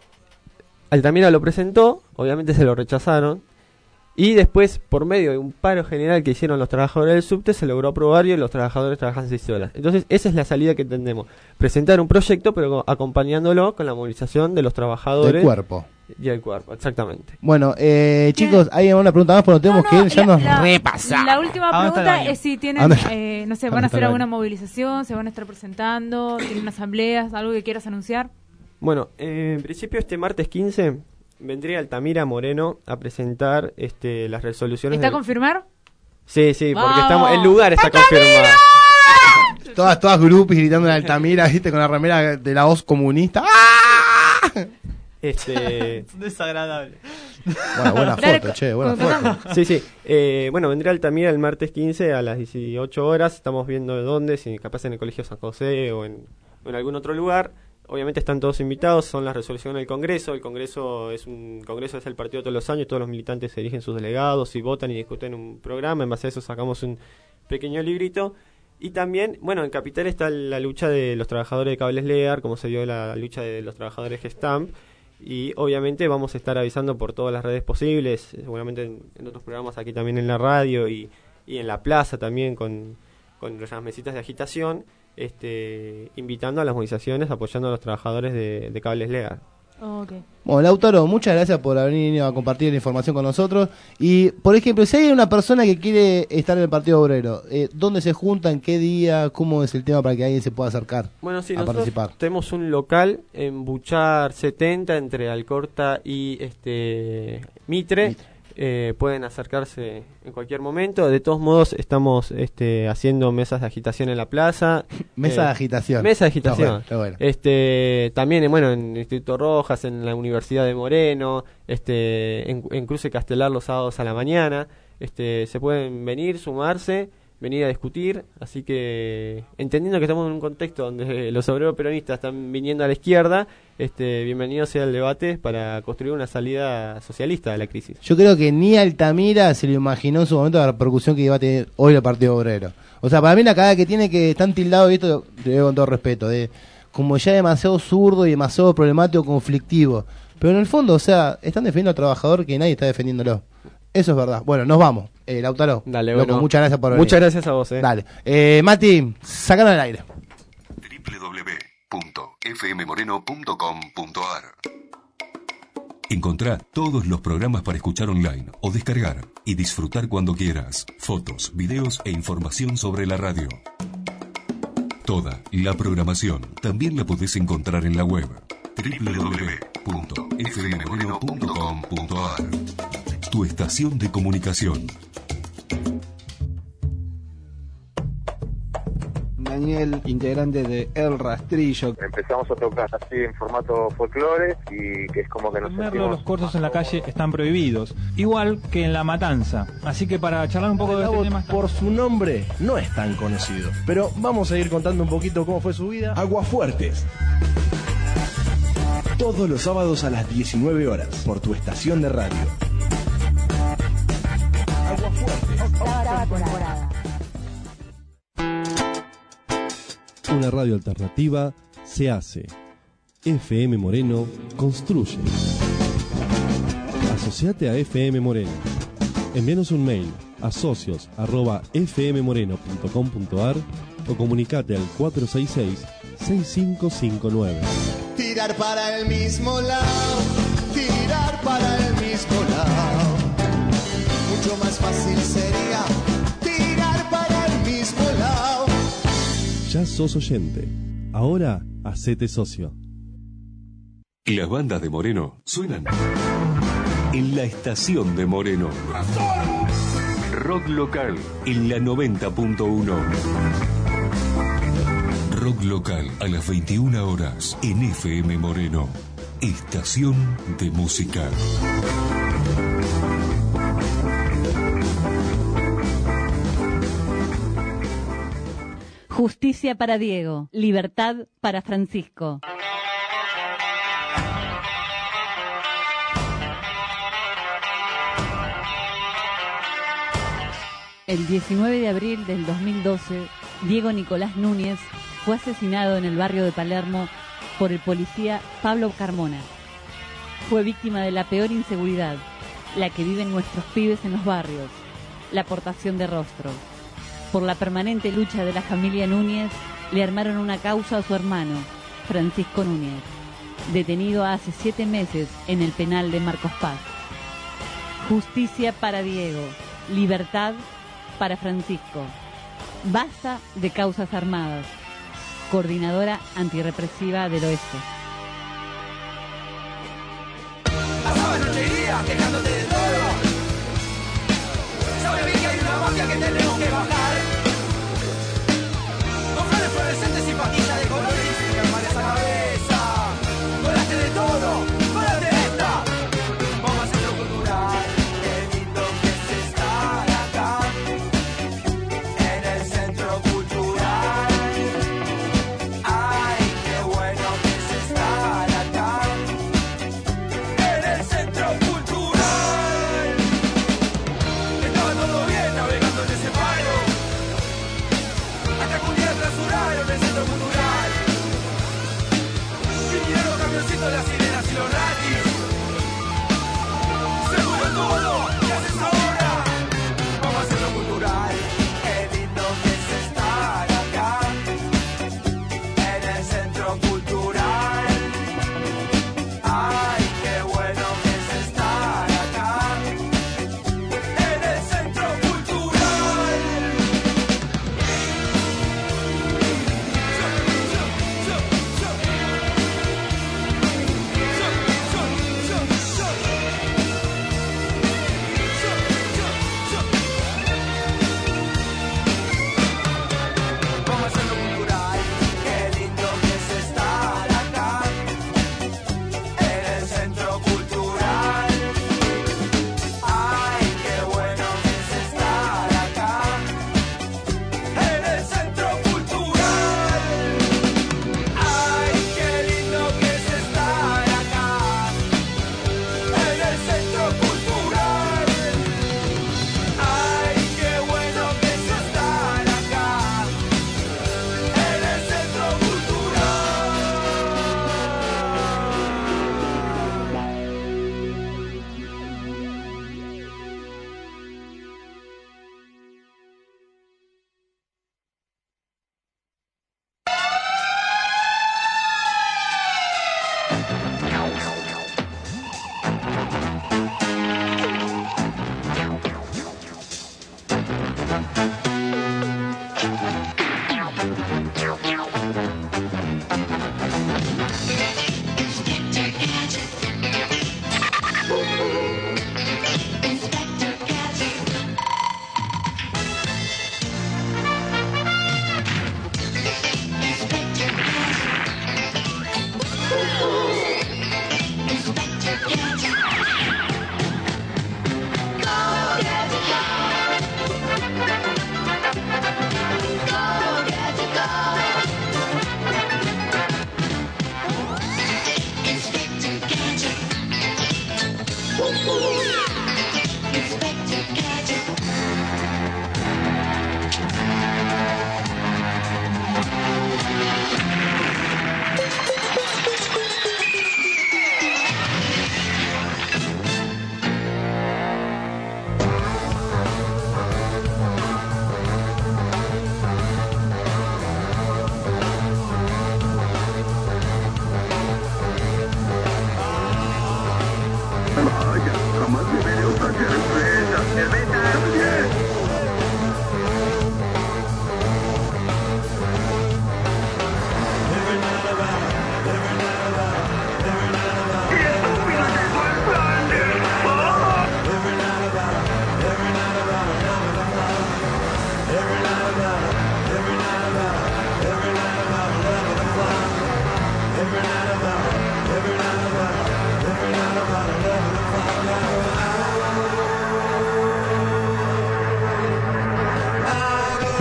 Altamira lo presentó, obviamente se lo rechazaron, y después, por medio de un paro general que hicieron los trabajadores del subte, se logró aprobar y los trabajadores trabajan seis horas. Entonces, esa es la salida que entendemos. Presentar un proyecto, pero acompañándolo con la movilización de los trabajadores. Del cuerpo. Y el cuerpo, exactamente. Bueno, eh, chicos, hay una pregunta más, pero tenemos no, no, que ir, ya la, nos la, repasamos. La última pregunta es si tienen, eh, no sé, van a hacer alguna baño? movilización, se van a estar presentando, tienen asambleas, algo que quieras anunciar. Bueno, eh, en principio este martes quince vendría Altamira Moreno a presentar este, las resoluciones. ¿Está del... a confirmar? Sí, sí, porque ¡Vamos! estamos, el lugar está ¡Altamira! confirmado. Todas, todas groupies gritando en Altamira, ¿viste? Con la remera de la voz comunista. ¡Ah! Este... Desagradable. Bueno, buena foto, che, buena foto. Sí, sí. Eh, bueno, vendría Altamira el martes quince a las dieciocho horas. Estamos viendo de dónde, si capaz en el Colegio San José o en, o en algún otro lugar. Obviamente están todos invitados, son las resoluciones del Congreso. El Congreso es un Congreso es el partido todos los años, todos los militantes se eligen sus delegados y votan y discuten un programa. En base a eso sacamos un pequeño librito. Y también, bueno, en Capital está la lucha de los trabajadores de Cables Lear, como se dio la lucha de los trabajadores Gestamp. Y obviamente vamos a estar avisando por todas las redes posibles, seguramente en, en otros programas aquí también en la radio y, y en la plaza también con, con las mesitas de agitación, este, invitando a las movilizaciones, apoyando a los trabajadores de, de Cables Lear. Oh, okay. Bueno, Lautaro, muchas gracias por haber venido a compartir la información con nosotros. Y, por ejemplo, si hay una persona que quiere estar en el Partido Obrero, eh, ¿dónde se juntan? ¿Qué día? ¿Cómo es el tema para que alguien se pueda acercar bueno, sí, a participar? Tenemos un local en Buchar setenta, entre Alcorta y este Mitre. Mitre. Eh, pueden acercarse en cualquier momento. De todos modos, estamos este, haciendo mesas de agitación en la plaza. Mesa eh, de agitación. Mesa de agitación. Está bueno, está bueno. Este, también, bueno, en el Instituto Rojas, en la Universidad de Moreno, este, en, en Cruce Castelar los sábados a la mañana. Este, se pueden venir, sumarse, venir a discutir. Así que, entendiendo que estamos en un contexto donde los obreros peronistas están viniendo a la izquierda, este, bienvenido sea el debate para construir una salida socialista de la crisis. Yo creo que ni Altamira se lo imaginó en su momento la repercusión que iba a tener hoy el Partido Obrero. O sea, para mí la cagada que tiene que están tildados, y esto lo digo con todo respeto, de como ya demasiado zurdo y demasiado problemático, conflictivo. Pero en el fondo, o sea, están defendiendo al trabajador que nadie está defendiéndolo. Eso es verdad. Bueno, nos vamos. Eh, Lautaro, Dale, loco, bueno. muchas gracias por venir. Muchas gracias a vos. Eh. Dale. Eh, Mati, sacanos al aire. doble u doble u doble u punto f m moreno punto com punto a r Encontrá todos los programas para escuchar online o descargar y disfrutar cuando quieras. Fotos, videos e información sobre la radio. Toda la programación también la podés encontrar en la web doble u doble u doble u punto f m moreno punto com punto a r Tu estación de comunicación. Daniel, integrante de El Rastrillo. Empezamos a tocar así en formato folclore y que es como que nos En Merlo sentimos... los corsos en la calle están prohibidos, igual que en La Matanza. Así que para charlar un poco de este tema... Por su nombre no es tan conocido, pero vamos a ir contando un poquito cómo fue su vida. Aguafuertes. todos los sábados a las diecinueve horas por tu estación de radio. Agua Fuerte. Octava temporada. Una radio alternativa se hace. F M Moreno construye. Asociate a F M Moreno. Envíanos un mail a socios arroba f m moreno punto com punto a r o comunicate al cuatro seis seis, seis cinco cinco nueve. Tirar para el mismo lado, tirar para el mismo lado. Mucho más fácil sería tirar para el mismo lado. Ya sos oyente. Ahora, hacete socio. Las bandas de Moreno suenan en la estación de Moreno. Rock local en la noventa punto uno. Rock local a las veintiuna horas en F M Moreno. Estación de música. Justicia para Diego, libertad para Francisco. El diecinueve de abril del dos mil doce, Diego Nicolás Núñez fue asesinado en el barrio de Palermo por el policía Pablo Carmona. Fue víctima de la peor inseguridad, la que viven nuestros pibes en los barrios, la aportación de rostros. Por la permanente lucha de la familia Núñez, le armaron una causa a su hermano, Francisco Núñez, detenido hace siete meses en el penal de Marcos Paz. Justicia para Diego, libertad para Francisco. Basta de causas armadas. Coordinadora Antirrepresiva del Oeste. Pasaba noche y día quejándote de todo. Sabe bien que hay una mafia que tenemos que bajar. Con flores fluorescentes y patillas de colores y sin calmar esa cabeza. Volaste de todo, volaste de esta. Vamos a hacerlo cultural. Qué lindo que es estar acá. En el centro cultural. Ay, qué bueno que es estar acá. En el centro cultural. Estaba todo bien navegando en ese paro. Hasta que un día clausuraron el centro cultural. Vinieron camioncitos, las sirenas y los ratis. Seguro todo, ¿qué haces ahora? Vamos a hacerlo cultural. Qué lindo que es estar acá. En el centro cultural. Ay, qué bueno que es estar acá. En el centro cultural. Vamos a hacerlo cultural. Qué lindo que es estar acá. En el centro cultural. Ay, qué bueno que es estar acá. En el centro cultural. Ay, qué lindo que es estar acá. En el centro cultural. Ay, qué bueno que es estar acá. En el centro cultural.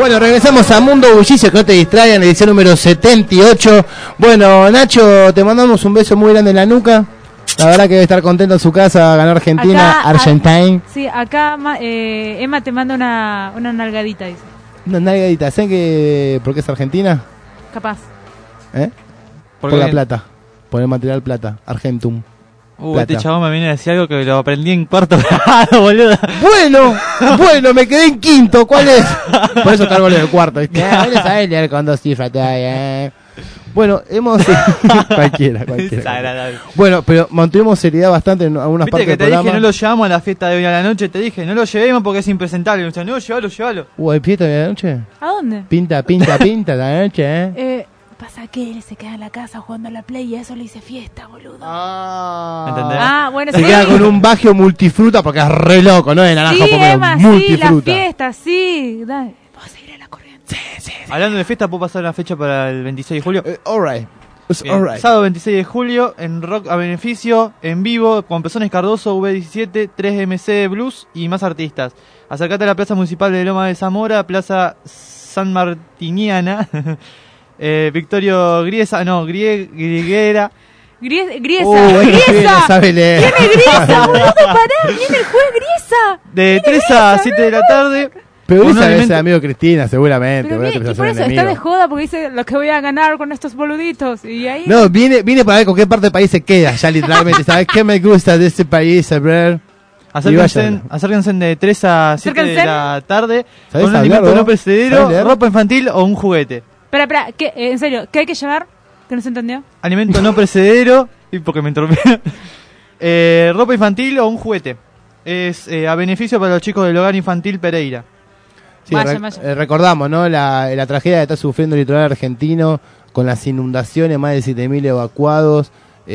Bueno, regresamos a Mundo Bullicio, que no te distraigan, edición número setenta y ocho. Bueno, Nacho, te mandamos un beso muy grande en la nuca. La verdad que debe estar contento en su casa, ganó Argentina, Acá, Argentine. a- sí, acá ma- eh, Emma te manda una, una nalgadita, dice. Una nalgadita, ¿saben que por qué es Argentina? Capaz. ¿Eh? ¿Por Por, qué? la plata, por el material plata, Argentum. Uh, Plata. este chabón me viene a decir algo que lo aprendí en cuarto grado, boludo. Bueno, bueno, me quedé en quinto, ¿cuál es? Por eso cargo lo del cuarto, ¿viste? Ah, no sabes leer con dos cifras todavía, eh. Bueno, hemos... cualquiera, cualquiera. Desagradable. Bueno, pero mantuvimos seriedad bastante en algunas Viste partes que del te programa. dije no lo llevamos a la fiesta de hoy a la noche, te dije, no lo llevemos porque es impresentable. Y me decían, no, llévalo, llévalo. Uh, ¿hay fiesta de la noche? ¿A dónde? Pinta, pinta, pinta la noche, ¿eh? Eh, pasa que él se queda en la casa jugando a la Play y a eso le hice fiesta, boludo. ¿Entendés? Ah, bueno, Se sí. queda con un bagio multifruta porque es re loco, ¿no? De naranja, Sí, pomelo, Emma, sí, multifruta. la fiesta, sí. Dale. Hablando de fiesta, ¿puedo pasar la fecha para el veintiséis de julio? alright. Bien. alright. Sábado veintiséis de julio, en Rock a Beneficio, en vivo, con Pezones Cardoso, V diecisiete, tres M C Blues y más artistas. Acercate a la Plaza Municipal de Loma de Zamora, Plaza San Martiniana, eh, Victorio Griesa, no, Grie, Griguera. Gries- Griesa, Uh, bueno, Griesa. bien, sabe leer. Viene Griesa, boludo, pará, viene el juez Griesa. De tres a siete de la tarde. Pero con un esa es alimento- el amigo de Cristina, seguramente. Pero seguramente bien, y empezó por a eso ser está de enemigo. joda porque dice lo que voy a ganar con estos boluditos. Y ahí. No, viene, viene para ver con qué parte del país se queda, ya literalmente. ¿Sabes qué me gusta de este país, bro? Acérquense, acérquense de tres a siete de Acérquense. la tarde ¿Sabés con un hablar, alimento vos? no perecedero, ¿Sabés leer? ropa infantil o un juguete. Espera, espera, ¿qué, eh, en serio, ¿qué hay que llevar? Que no se entendió. Alimento no perecedero, y porque me interrumpí. eh, ropa infantil o un juguete. Es eh, a beneficio para los chicos del hogar infantil Pereira. Sí, Vaya, re- vaya. eh, recordamos, ¿no? La, la tragedia que está sufriendo el litoral argentino con las inundaciones, más de siete mil evacuados.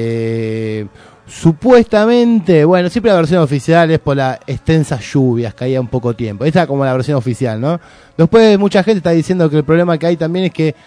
Eh, supuestamente, bueno, siempre la versión oficial es por las extensas lluvias que había en poco tiempo. Esta es como la versión oficial, ¿no? Después mucha gente está diciendo que el problema que hay también es que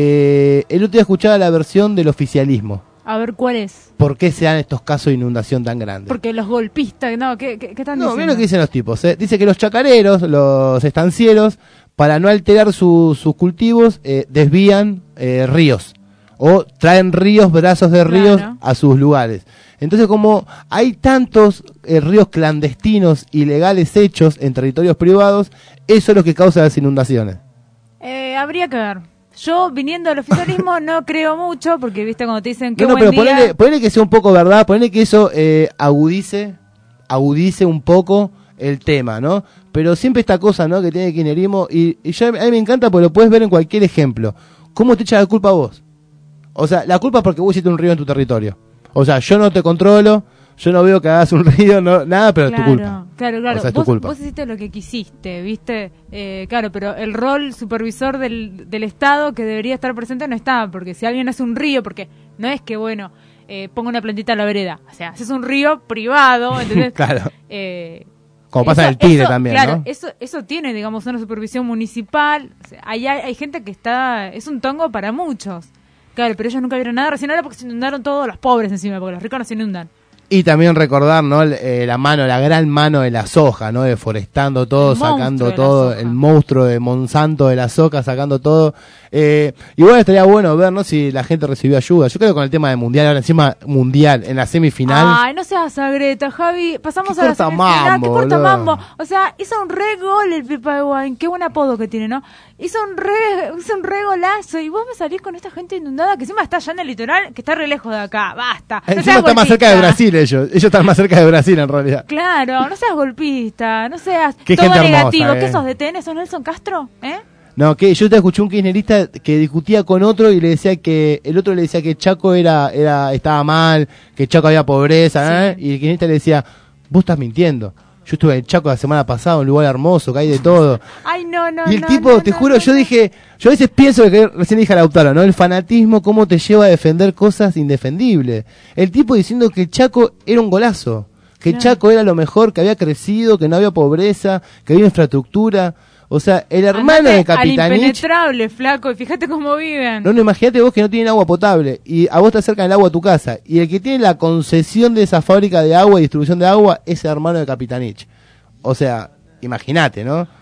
eh, el otro día escuchaba la versión del oficialismo. A ver, ¿cuál es? ¿Por qué se dan estos casos de inundación tan grandes? Porque los golpistas, no, ¿qué, qué, qué están No, diciendo? mira lo que dicen los tipos. ¿eh? Dice que los chacareros, los estancieros, para no alterar su- sus cultivos, eh, desvían eh, ríos. O traen ríos, brazos de ríos Claro. a sus lugares. Entonces, como hay tantos eh, ríos clandestinos, ilegales hechos en territorios privados, eso es lo que causa las inundaciones. Eh, habría que ver. Yo, viniendo del oficialismo, no creo mucho, porque viste cuando te dicen que No, no, buen pero día... ponele, ponele que sea un poco verdad, ponele que eso eh, agudice, agudice un poco el tema, ¿no? Pero siempre esta cosa, ¿no? Que tiene kirchnerismo, y, y yo, a mí me encanta porque lo puedes ver en cualquier ejemplo. ¿Cómo te echa la culpa a vos? O sea, la culpa es porque vos hiciste un río en tu territorio. O sea, yo no te controlo, yo no veo que hagas un río, no, nada, pero claro, es tu culpa. Claro, claro. O sea, es tu vos, culpa. vos hiciste lo que quisiste, ¿viste? Eh, claro, pero el rol supervisor del, del Estado que debería estar presente no está, porque si alguien hace un río, porque no es que, bueno, eh, ponga una plantita en la vereda, o sea, haces un río privado, ¿entendés? Claro. Eh, Como pasa eso- en el Tigre eso, también, claro, ¿no? eso, eso tiene, digamos, una supervisión municipal. O sea, hay, hay, hay gente que está... Es un tongo para muchos. Claro, pero ellos nunca vieron nada. Recién ahora porque se inundaron todos los pobres encima, porque los ricos no se inundan. Y también recordar, ¿no? El- eh, la mano, la gran mano de la soja, ¿no? Deforestando todo, El monstruo sacando de la todo, soja. el monstruo de Monsanto de la soja, sacando todo. Eh, igual estaría bueno ver, ¿no? Si la gente recibió ayuda. Yo creo que con el tema del mundial, ahora encima mundial, en la semifinal. Ay, no seas agreta, Javi. Pasamos Qué a la corta semifinal. mambo, Qué corta boludo. mambo. O sea, hizo un re gol el Pipa de Wine. Qué buen apodo que tiene, ¿no? Hizo un re, hizo un re golazo. Y vos me salís con esta gente inundada que encima está allá en el litoral, que está re lejos de acá. Basta. No Encima seas está más cerca de golpista. Brasil ellos. Ellos están más cerca de Brasil en realidad. Claro, no seas golpista. No seas Qué todo gente hermosa, negativo. eh. ¿Qué sos de T N? ¿Sos Nelson Castro? ¿Eh? No, que yo te escuché un kirchnerista que discutía con otro y le decía que el otro le decía que Chaco era era estaba mal, que Chaco había pobreza, ¿eh? Y el kirchnerista le decía, vos estás mintiendo. Yo estuve en Chaco la semana pasada, un lugar hermoso, que hay de todo. Ay, no, no, Y el no, tipo, no, te no, juro, no, yo no. dije, yo a veces pienso que recién dije a Lautaro, ¿no? El fanatismo, cómo te lleva a defender cosas indefendibles. El tipo diciendo que Chaco era un golazo, que Claro. Chaco era lo mejor, que había crecido, que no había pobreza, que había infraestructura. O sea, el hermano Andate de Capitanich. al impenetrable, flaco, y fíjate cómo viven. No, no, imagínate vos que no tienen agua potable y a vos te acercan el agua a tu casa y el que tiene la concesión de esa fábrica de agua y distribución de agua es el hermano de Capitanich. O sea, imagínate, ¿no?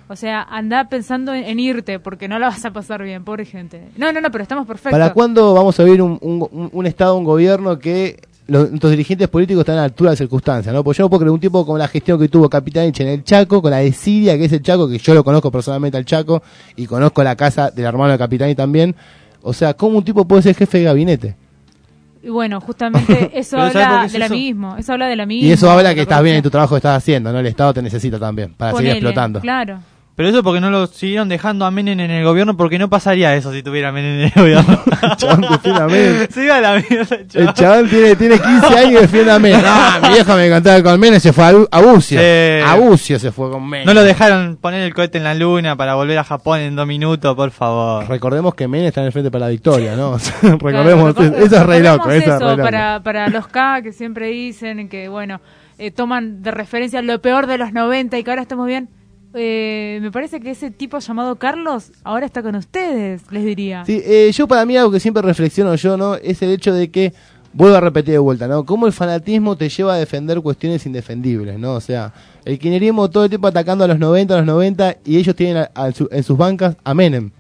O sea, anda pensando en, en irte, porque no la vas a pasar bien, pobre gente. No, no, no, pero estamos perfectos. ¿Para cuándo vamos a ver un, un, un Estado, un gobierno que los, nuestros dirigentes políticos están a la altura de las circunstancias, ¿no? Porque yo no puedo creer un tipo con la gestión que tuvo Capitanich en el Chaco, con la desidia que es el Chaco, que yo lo conozco personalmente al Chaco, y conozco la casa del hermano de Capitanich también. O sea, ¿cómo un tipo puede ser jefe de gabinete? Y bueno, justamente eso habla del amiguismo, eso habla del amiguismo. Y eso habla que estás bien en tu trabajo que estás haciendo, ¿no? El Estado te necesita también para Ponele, seguir explotando. Claro. Pero eso porque no lo siguieron dejando a Menem en el gobierno, porque no pasaría eso si tuviera Menem en el gobierno. El chabón defiende a Menem. Se iba a la mierda el chabón. El chabón tiene, tiene quince años y defiende a Menem. No, mi vieja me contaba con Menem, se fue a, a Bucio. Sí. A Bucio se fue con Menem. No lo dejaron poner el cohete en la luna para volver a Japón en dos minutos, por favor. Recordemos que Menem está en el frente para la victoria, ¿no? O sea, recordemos, claro, eso es re loco. Eso, eso es re loco. Para, para los K que siempre dicen que, bueno, eh, toman de referencia lo peor de los noventa y que ahora estamos bien. Eh, me parece que ese tipo llamado Carlos ahora está con ustedes, les diría. Sí, eh, yo para mí algo que siempre reflexiono yo, ¿no? Es el hecho de que, vuelvo a repetir de vuelta, ¿no? Cómo el fanatismo te lleva a defender cuestiones indefendibles, ¿no? O sea, el kirchnerismo todo el tiempo atacando a los noventa, a los noventa, y ellos tienen a, a su, en sus bancas a Menem.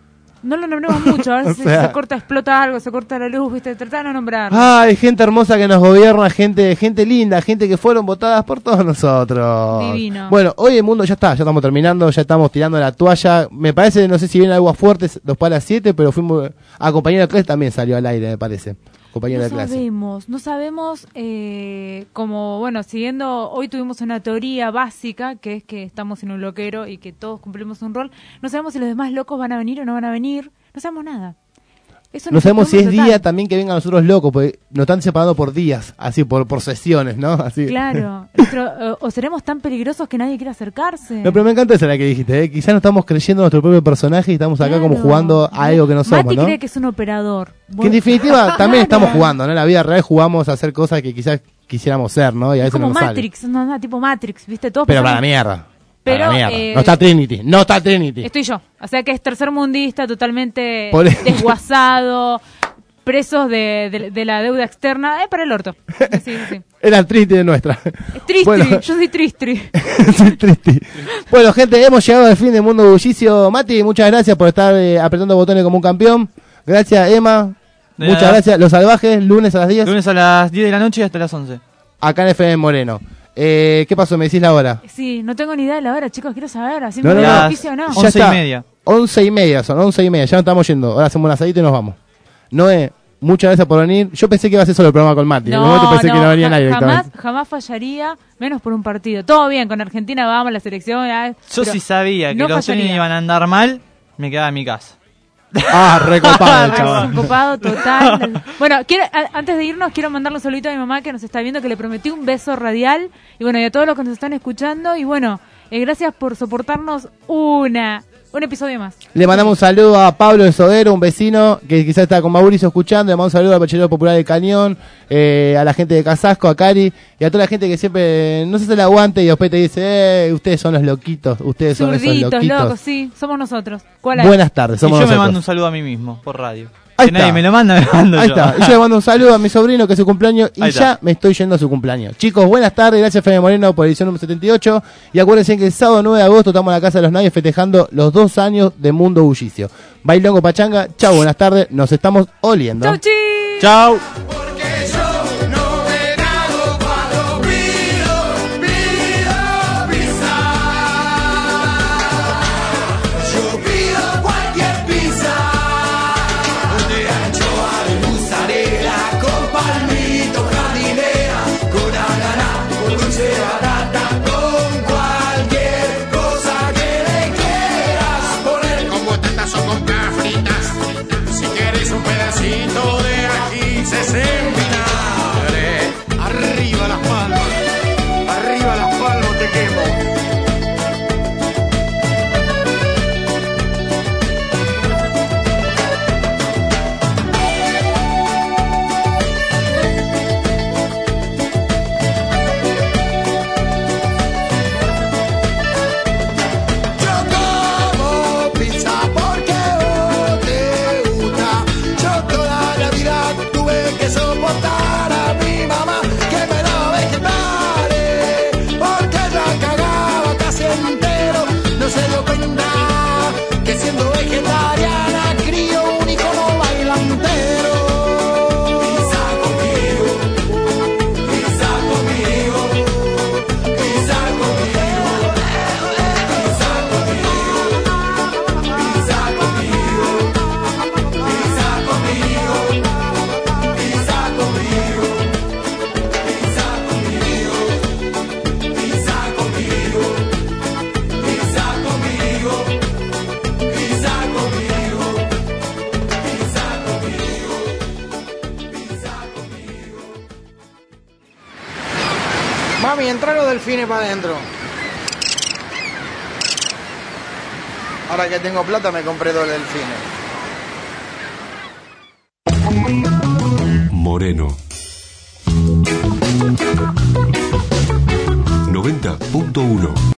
No lo nombremos mucho, a veces O sea, se corta, explota algo, se corta la luz, viste, trata de no nombrar. Ay, gente hermosa que nos gobierna, gente gente linda, gente que fueron votadas por todos nosotros. Divino. Bueno, hoy el mundo ya está, ya estamos terminando, ya estamos tirando la toalla. Me parece, no sé si viene algo fuerte, dos para las siete, pero fuimos a compañero de clase también salió al aire, me parece. Compañero No de clase. sabemos, no sabemos, eh, como, bueno, siguiendo, hoy tuvimos una teoría básica, que es que estamos en un loquero y que todos cumplimos un rol. No sabemos si los demás locos van a venir o no van a venir, no sabemos nada. Eso No sabemos si es total. día también que vengan los otros locos, porque nos están separando por días, así, por, por sesiones, ¿no? Así. Claro, Nuestro, eh, o seremos tan peligrosos que nadie quiera acercarse. No, pero me encanta esa la que dijiste, ¿eh? Quizás no estamos creyendo nuestro propio personaje y estamos acá Claro. como jugando a algo que no somos, Mati ¿no? cree que es un operador. Que en definitiva también estamos jugando, ¿no? En la vida real jugamos a hacer cosas que quizás quisiéramos ser, ¿no? Y a Es veces como no nos sale. Matrix, no, no, tipo Matrix, ¿viste? Todos Pero pensamos- para la mierda. Pero, para la mierda. eh, no está Trinity, no está Trinity. Estoy yo, o sea que es tercermundista, totalmente Por- desguazado, presos de, de, de la deuda externa, eh, para el orto. Sí, sí. Era el Trinity de nuestra. Es tristri, Bueno. yo soy tristri. Soy Trinity. Bueno, gente, hemos llegado al fin de Mundo Bullicio. Mati, muchas gracias por estar eh, apretando botones como un campeón. Gracias, Emma. De Muchas nada. gracias. Los Salvajes, lunes a las diez. Lunes a las diez de la noche y hasta las once. Acá en F M Moreno. Eh, ¿Qué pasó? ¿Me decís la hora? Sí, no tengo ni idea de la hora, chicos, quiero saber, así No, me no, doy no. auspicio o no. Ya está. Once y media, son once y media. Ya no estamos yendo. Ahora hacemos un asadito y nos vamos. Noé, muchas gracias por venir. Yo pensé que iba a ser solo el programa con Mati. en un momento pensé que no venía ja- nadie jamás, directamente. jamás fallaría, menos por un partido. Todo bien, con Argentina vamos, la selección. ah, Yo pero sí sabía que no los trenes fallaría. iban a andar mal, me quedaba en mi casa. Ah, recopado el Es chaval. un copado total. Bueno, quiero, a- antes de irnos, quiero mandarle un saludito a mi mamá que nos está viendo, que le prometí un beso radial. Y bueno, y a todos los que nos están escuchando. Y bueno, eh, gracias por soportarnos una un episodio más. Le mandamos un saludo a Pablo de Sodero, un vecino que quizás está con Mauricio escuchando. Le mandamos un saludo al Bachillerato Popular del Cañón, eh, a la gente de Casasco, a Cari y a toda la gente que siempre no se hace el aguante y después te dice, eh, ustedes son los loquitos, ustedes son esos Zurditos, loquitos. locos, sí, somos nosotros. ¿Cuál hay? Buenas tardes, somos y yo nosotros. me mando un saludo a mí mismo, por radio. Ahí Si nadie está. me lo manda, me mando Ahí yo. está. Y yo le mando un saludo a mi sobrino que es su cumpleaños y Ahí ya está. me estoy yendo a su cumpleaños. Chicos, buenas tardes, gracias Fede Moreno por edición número setenta y ocho. Y acuérdense que el sábado nueve de agosto estamos en la Casa de los Nadie festejando los dos años de Mundo Bullicio. Bailongo Pachanga, chau, buenas tardes, nos estamos oliendo. Chau, chi. Chau. Yo pido cualquier pizza de anchoa, de mozzarella, con palmito, jardinera, con ananá, con dulce de batata, con cualquier cosa que le quieras poner. Con batatas o con papas fritas. Si quieres un pedacito de ají, se en vinagre. Arriba las palmas, arriba las palmas te quemo. Yo como pizza porque vos te gusta. Yo toda la vida Mami, entra los delfines para adentro. Ahora que tengo plata me compré dos delfines. Moreno noventa punto uno